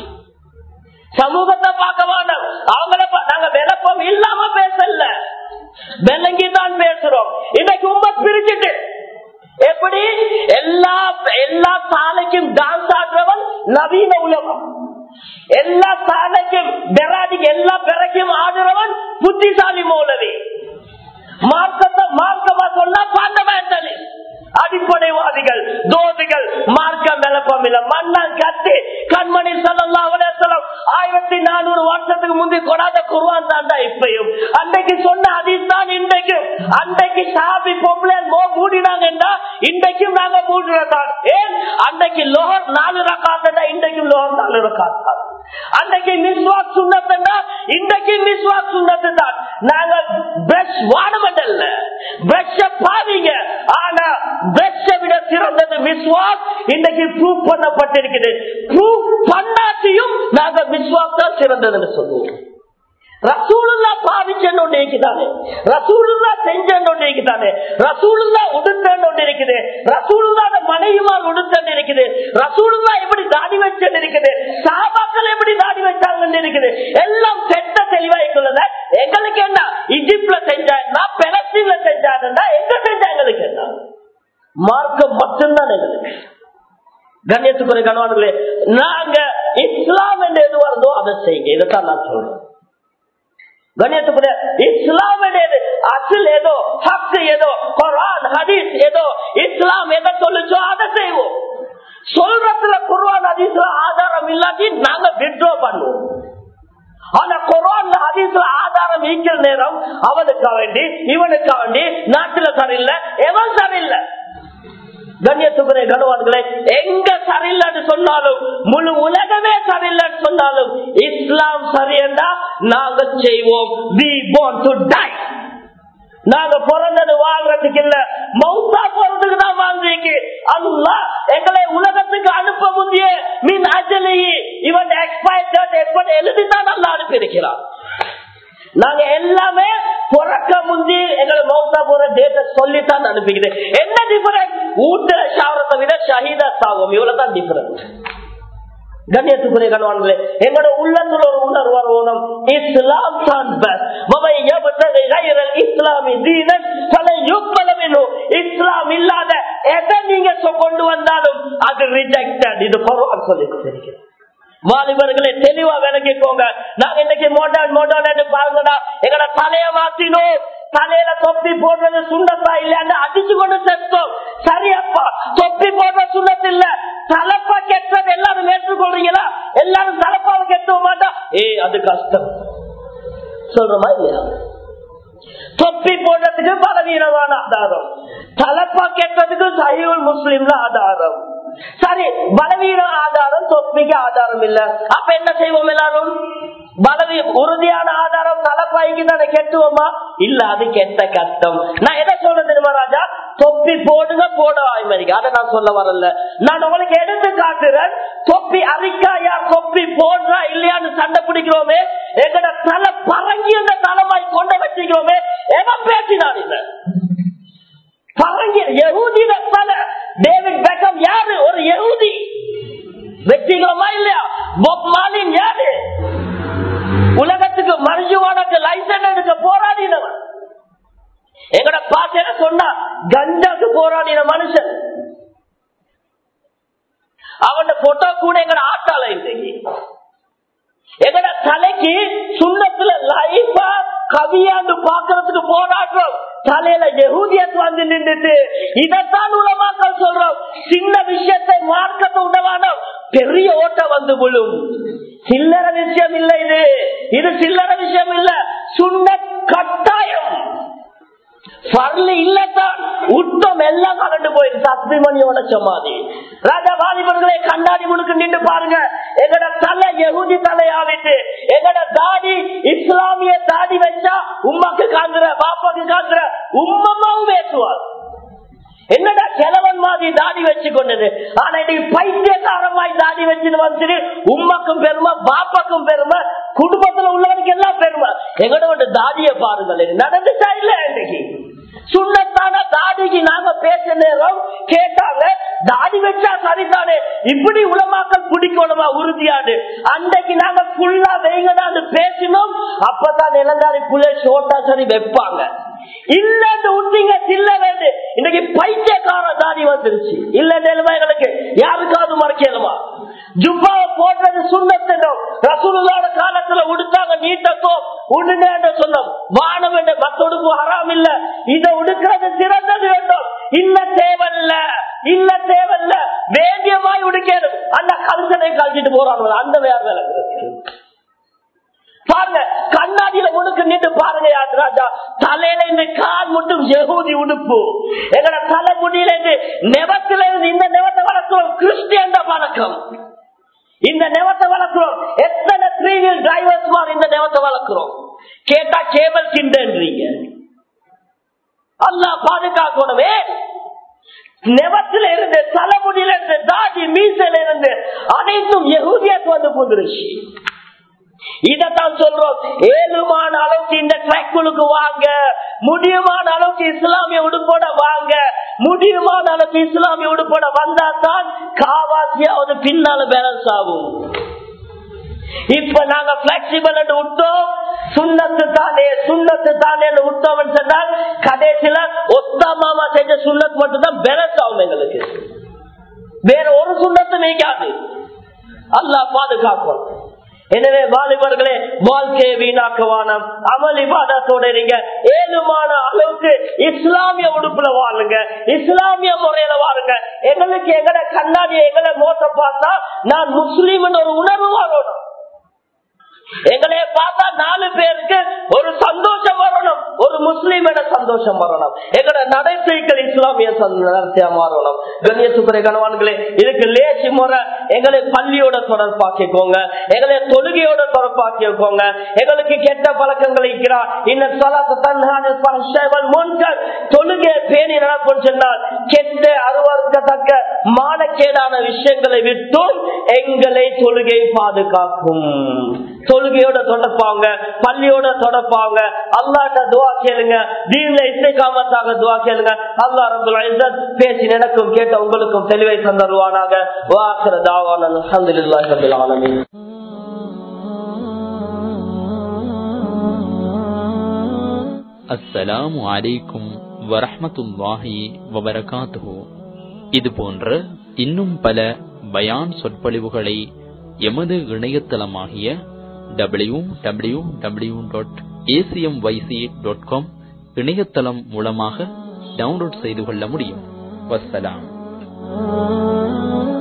சமூகத்தை பார்க்க வேண்டாம். அவங்கள நாங்க விளப்பம் இல்லாம பேசல, விளங்கிதான் பேசுறோம். இன்னைக்கு உம்மத் பிரிச்சுட்டு எப்படி எல்லா எல்லா சாலைக்கும் டான்ஸ் ஆடுறவன் நவீன உலகம், எல்லா சாலைக்கும் பெராடிக்கு எல்லா பெறக்கும் ஆடுறவன் புத்திசாலி மௌலவி. மார்க்கத்தை மார்க்கமா சொன்னா பாண்டமேட்டலி அடிப்படைவாதிகள் தோதிகள் மார்க்கம் விளப்பம் இல்ல. மண்ணால் கட்டி கண்மணி ஸல்லல்லாஹு அலைஹி வஸல்லம் ஆயிரத்தி நானூறு வருஷத்துக்கு முந்தி கொடாத குர்ஆன் தாண்டா இப்பயும். அன்றைக்கு சொன்ன ஹதீஸ் தான் இன்றைக்கும். அன்றைக்கு சாபி பொம்பளை மோ மூடினாங்கன்னா இன்றைக்கும் நாங்க மூடுறதான். ஏன் அன்றைக்கு லோஹர் நாலு ரக்காத்தா இன்றைக்கும் லோஹர் நாலு ரக்காத்தா. அன்றைக்கு மிஸ்வாக் சுன்னத்துன்னா இன்றைக்கு மிஸ்வாக் சுன்னத்து தான். நாங்க பிரஷ் வானமண்டல்ல பிரஷ் பாவீங்க. ஆனா பிரஷ் விட சிறந்தது மிஸ்வாக். இன்றைக்கு ப்ரூவ் பண்ணப்பட்டிருக்குது. ப்ரூவ் பண்ணாட்டியும் நாங்க மிஸ்வாக் தான் சிறந்ததுன்னு சொல்லுவோம். ரசூலுல்லா பாவிச்சோண்டிருக்குதானே, ரசூலுல்லா செஞ்சோண்டிருக்குதானே, ரசூலுல்லா உடுத்தோண்டு இருக்குது, ரசூலுல்லா மனைவிமார் உடுத்தோண்டு இருக்குது, ரசூலுல்லா எப்படி தாடி வச்சு இருக்குது, சஹாபாக்கள் எப்படி தாடி வச்சாங்க இருக்குது. எல்லாம் செட்ட தெளிவாய்க்குள்ள எங்களுக்கு என்ன இஜிப்ட்ல செஞ்சாங்கன்னா பெலஸ்தீன்ல செஞ்சாங்கன்னா எங்க செஞ்சா எங்களுக்கு என்ன மார்க்கம் மட்டும்தான் எங்களுக்கு. கண்ணியத்துக்குரிய கணவான்களே, நாங்க இஸ்லாம் என்று எது வருதோ அதை செய்யுங்க. இதைத்தான் நான் சொல்றேன். கண்ணியத்துக்குரிய இஸ்லாம் அசில் ஏதோ ஹக் ஏதோ குர்ஆன் ஹதீஸ் ஏதோ இஸ்லாம் எதை சொல்லுச்சோ அதை செய்வோம். சொல்றதுல குர்ஆன் ஹதீஸ்ல ஆதாரம் இல்லாட்டி நாங்க வித்ட்ரா பண்ணுவோம். ஆனா குர்ஆன் ஹதீஸ்ல ஆதாரம் இருக்கிற நேரம் அவனுக்கா வேண்டி இவனுக்கா வேண்டி நாட்டுல சரியில்லை எவன் சரியில்லை. கண்ணியத்துக்குரிய கணவான்களை எங்க சரியில்லைன்னு சொன்னாலும் முழு உலகமே சரியில்லைன்னு சொன்னாலும் இஸ்லாம் சரியண்டா நாங்க செய்வோம். We want to die. நாங்க பிறந்தது வாழ்றதுக்கு இல்ல, மௌத்தா போறதுக்கு தான் வாழ்ந்துருக்கு. அல்லாஹ் எங்களை உலகத்துக்கு அனுப்ப முடிய மின் அஜலி இவன் எக்ஸ்பயர் டேட் எப்படி எழுதிதான் நல்லா அனுப்பி இருக்கிறான். நாங்க எல்லாமே பிறக்க முந்தி எங்களை மௌத்தா போற டேட்டை சொல்லித்தான் அனுப்பிக்கிறேன். என்ன டிஃபரன்ஸ்? ஊட்டுற ஷாவரத்தை விட ஷஹீதா சாகும், இவ்வளவுதான் டிஃபரன்ஸ். கண்ணியத்துக்குரிய கணவான்களே, எங்களோட உள்ளத்துல ஒரு உணர்வு வரணும். இஸ்லாம் தான் இஸ்லாம் இல்லாத எதை நீங்க கொண்டு வந்தாலும் அது ரிஜெக்டட். இது குர்ஆன் சொல்லி கொடுத்திருக்கிறது. வாலிபர்களே தெளிவா விளங்கிக்கோங்க. நாங்க இன்னைக்கு மாடர்ன் மாடர்ன் பாருங்கடா, எங்கட தலைய மாத்தினோம். தலையில தொப்பி போடுறது சுண்ணத்தா இல்லையான்னு அடிச்சு கொண்டு செத்தோம். சரியப்பா, தொப்பி போடுற சுண்ணத்து இல்ல, தலப்பா கெட்டது எல்லாரும் ஏற்றுக்கொள்றீங்களா? எல்லாரும் தலப்பாவை கெட்ட மாட்டா, ஏ அது கஷ்டம் சொல்றமா இல்லையா? தொப்பி போடுறதுக்கு பலவீனமான ஆதாரம், தலப்பா கெட்டதுக்கு சஹீஹுல் முஸ்லிம்ல ஆதாரம். சரி, பலவீன ஆதாரம் தொப்பிக்கு ஆதாரம் இல்ல, அப்ப என்ன செய்வோம்? எல்லாரும் பலவீ உறுதியான ஆதாரம் தலப்பாய்க்கு தானே கெட்டுவோமா? இல்ல, அது கெட்ட கஷ்டம். நான் எதை சொல்ல தெரியுமா ராஜா? தொப்பி போடுங்க போட ஆய்மதிக்கு, அதை நான் சொல்ல வரல. நான் உங்களுக்கு எடுத்து காட்டுறேன். தொப்பி அரிக்கா யார் தொப்பி போடுறா இல்லையான்னு சண்டை பிடிக்கிறோமே, எங்கட தலை பறங்கி அந்த தலைமாய் கொண்ட வச்சுக்கிறோமே, எவன் பேசினான்? இல்ல பறங்கி யஹூதியில தலை. டேவிட் பெக்கம் யாரு? ஒரு யஹூதி. வெற்றிகரமா இல்லையா? பாப் மார்லின் யாரு? உலகத்துக்கு மரிஜுவானாக்கு லைசன்ஸ் எடுக்க போராடினவன். எங்கட பாசையில சொன்னா கஞ்சாக்கு போராடின மனுஷன். அவன் போட்டோ கூட எங்கட ஆட்டால இன்றைக்கு எங்கட தலைக்கு சுண்ணத்துல லைஃபா கவியாண்டு பாக்குறதுக்கு போராட்டம். தலையில யஹூதியத் வந்து நின்றுட்டு இதைத்தான் உலமாக்கள் சொல்றோம். சின்ன விஷயத்தை மார்க்கத்தை உணவான பெரிய ஓட்ட வந்து விழும். சில்லற விஷயம் இல்ல இது. இது சில்லற விஷயம் இல்ல. சுண்ண கட்டாயம் பரலி இல்லத்தான் உத்தம் எல்லாம் கலந்து போயிருக்கு. அஸ்மிமணியோட சமாதி ராஜா வாலிபர்களை கண்ணாடி முழுக்க நின்று பாருங்க. எங்கட தலை யஹூதி தலையாவிட்டு எங்கட தாடி இஸ்லாமிய தாடி வச்சா உம்மாக்கு காண்கிற பாப்பாக்கு காண்கிற உம்மமாவும் பேசுவார். என்னடா கிழவன் மாதிரி தாடி வச்சு கொண்டது. ஆனா இன்னைக்கு பைத்தியக்காரமாய் தாடி வச்சுட்டு வந்துட்டு உம்மாக்கும் பெருமை பாப்பாக்கும் பெருமை குடும்பத்துல உள்ளவனுக்கு எல்லாம் பெருமை. எங்கட வந்து தாடிய பாருங்கள் நடந்துச்சா இல்ல? இன்னைக்கு சுண்ணத்தான தாடிக்கு நாங்க பேச நேரம் கேட்டாங்க தாடி வச்சா சரிதானே இப்படி உலமாக்கள் பிடிக்கணுமா உறுதியாடு. அன்றைக்கு நாங்க ஃபுல்லா வைங்கதான் பேசினோம். அப்பதான் நிலந்தாரி புள்ள ஷோட்டா சரி வைப்பாங்க. இல்லன்னு உண்டிங்க சில்ல வேண்டு. இன்னைக்கு பைத்தியக்கார தாடி வந்துருச்சு. இல்ல நிலைமைகளுக்கு யாருக்காவது மறைக்கலுமா? ஜுப்பாவை போடுறது சுண்ணத்தினோம். ரசூலுல்லாஹ் காலத்துல உடுத்தாங்க நீட்டத்தோ உடுங்க சொன்னோம். வானம் என்ற மத்தொடுப்பு ஹராம் இல்ல. இதை உடுக்கிறது சிறந்தது வேண்டும். இல்ல தேவையில்ல இல்ல தேவையில்ல வேண்டியமாய் உடுக்கணும். அந்த கல்சனை கழிச்சிட்டு போறாங்க. அந்த வேலை விளக்குறது பாருங்க. கண்ணாடியில முடுக்கு நின்று பாருங்க. யாரு ராஜா தலையில இருந்து கால் மட்டும் யஹூதி உடுப்பு. எங்கட தலை முடியில இருந்து நெவத்துல இருந்து இந்த நெவத்தை வளர்க்கிறோம். கிறிஸ்டியன் வழக்கம் இந்த நெவத்தை வளர்க்கிறோம். எத்தனை த்ரீ வீல் டிரைவர்ஸ் மாதிரி இந்த நெவத்தை வளர்க்கிறோம். கேட்டா கேபிள் கிண்டன்றீங்க. அல்லாஹ் பாதுகாக்கணுமே. நெவத்துல இருந்து தலைமுடியில இருந்து தாடி மீசையில இருந்து அனைத்தும் யஹூதியத்து வந்து புந்துருச்சு. இதத்தான் சொல்றோம். ஏழுமான அளவுக்கு இந்த ட்ராக்குளுக்கு வாங்க. முடியுமான அளவுக்கு இஸ்லாமிய உடுப்போட வாங்க. முடியுமான அளவுக்கு இஸ்லாமிய உடுப்போட வந்தா தான் காவாசியாவது பின்னால பேலன்ஸ் ஆகும். இப்ப நாங்க பிளெக்சிபிள் விட்டோம். சுண்ணத்து தானே சுண்ணத்து தானே விட்டோம் சொன்னால் கடைசியில ஒத்தா மாமா செஞ்ச சுண்ணத்து மட்டும் தான் பேலன்ஸ் ஆகும். எங்களுக்கு வேற ஒரு சுண்ணத்து நீக்காது. அல்லாஹ் பாதுகாக்கும். எனவே வாலிபர்களே வாழ்க்கையை வீணாக்கவானம் அமல் இபாதத்தோட இருங்க. ஏழுமான அளவுக்கு இஸ்லாமிய உடுப்புல வாழுங்க. இஸ்லாமிய முறையில வாழுங்க. எங்களுக்கு எங்கட கண்ணாடியை எங்களை மோச பார்த்தா நான் முஸ்லீம் ஒரு உணர்வு வரணும். எங்களைய பார்த்தா நாலு பேருக்கு ஒரு சந்தோஷம் வரணும். ஒரு முஸ்லீம் என சந்தோஷம் வரணும். எங்கட நடைசைகள் இஸ்லாமிய நடத்தியா மாறணும். கண்ணியத்துக்குறை கணவான்களே இதுக்கு லேசி முறை எங்களை பள்ளியோட தொடர்பாக்கிக்கோங்க. எங்களை தொழுகையோட தொடர்பாக்கிக்கோங்க. எங்களுக்கு கெட்ட பழக்கங்கள் இருக்கிறார். இன்னும் தொழுகை பேணி நடக்கும் சொன்னால் கெட்ட அருவருக்கத்தக்க மானக்கேடான விஷயங்களை விட்டும் எங்களை தொழுகை பாதுகாக்கும். தொழுகையோட தொடர்பாங்க. பள்ளியோட தொடர்பாங்க. அல்லாஹ்ட்ட துஆ கேளுங்க. தீன்ல இஸ்திகாமத்தாக துஆ கேளுங்க. அல்லாஹ் ரப்பல் இஸ்ஸத் பேசி எனக்கும் கேட்ட உங்களுக்கும் தெளிவை தந்தருவானாக. வா ஆகிரு தாவானா அல்ஹம்துலில்லாஹி ரப்பில் ஆலமீன். அஸ்ஸலாமு அலைக்கும் வரஹ்மத்துல்லாஹி வபரகாத்துஹு. இது போன்ற இன்னும் பல பயான் சொற்பொழிவுகளை எமது இணையதளமாகிய W W W dot A C M Y C dot com இணையதளம் மூலமாக டவுன்லோட் செய்து கொள்ள முடியும். வஸ்ஸலாம்.